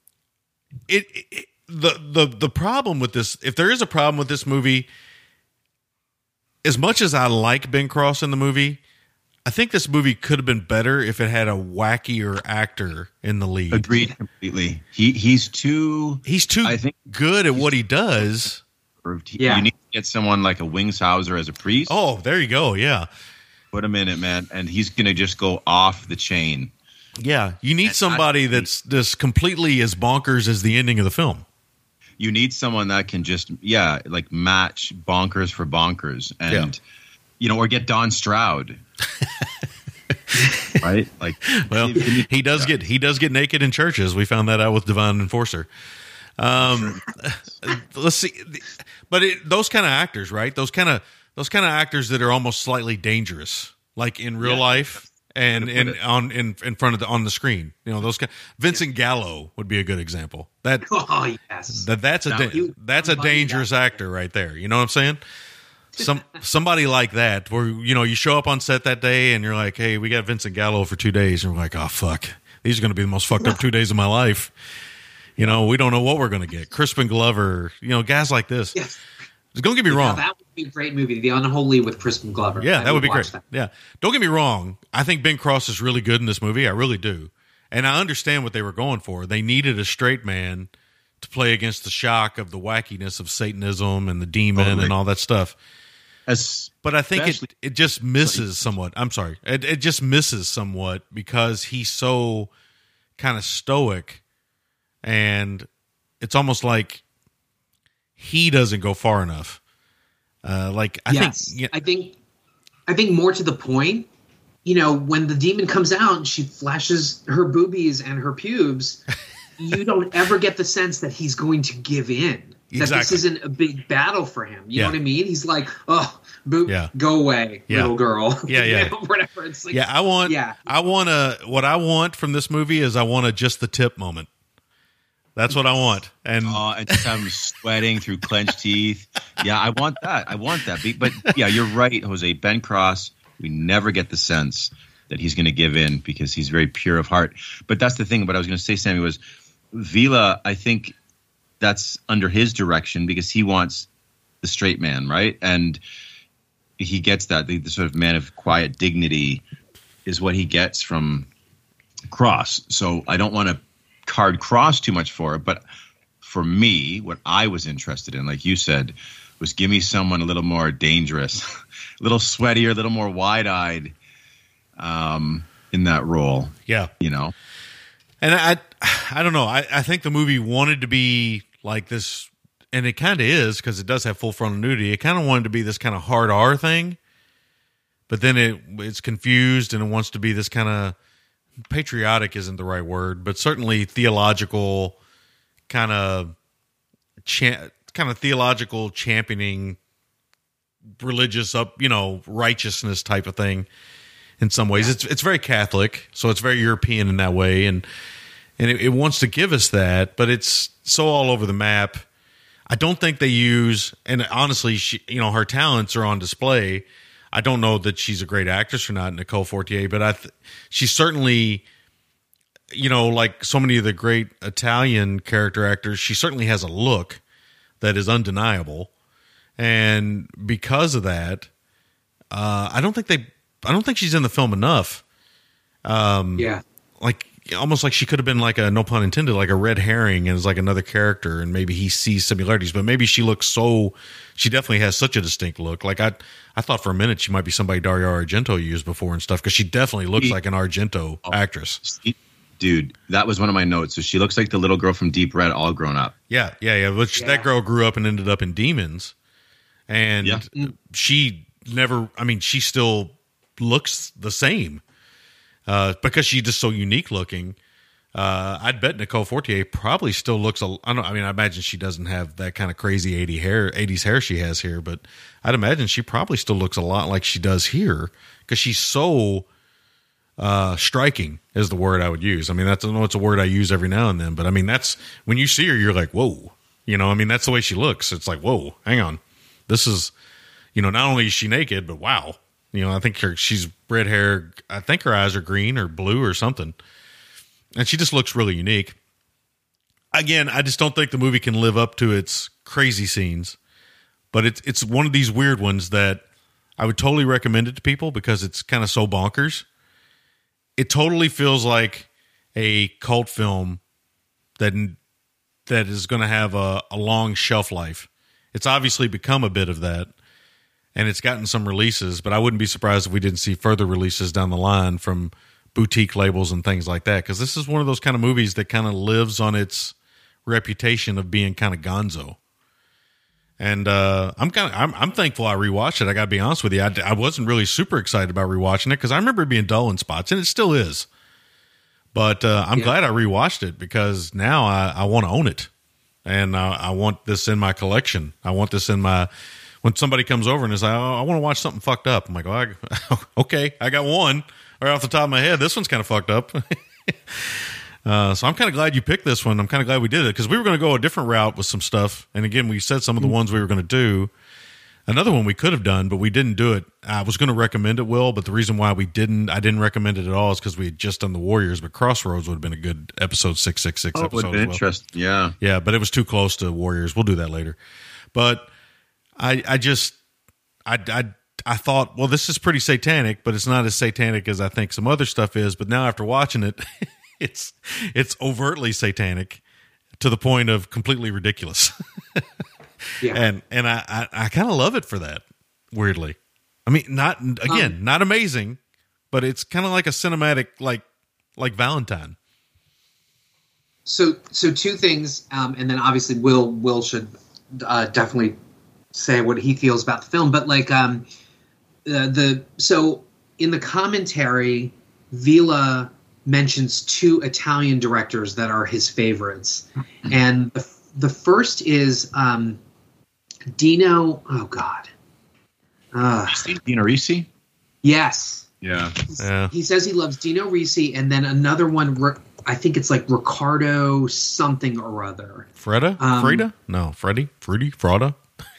S3: the problem with this, if there is a problem with this movie, as much as I like Ben Cross in the movie, I think this movie could have been better if it had a wackier actor in the lead.
S4: Agreed completely. He's too
S3: I think good at what he does.
S4: Yeah. You need to get someone like a Wings Hauser as a priest.
S3: Oh, there you go. Yeah.
S4: Put him in it, man. And he's going to just go off the chain.
S3: Yeah. You need somebody that's just completely as bonkers as the ending of the film.
S4: You need someone that can just, like match bonkers for bonkers. And, or get Don Stroud. Right? Like,
S3: well, he does get naked in churches. We found that out with Divine Enforcer. Let's see, but those kind of actors, right? Those kind of actors that are almost slightly dangerous, like in real life. and in front of on the screen. You know, those guys. Vincent Gallo would be a good example.
S2: Oh yes,
S3: that's a dangerous actor right there. You know what I'm saying? Somebody like that, where you know you show up on set that day and you're like, hey, we got Vincent Gallo for 2 days, and we're like, oh fuck, these are going to be the most fucked up 2 days of my life. You know, we don't know what we're going to get. Crispin Glover, you know, guys like this.
S2: Yes.
S3: Don't get me wrong.
S2: That would be a great movie, The Unholy with Crispin Glover.
S3: Yeah, that would be great. That. Yeah. Don't get me wrong. I think Ben Cross is really good in this movie. I really do. And I understand what they were going for. They needed a straight man to play against the shock of the wackiness of Satanism and the demon and all that stuff. But I think it just misses somewhat. I'm sorry. It just misses somewhat because he's so kind of stoic. And it's almost like he doesn't go far enough. I think more to the point, you know, when the demon comes out and she flashes her boobies and her pubes, you don't ever get the sense that he's going to give in. Exactly. That this isn't a big battle for him. You know what I mean? He's like, oh, go away, little girl. Yeah, yeah.
S2: You know, whatever. It's like,
S3: what I want from this movie is I want a just the tip moment. That's what I want. And
S4: just have him sweating through clenched teeth. Yeah, I want that. But yeah, you're right, Jose. Ben Cross, we never get the sense that he's going to give in because he's very pure of heart. But that's the thing. What I was going to say, Sammy, was Vila, I think that's under his direction because he wants the straight man, right? And he gets that. The sort of man of quiet dignity is what he gets from Cross. So I don't want to card Cross too much for it, but for me, what I was interested in, like you said, was give me someone a little more dangerous, a little sweatier, a little more wide-eyed in that role.
S3: Yeah.
S4: You know?
S3: And I don't know. I think the movie wanted to be like this, and it kind of is because it does have full frontal nudity. It kind of wanted to be this kind of hard R thing, but then it's confused and it wants to be this kind of patriotic isn't the right word, but certainly theological kind of theological championing religious righteousness type of thing in some ways. It's very Catholic, so it's very European in that way, and it wants to give us that, but it's so all over the map. I don't think they use, and honestly, her talents are on display. I don't know that she's a great actress or not, Nicole Fortier, but she's certainly, like so many of the great Italian character actors, she certainly has a look that is undeniable. And because of that, I don't think she's in the film enough. Almost like she could have been like a, no pun intended, like a red herring and is like another character, and maybe he sees similarities, but maybe she definitely has such a distinct look. Like I thought for a minute she might be somebody Dario Argento used before and stuff, because she definitely looks like an Argento actress.
S4: Dude, that was one of my notes. So she looks like the little girl from Deep Red all grown up.
S3: Yeah. That girl grew up and ended up in Demons. And she still looks the same. Because she's just so unique looking. I'd bet Nicole Fortier probably still looks. I imagine she doesn't have that kind of crazy 80s hair she has here, but I'd imagine she probably still looks a lot like she does here because she's so striking is the word I would use. I mean, I don't know, it's a word I use every now and then, but I mean, that's when you see her, you're like, whoa. That's the way she looks. It's like, whoa, hang on. This is, not only is she naked, but wow. I think she's red hair. I think her eyes are green or blue or something. And she just looks really unique. Again, I just don't think the movie can live up to its crazy scenes. But it's one of these weird ones that I would totally recommend it to people because it's kind of so bonkers. It totally feels like a cult film that is going to have a long shelf life. It's obviously become a bit of that. And it's gotten some releases, but I wouldn't be surprised if we didn't see further releases down the line from boutique labels and things like that. Because this is one of those kind of movies that kind of lives on its reputation of being kind of gonzo. And I'm thankful I rewatched it. I got to be honest with you, I wasn't really super excited about rewatching it because I remember it being dull in spots, and it still is. But I'm glad I rewatched it because now I want to own it, and I want this in my collection. I want this in my. When somebody comes over and is like, oh, I want to watch something fucked up. I'm like, okay, I got one. right off the top of my head. This one's kind of fucked up. So I'm kind of glad you picked this one. I'm kind of glad we did it because we were going to go a different route with some stuff. And again, we said some of the ones we were going to do. Another one we could have done, but we didn't do it. I was going to recommend it, Will, but the reason why I didn't recommend it at all is because we had just done the Warriors, but Crossroads would have been a good episode 666 episode.
S4: Would have been interesting. Yeah.
S3: Yeah, but it was too close to Warriors. We'll do that later. But I thought, well, this is pretty satanic, but it's not as satanic as I think some other stuff is. But now after watching it, it's overtly satanic to the point of completely ridiculous. Yeah. And I kind of love it for that, weirdly. I mean, not amazing, but it's kind of like a cinematic, like Valentine.
S2: So two things, and then obviously Will should definitely say what he feels about the film. But so in the commentary, Vila mentions two Italian directors that are his favorites, and the first is Dino. Oh God,
S4: Dino Risi.
S2: Yes.
S4: Yeah.
S2: He says he loves Dino Risi, and then another one. I think it's like Ricardo something or other.
S3: Freda? No, Freddie? Fruity? Frauda?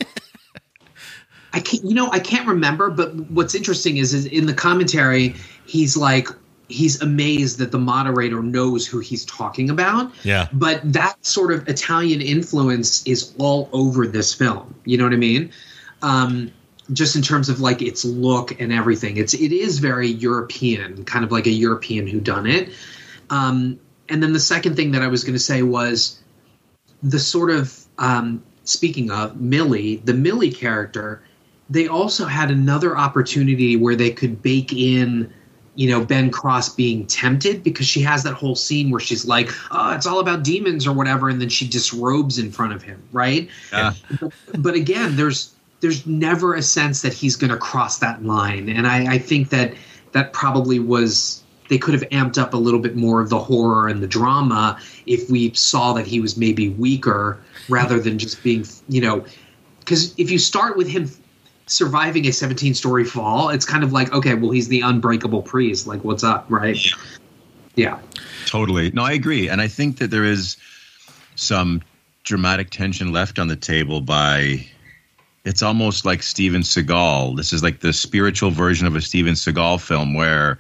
S2: I can't remember, but what's interesting is in the commentary, he's amazed that the moderator knows who he's talking about. Yeah. But that sort of Italian influence is all over this film. You know what I mean? Just in terms of like its look and everything. It is very European, kind of like a European whodunit. And then the second thing that I was going to say was the sort of, speaking of Millie, the Millie character, they also had another opportunity where they could bake in, Ben Cross being tempted, because she has that whole scene where she's like, oh, it's all about demons or whatever. And then she disrobes in front of him. Right. Yeah. But again, there's never a sense that he's going to cross that line. And I think that probably was, they could have amped up a little bit more of the horror and the drama if we saw that he was maybe weaker rather than just being, because if you start with him surviving a 17-story fall, it's kind of like, okay, well, he's the unbreakable priest. Like, what's up, right? Yeah.
S4: Totally. No, I agree. And I think that there is some dramatic tension left on the table by, it's almost like Steven Seagal. This is like the spiritual version of a Steven Seagal film where,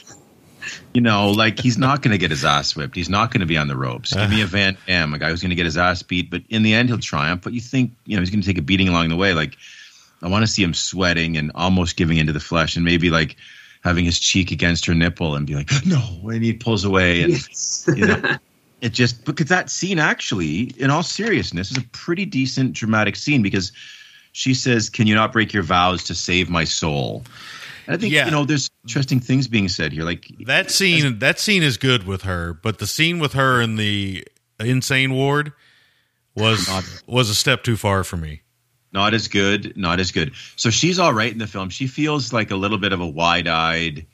S4: like he's not going to get his ass whipped. He's not going to be on the ropes. Give me a Van Damme, a guy who's going to get his ass beat, but in the end he'll triumph. But you think, he's going to take a beating along the way. Like, I want to see him sweating and almost giving into the flesh, and maybe like having his cheek against her nipple and be like, no, and he pulls away. And,
S2: yes.
S4: It just, because that scene actually, in all seriousness, is a pretty decent dramatic scene, because she says, can you not break your vows to save my soul? And I think, there's interesting things being said here. Like
S3: that scene is good with her, but the scene with her in the insane ward was a step too far for me.
S4: Not as good. So she's all right in the film. She feels like a little bit of a wide-eyed,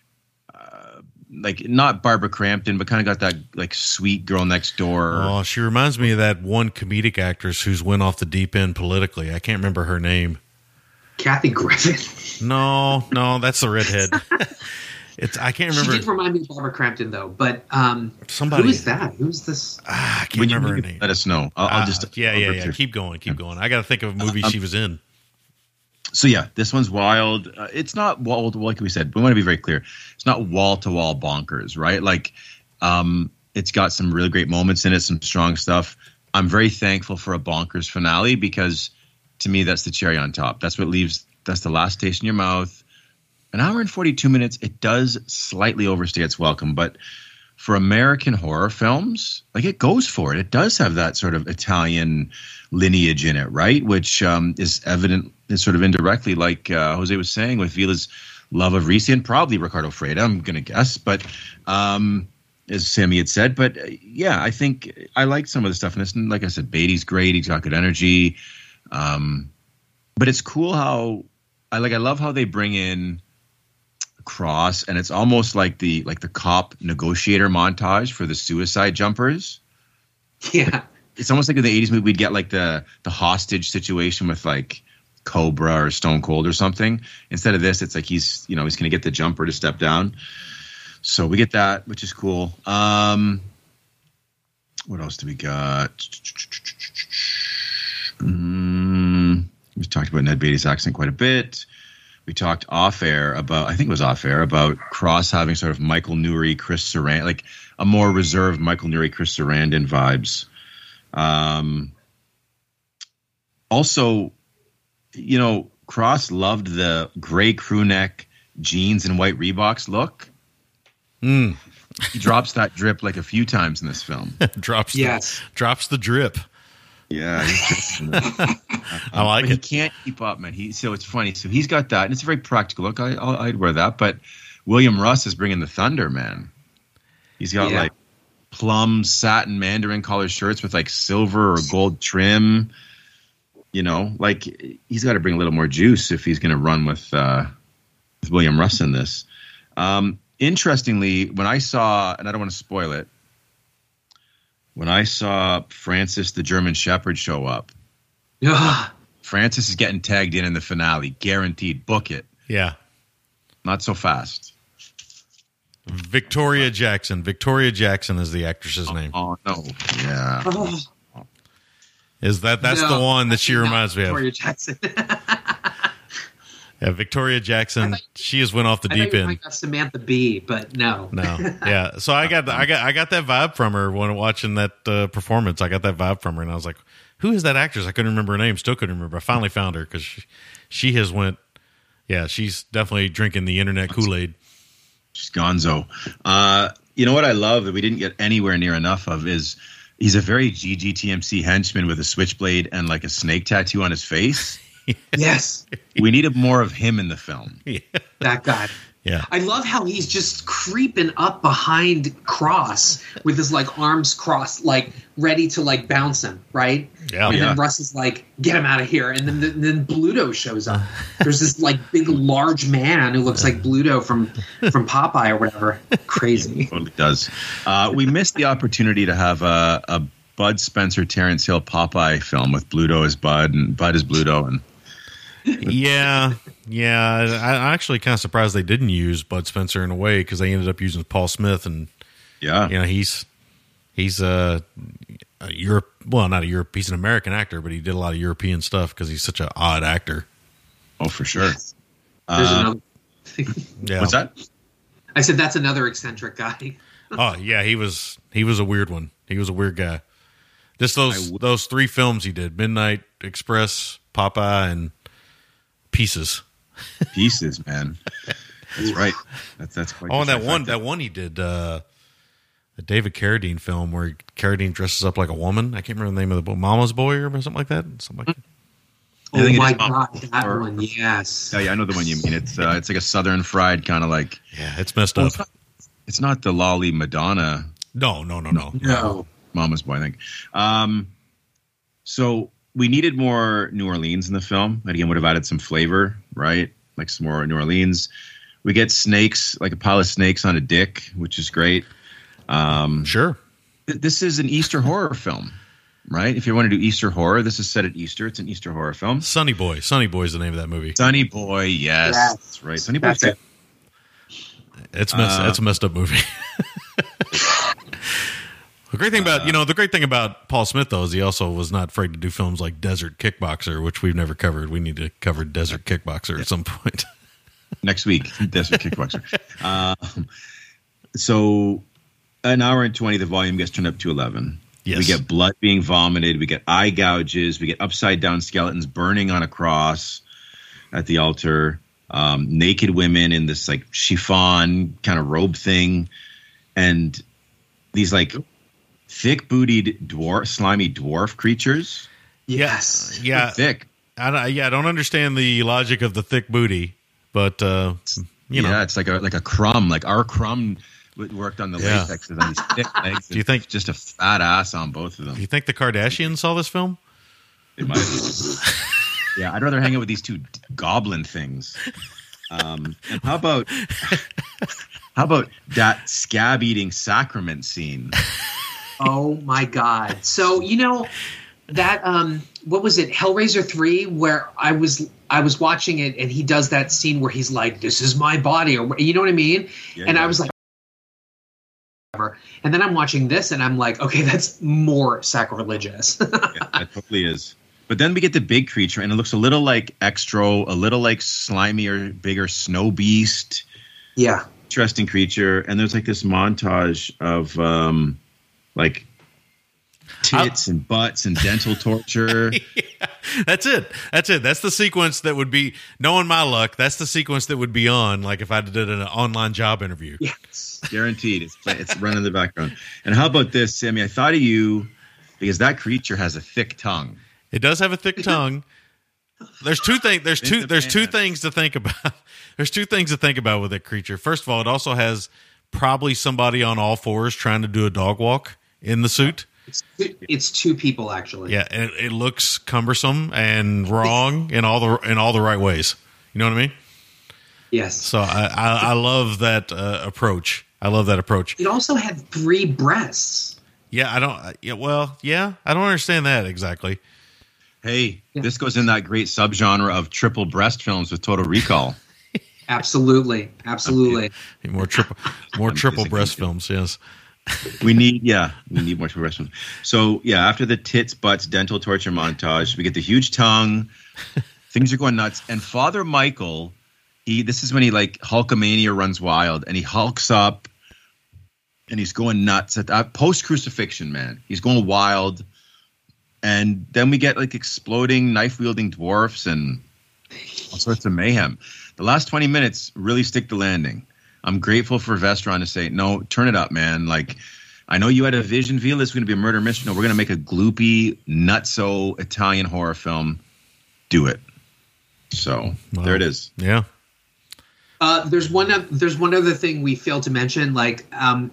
S4: like not Barbara Crampton, but kind of got that like sweet girl next door.
S3: Oh, she reminds me of that one comedic actress who's went off the deep end politically. I can't remember her name.
S2: Kathy Griffin.
S3: No, that's the redhead. I can't remember.
S2: She did remind me of Barbara Crampton, though. But
S3: somebody.
S2: Who is that? Who's this?
S3: I can't remember her name.
S4: Let us know. I'll just.
S3: Yeah. Keep going. I got to think of a movie she was in.
S4: So yeah, this one's wild. It's not wall, like we said. We want to be very clear. It's not wall to wall bonkers, right? Like, it's got some really great moments in it, some strong stuff. I'm very thankful for a bonkers finale, because to me that's the cherry on top. That's what leaves. That's the last taste in your mouth. An hour and 42 minutes, it does slightly overstay its welcome, but for American horror films, like it goes for it. It does have that sort of Italian lineage in it, right? Which is evident sort of indirectly, like Jose was saying, with Vila's love of Risi and probably Ricardo Freda, I'm going to guess, but as Sammy had said. But yeah, I think I like some of the stuff in this. And like I said, Beatty's great. He's got good energy. But it's cool how I love how they bring in Cross, and it's almost like the cop negotiator montage for the suicide jumpers.
S2: Yeah,
S4: it's almost like in the 80s movie we'd get like the hostage situation with like Cobra or Stone Cold or something. Instead of this, it's like he's going to get the jumper to step down. So we get that, which is cool. What else do we got? We talked about Ned Beatty's accent quite a bit. We talked off-air about, I think it was off-air, about Cross having sort of Michael Nouri, Chris Sarandon, like a more reserved Michael Nouri, Chris Sarandon vibes. Also, Cross loved the gray crew neck jeans and white Reeboks look. He drops that drip like a few times in this film.
S3: drops the drip.
S4: Yeah,
S3: I like it.
S4: He can't keep up, man. So it's funny. So he's got that, and it's a very practical look. I'd wear that. But William Russ is bringing the thunder, man. He's got like plum satin mandarin collar shirts with like silver or gold trim. Like he's got to bring a little more juice if he's going to run with William Russ in this. Interestingly, when I saw, and I don't want to spoil it, when I saw Francis the German Shepherd show up, Francis is getting tagged in the finale, guaranteed. Book it.
S3: Yeah.
S4: Not so fast.
S3: Victoria Jackson. Victoria Jackson is the actress's name.
S4: Oh, no. Yeah.
S3: That's the one that she reminds me of.
S2: Victoria Jackson.
S3: Yeah, Victoria Jackson. She just went off the deep end.
S2: I got Samantha Bee, but no.
S3: Yeah. So I got that vibe from her when watching that performance. I got that vibe from her, and I was like, "Who is that actress?" I couldn't remember her name. Still couldn't remember. I finally found her because she has went. Yeah, she's definitely drinking the internet Kool-Aid.
S4: She's gonzo. You know what I love that we didn't get anywhere near enough of is he's a very GGTMC henchman with a switchblade and like a snake tattoo on his face.
S2: Yes.
S4: We needed more of him in the film.
S3: Yeah.
S2: That guy.
S3: Yeah.
S2: I love how he's just creeping up behind Cross with his like arms crossed, like ready to like bounce him, right?
S3: Yeah.
S2: And then Russ is like, get him out of here. And then Bluto shows up. There's this like big, large man who looks like Bluto from Popeye or whatever. Crazy.
S4: Totally does. We missed the opportunity to have a Bud Spencer, Terrence Hill Popeye film with Bluto as Bud and Bud as Bluto. And
S3: Yeah. I'm actually kind of surprised they didn't use Bud Spencer in a way because they ended up using Paul Smith, and he's a Europe. Well, not a Europe. He's an American actor, but he did a lot of European stuff because he's such an odd actor.
S4: Oh, for sure.
S2: There's another.
S3: Yeah.
S4: What's that?
S2: I said that's another eccentric guy.
S3: Oh yeah, he was a weird one. He was a weird guy. Just those three films he did: Midnight Express, Popeye, and Pieces.
S4: Pieces, man. That's right. That's quite.
S3: Oh, and that one he did, the David Carradine film where Carradine dresses up like a woman. I can't remember the name of the book, Mama's Boy or something like that. Something like that.
S2: Oh my God, that one, yes.
S4: Yeah, I know the one you mean. It's like a Southern fried kind of like.
S3: Yeah, it's messed up.
S4: It's not the Lolly Madonna.
S3: No.
S4: Mama's Boy, I think. So we needed more New Orleans in the film. And again, would have added some flavor, right? Like some more New Orleans. We get snakes, like a pile of snakes on a dick, which is great.
S3: Sure.
S4: This is an Easter horror film, right? If you want to do Easter horror, this is set at Easter. It's an Easter horror film.
S3: Sonny Boy. Sonny Boy is the name of that movie.
S4: Sonny Boy, yes. That's right. Sonny Boy.
S3: It's a messed up movie. The great thing about Paul Smith though is he also was not afraid to do films like Desert Kickboxer, which we've never covered. We need to cover Desert Kickboxer at some point.
S4: Next week, Desert Kickboxer. So an hour and 20, the volume gets turned up to 11. Yes. We get blood being vomited. We get eye gouges. We get upside down skeletons burning on a cross at the altar. Naked women in this like chiffon kind of robe thing. And these like thick-bootied slimy dwarf creatures.
S2: Yes.
S3: Yeah.
S4: Thick.
S3: I don't understand the logic of the thick booty, but you know,
S4: it's like a crumb. Like our crumb worked on the latex on these thick legs.
S3: Do you think
S4: just a fat ass on both of them?
S3: Do you think the Kardashians saw this film?
S4: It might have. Yeah, I'd rather hang out with these two goblin things. And how about that scab eating sacrament scene?
S2: Oh my God. So, what was it, Hellraiser 3, where I was watching it and he does that scene where he's like, "This is my body," or you know what I mean? Yeah, and I was like, and then I'm watching this and I'm like, okay, that's more sacrilegious.
S4: Yeah, it totally is. But then we get the big creature and it looks a little like Extro, a little like slimier, bigger snow beast.
S2: Yeah.
S4: Interesting creature. And there's like this montage of like tits and butts and dental torture.
S3: Yeah, that's it. That's the sequence that would be, knowing my luck, that's the sequence that would be on, like if I did an online job interview.
S2: Yes.
S4: Guaranteed. It's running in the background. And how about this, Sammy? I thought of you because that creature has a thick tongue.
S3: It does have a thick tongue. There's two things. There's two things to think about. There's two things to think about with that creature. First of all, it also has probably somebody on all fours trying to do a dog walk in the suit.
S2: It's two people actually.
S3: Yeah, and it looks cumbersome and wrong in all the right ways. You know what I mean?
S2: Yes.
S3: So I love that approach. I love that approach.
S2: It also had 3 breasts.
S3: Yeah, I don't understand that exactly.
S4: Hey, This goes in that great subgenre of triple breast films with Total Recall.
S2: Absolutely.
S3: More triple breast films. Yes.
S4: We need more triple breast films. So after the tits, butts, dental torture montage, we get the huge tongue. Things are going nuts. And Father Michael, this is when he like Hulkamania runs wild, and he hulks up, and he's going nuts at post crucifixion. Man, he's going wild. And then we get like exploding knife-wielding dwarfs and all sorts of mayhem. The last 20 minutes really stick the landing. I'm grateful for Vestron to say, no, turn it up, man. Like, I know you had a vision, Vila. It's going to be a murder mystery. No, we're going to make a gloopy, nutso Italian horror film. Do it. So there it is.
S3: Yeah.
S2: There's one other thing we failed to mention. Like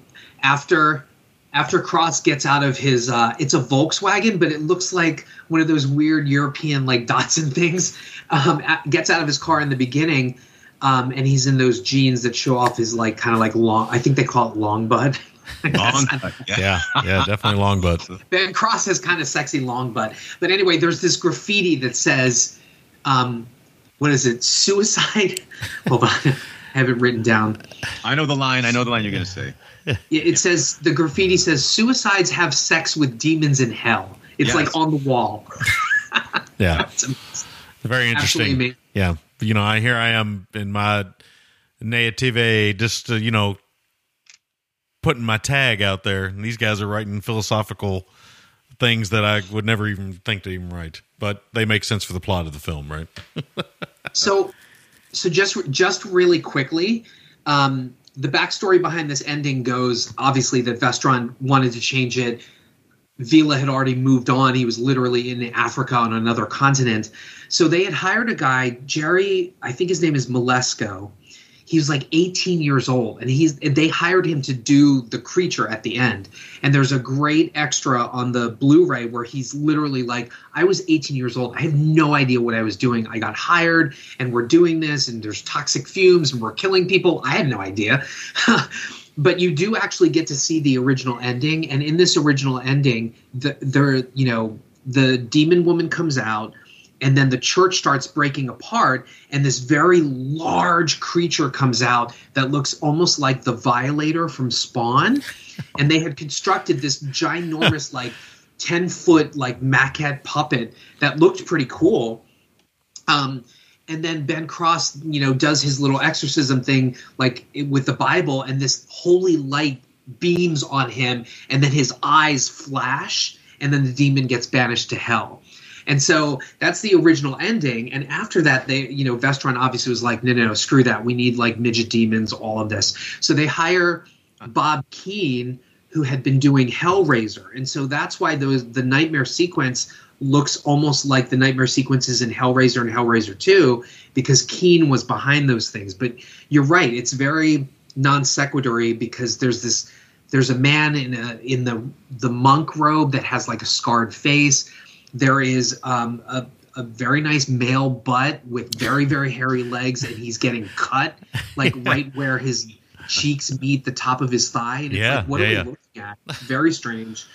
S2: after Cross gets out of his, it's a Volkswagen, but it looks like one of those weird European like Datsun things. Gets out of his car in the beginning, and he's in those jeans that show off his like kind of like long. I think they call it long butt.
S3: Yeah, definitely long butt.
S2: Ben Cross has kind of sexy long butt. But anyway, there's this graffiti that says, what is it? Suicide. Hold on, I have it written down.
S4: I know the line you're going to say.
S2: It says, the graffiti says, "Suicides have sex with demons in hell." It's like on the wall.
S3: Yeah. Very interesting. Yeah. Here I am in my native, just, putting my tag out there. And these guys are writing philosophical things that I would never even think to even write. But they make sense for the plot of the film, right?
S2: So just really quickly, the backstory behind this ending goes, obviously, that Vestron wanted to change it. Vila had already moved on. He was literally in Africa on another continent. So they had hired a guy, Jerry, I think his name is Malesko. He was like 18 years old, and they hired him to do the creature at the end. And there's a great extra on the Blu-ray where he's literally like, I was 18 years old. I had no idea what I was doing. I got hired, and we're doing this, and there's toxic fumes, and we're killing people. I had no idea. But you do actually get to see the original ending. And in this original ending, the demon woman comes out, and then the church starts breaking apart, and this very large creature comes out that looks almost like the Violator from Spawn. And they had constructed this ginormous, like 10-foot, like maquette puppet that looked pretty cool. And then Ben Cross, does his little exorcism thing, like with the Bible, and this holy light beams on him, and then his eyes flash, and then the demon gets banished to hell. And so that's the original ending. And after that, Vestron obviously was like, no, screw that. We need like midget demons, all of this. So they hire Bob Keane, who had been doing Hellraiser. And so that's why the nightmare sequence looks almost like the nightmare sequences in Hellraiser and Hellraiser 2, because Keane was behind those things. But you're right. It's very non sequitur because there's a man in the monk robe that has like a scarred face. There is a very nice male butt with very, very hairy legs, and he's getting cut, like right where his cheeks meet the top of his thigh. And it's like, what are we looking at? Very strange.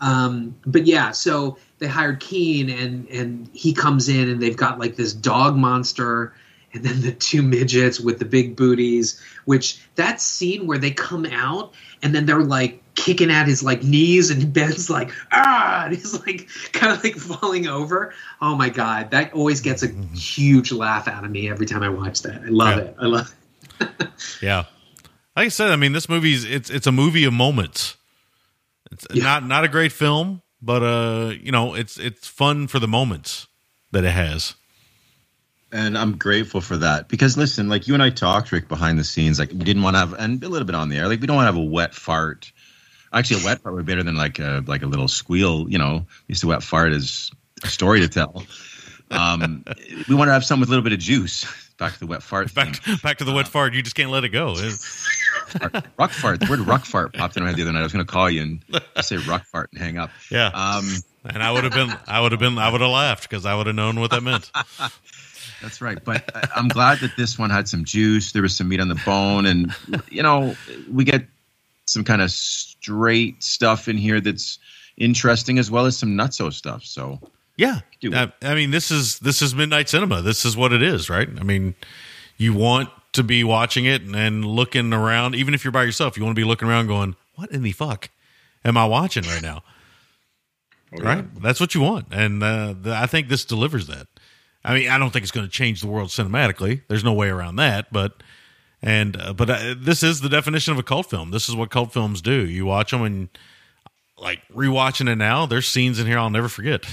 S2: But yeah, so they hired Keen, and he comes in, and they've got like this dog monster, and then the two midgets with the big booties. Which that scene where they come out, and then they're like kicking at his like knees, and Ben's like and he's like kind of like falling over. Oh my god, that always gets a huge laugh out of me every time I watch that. I love it. I love it.
S3: Yeah, like I said, I mean, this movie's it's a movie of moments. It's not a great film, but it's fun for the moments that it has.
S4: And I'm grateful for that because, listen, like you and I talked, Rick, behind the scenes, like we didn't want to have, and a little bit on the air, like we don't want to have a wet fart. Actually, a wet fart would be better than like a little squeal. You know, used to wet fart as a story to tell. We want to have something with a little bit of juice. Back to the wet fart.
S3: Back to the wet fart. You just can't let it go.
S4: Ruck fart. The word ruck fart popped in my head the other night. I was going to call you and just say ruck fart and hang up.
S3: Yeah. And I would have laughed because I would have known what that meant.
S4: That's right. But I'm glad that this one had some juice. There was some meat on the bone. And, we get some kind of straight stuff in here that's interesting as well as some nutso stuff. So,
S3: yeah. I mean, this is Midnight Cinema. This is what it is, right? I mean, you want to be watching it and looking around. Even if you're by yourself, you want to be looking around going, what in the fuck am I watching right now? Right? That's what you want. And I think this delivers that. I mean, I don't think it's going to change the world cinematically. There's no way around that. But this is the definition of a cult film. This is what cult films do. You watch them and like rewatching it now. There's scenes in here I'll never forget.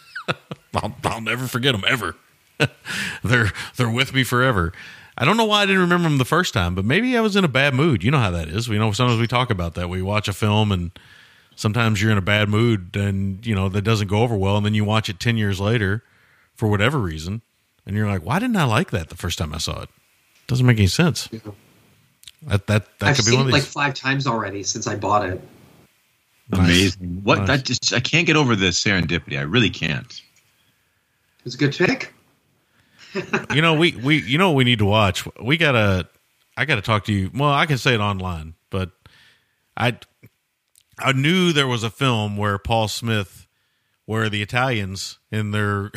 S3: I'll never forget them ever. They're with me forever. I don't know why I didn't remember them the first time, but maybe I was in a bad mood. You know how that is. Sometimes we talk about that. We watch a film and sometimes you're in a bad mood and that doesn't go over well, and then you watch it 10 years later for whatever reason, and you're like, why didn't I like that the first time I saw it? Doesn't make any sense. Yeah. That
S2: I've
S3: could be
S2: seen
S3: one of
S2: it
S3: these.
S2: like 5 times already since I bought it.
S4: Amazing.
S3: Nice.
S4: I can't get over the serendipity. I really can't.
S2: It's a good pick.
S3: we we need to watch. I gotta talk to you. Well, I can say it online, but I knew there was a film where Paul Smith, where the Italians in their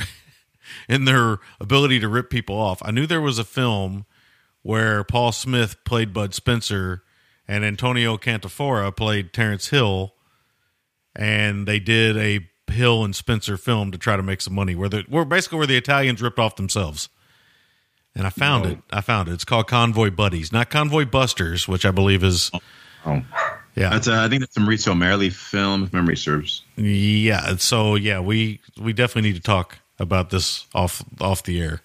S3: ability to rip people off. I knew there was a film where Paul Smith played Bud Spencer and Antonio Cantafora played Terrence Hill, and they did a Hill and Spencer film to try to make some money where the Italians ripped off themselves. And I found it. It's called Convoy Buddies, not Convoy Busters, which I believe is.
S4: Oh.
S3: Yeah.
S4: I think that's some Maurizio Merli film, if memory serves.
S3: Yeah. So yeah, we definitely need to talk about this off the air.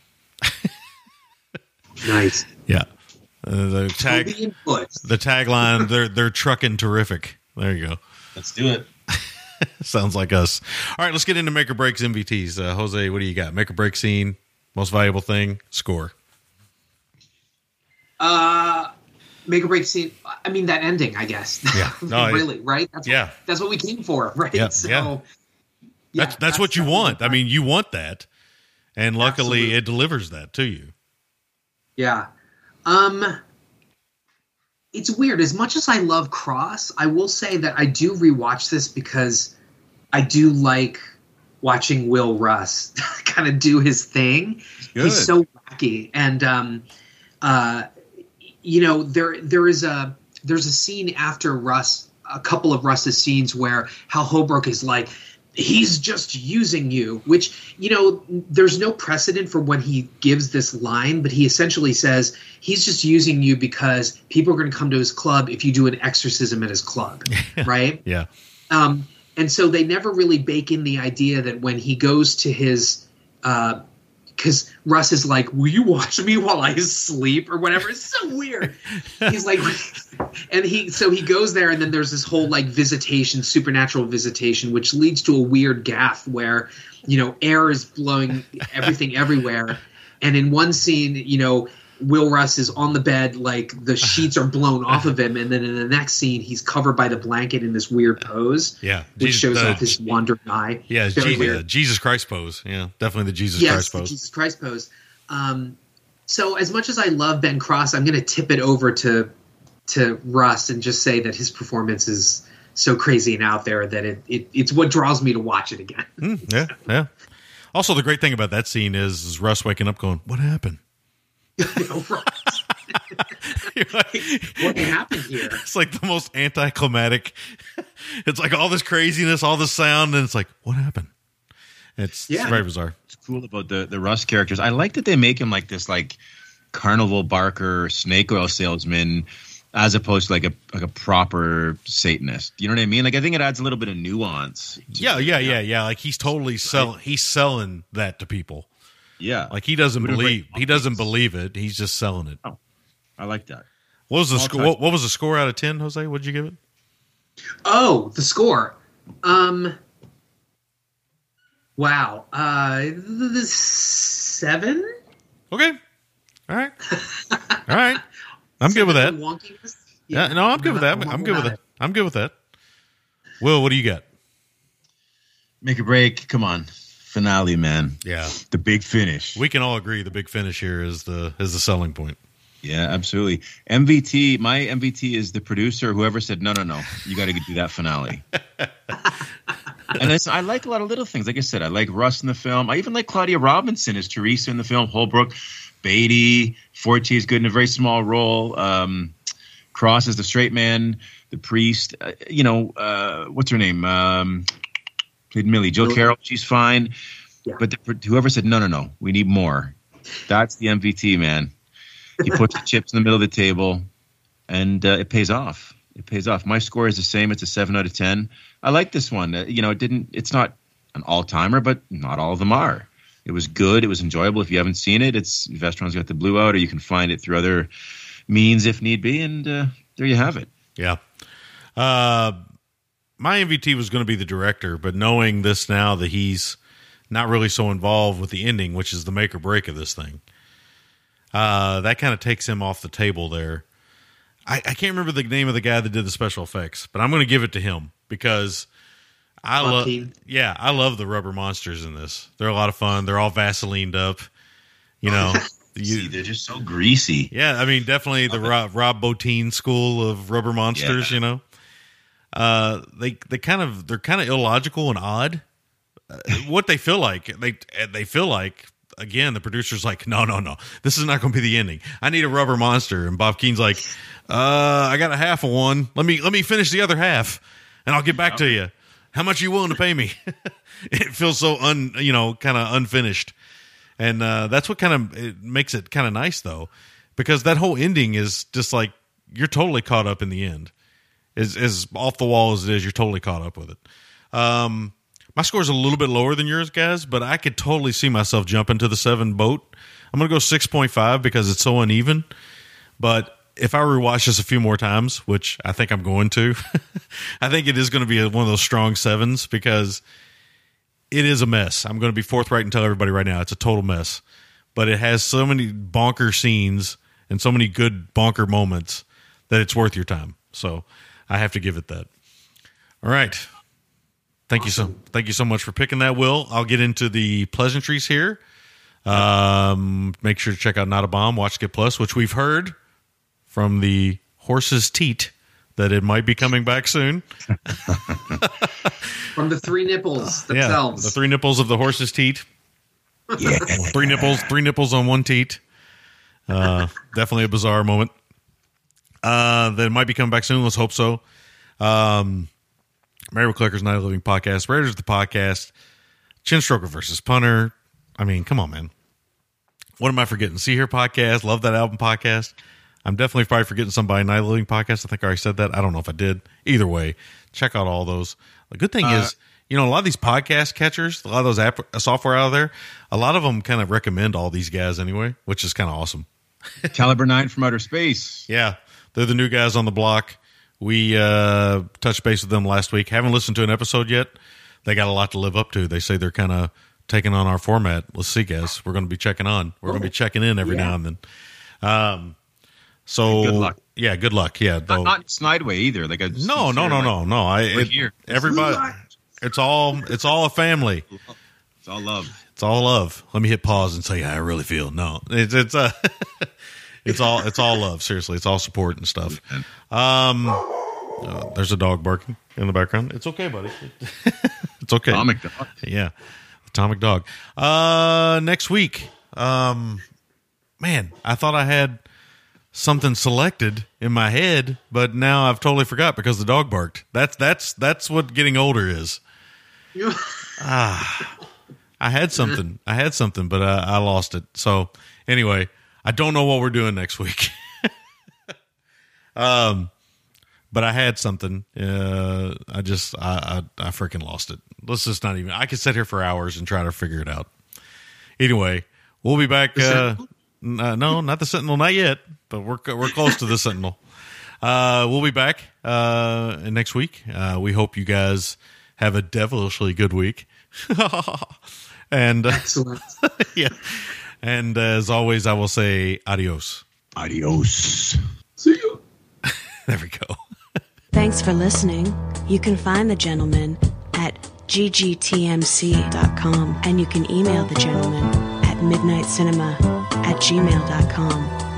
S2: Nice.
S3: Yeah. The tagline, they're trucking terrific. There you go.
S4: Let's do it.
S3: Sounds like us. All right, let's get into Make or Breaks MVTs. Jose, what do you got? Make or break scene, most valuable thing, score.
S2: Make or break scene. I mean, that ending, I guess.
S3: Yeah. No,
S2: really, right? That's what we came for, right?
S3: Yeah. That's what you want. I mean, you want that. And luckily Absolutely. It delivers that to you.
S2: Yeah. It's weird. As much as I love Cross, I will say that I do rewatch this because I do like watching Will Russ kind of do his thing.
S4: Good.
S2: He's so wacky. And, there's a scene after Russ, a couple of Russ's scenes where Hal Holbrook is like, he's just using you, which, there's no precedent for when he gives this line, but he essentially says he's just using you because people are going to come to his club if you do an exorcism at his club, right?
S3: Yeah.
S2: And so they never really bake in the idea that when he goes to his because Russ is like, will you watch me while I sleep or whatever? It's so weird. He's like, and he goes there, and then there's this whole like visitation, supernatural visitation, which leads to a weird gaffe where, air is blowing everything everywhere. And in one scene, Will Russ is on the bed, like the sheets are blown off of him. And then in the next scene, he's covered by the blanket in this weird pose.
S3: Yeah.
S2: Which shows off his wandering eye.
S3: Yeah. Jesus Christ pose. Yeah. Definitely the Jesus Christ pose.
S2: Jesus Christ pose. So as much as I love Ben Cross, I'm going to tip it over to Russ and just say that his performance is so crazy and out there that it's what draws me to watch it again.
S3: Yeah. Also, the great thing about that scene is Russ waking up going, "What happened?"
S2: Right.
S3: Like,
S2: what happened here?
S3: It's like the most anticlimactic. It's like all this craziness, all this sound, and it's like, what happened? It's very bizarre.
S4: It's cool about the Russ characters. I like that they make him like this like carnival barker, snake oil salesman, as opposed to like a proper Satanist. You know what I mean? Like, I think it adds a little bit of nuance.
S3: Yeah. Like he's totally he's selling that to people.
S4: Yeah.
S3: Like he doesn't believe it. He's just selling it.
S4: Oh, I like that.
S3: What was the score? What was the score out of 10, Jose? What'd you give it?
S2: Oh, the score. Wow. 7?
S3: Okay. All right. I'm good with that.
S2: Wonkiness?
S3: Yeah, no, I'm good with that. I'm good with that. I'm good with that. Will, what do you got?
S4: Make a break. Come on. Finale, man.
S3: Yeah.
S4: The big finish.
S3: We can all agree the big finish here is the selling point.
S4: Yeah, absolutely. MVT, my MVT is the producer, whoever said, no, you got to do that finale. And I like a lot of little things. Like I said, I like Russ in the film. I even like Claudia Robinson as Teresa in the film. Holbrook, Beatty, Forte is good in a very small role. Cross is the straight man, the priest. What's her name? Played Millie. Jill Carroll, she's fine. Yeah. But whoever said, no, we need more. That's the MVT, man. He puts the chips in the middle of the table, and it pays off. It pays off. My score is the same. It's a 7 out of 10. I like this one. It's not an all-timer, but not all of them are. It was good. It was enjoyable. If you haven't seen it, Vestron's got the blue out, or you can find it through other means if need be, and there you have it.
S3: Yeah. My MVT was going to be the director, but knowing this now that he's not really so involved with the ending, which is the make or break of this thing, that kind of takes him off the table there. I can't remember the name of the guy that did the special effects, but I'm going to give it to him because I love the rubber monsters in this. They're a lot of fun. They're all Vaselined up,
S4: they're just so greasy.
S3: Yeah, I mean, definitely the Rob Bottin school of rubber monsters. Yeah. They're kind of illogical and odd. What they feel like, they feel like. Again, the producer's like, no, this is not going to be the ending. I need a rubber monster. And Bob Keene's like, I got a half of one. Let me finish the other half, and I'll get back to you. How much are you willing to pay me? It feels so kind of unfinished, and that's what it makes it kind of nice though, because that whole ending is just like you're totally caught up in the end. As off the wall as it is, you're totally caught up with it. My score is a little bit lower than yours, guys, but I could totally see myself jumping to the 7 boat. I'm going to go 6.5 because it's so uneven. But if I rewatch this a few more times, which I think I'm going to, I think it is going to be one of those strong 7s because it is a mess. I'm going to be forthright and tell everybody right now it's a total mess. But it has so many bonker scenes and so many good bonker moments that it's worth your time. So I have to give it that. All right. Thank you so much for picking that, Will. I'll get into the pleasantries here. Make sure to check out Not a Bomb, Watch Get Plus, which we've heard from the horse's teat that it might be coming back soon.
S2: From the 3 nipples themselves.
S3: Yeah, the 3 nipples of the horse's teat. Yeah. 3 nipples on 1 teat. Definitely a bizarre moment. That it might be coming back soon. Let's hope so. Married Clickers, Night of Living Podcast, Raiders the Podcast, Chin Stroker versus Punter. I mean, come on, man. What am I forgetting? See Here Podcast, Love That Album Podcast. I'm definitely probably forgetting somebody. Night of Living Podcast. I think I already said that. I don't know if I did. Either way, check out all those. The good thing is, a lot of these podcast catchers, a lot of those software out there, a lot of them kind of recommend all these guys anyway, which is kind of awesome.
S4: Caliber 9 from Outer Space.
S3: Yeah, they're the new guys on the block. We touched base with them last week. Haven't listened to an episode yet. They got a lot to live up to. They say they're kind of taking on our format. Let's see, guys. We're going to be checking on. We're going to be checking in every now and then. So
S4: good luck.
S3: Yeah, good luck. Yeah,
S4: not Snideway either. Like
S3: no. Everybody. It's all a family.
S4: It's all love.
S3: It's all love. Let me hit pause and say how I really feel. No, it's it's all love. Seriously, it's all support and stuff. There's a dog barking in the background. It's okay, buddy. It's okay.
S4: Atomic dog.
S3: Yeah, atomic dog. Next week, man, I thought I had something selected in my head, but now I've totally forgot because the dog barked. That's what getting older is. I had something, but I lost it. So anyway, I don't know what we're doing next week. But I had something. I freaking lost it. Let's just not even. I could sit here for hours and try to figure it out. Anyway, we'll be back. No, not the Sentinel, not yet. But we're close to the Sentinel. We'll be back next week. We hope you guys have a devilishly good week. And
S2: Excellent.
S3: Yeah. And as always, I will say adios.
S4: Adios.
S2: See you.
S3: There we go.
S1: Thanks for listening. You can find the gentleman at ggtmc.com, and you can email the gentleman at midnightcinema@gmail.com.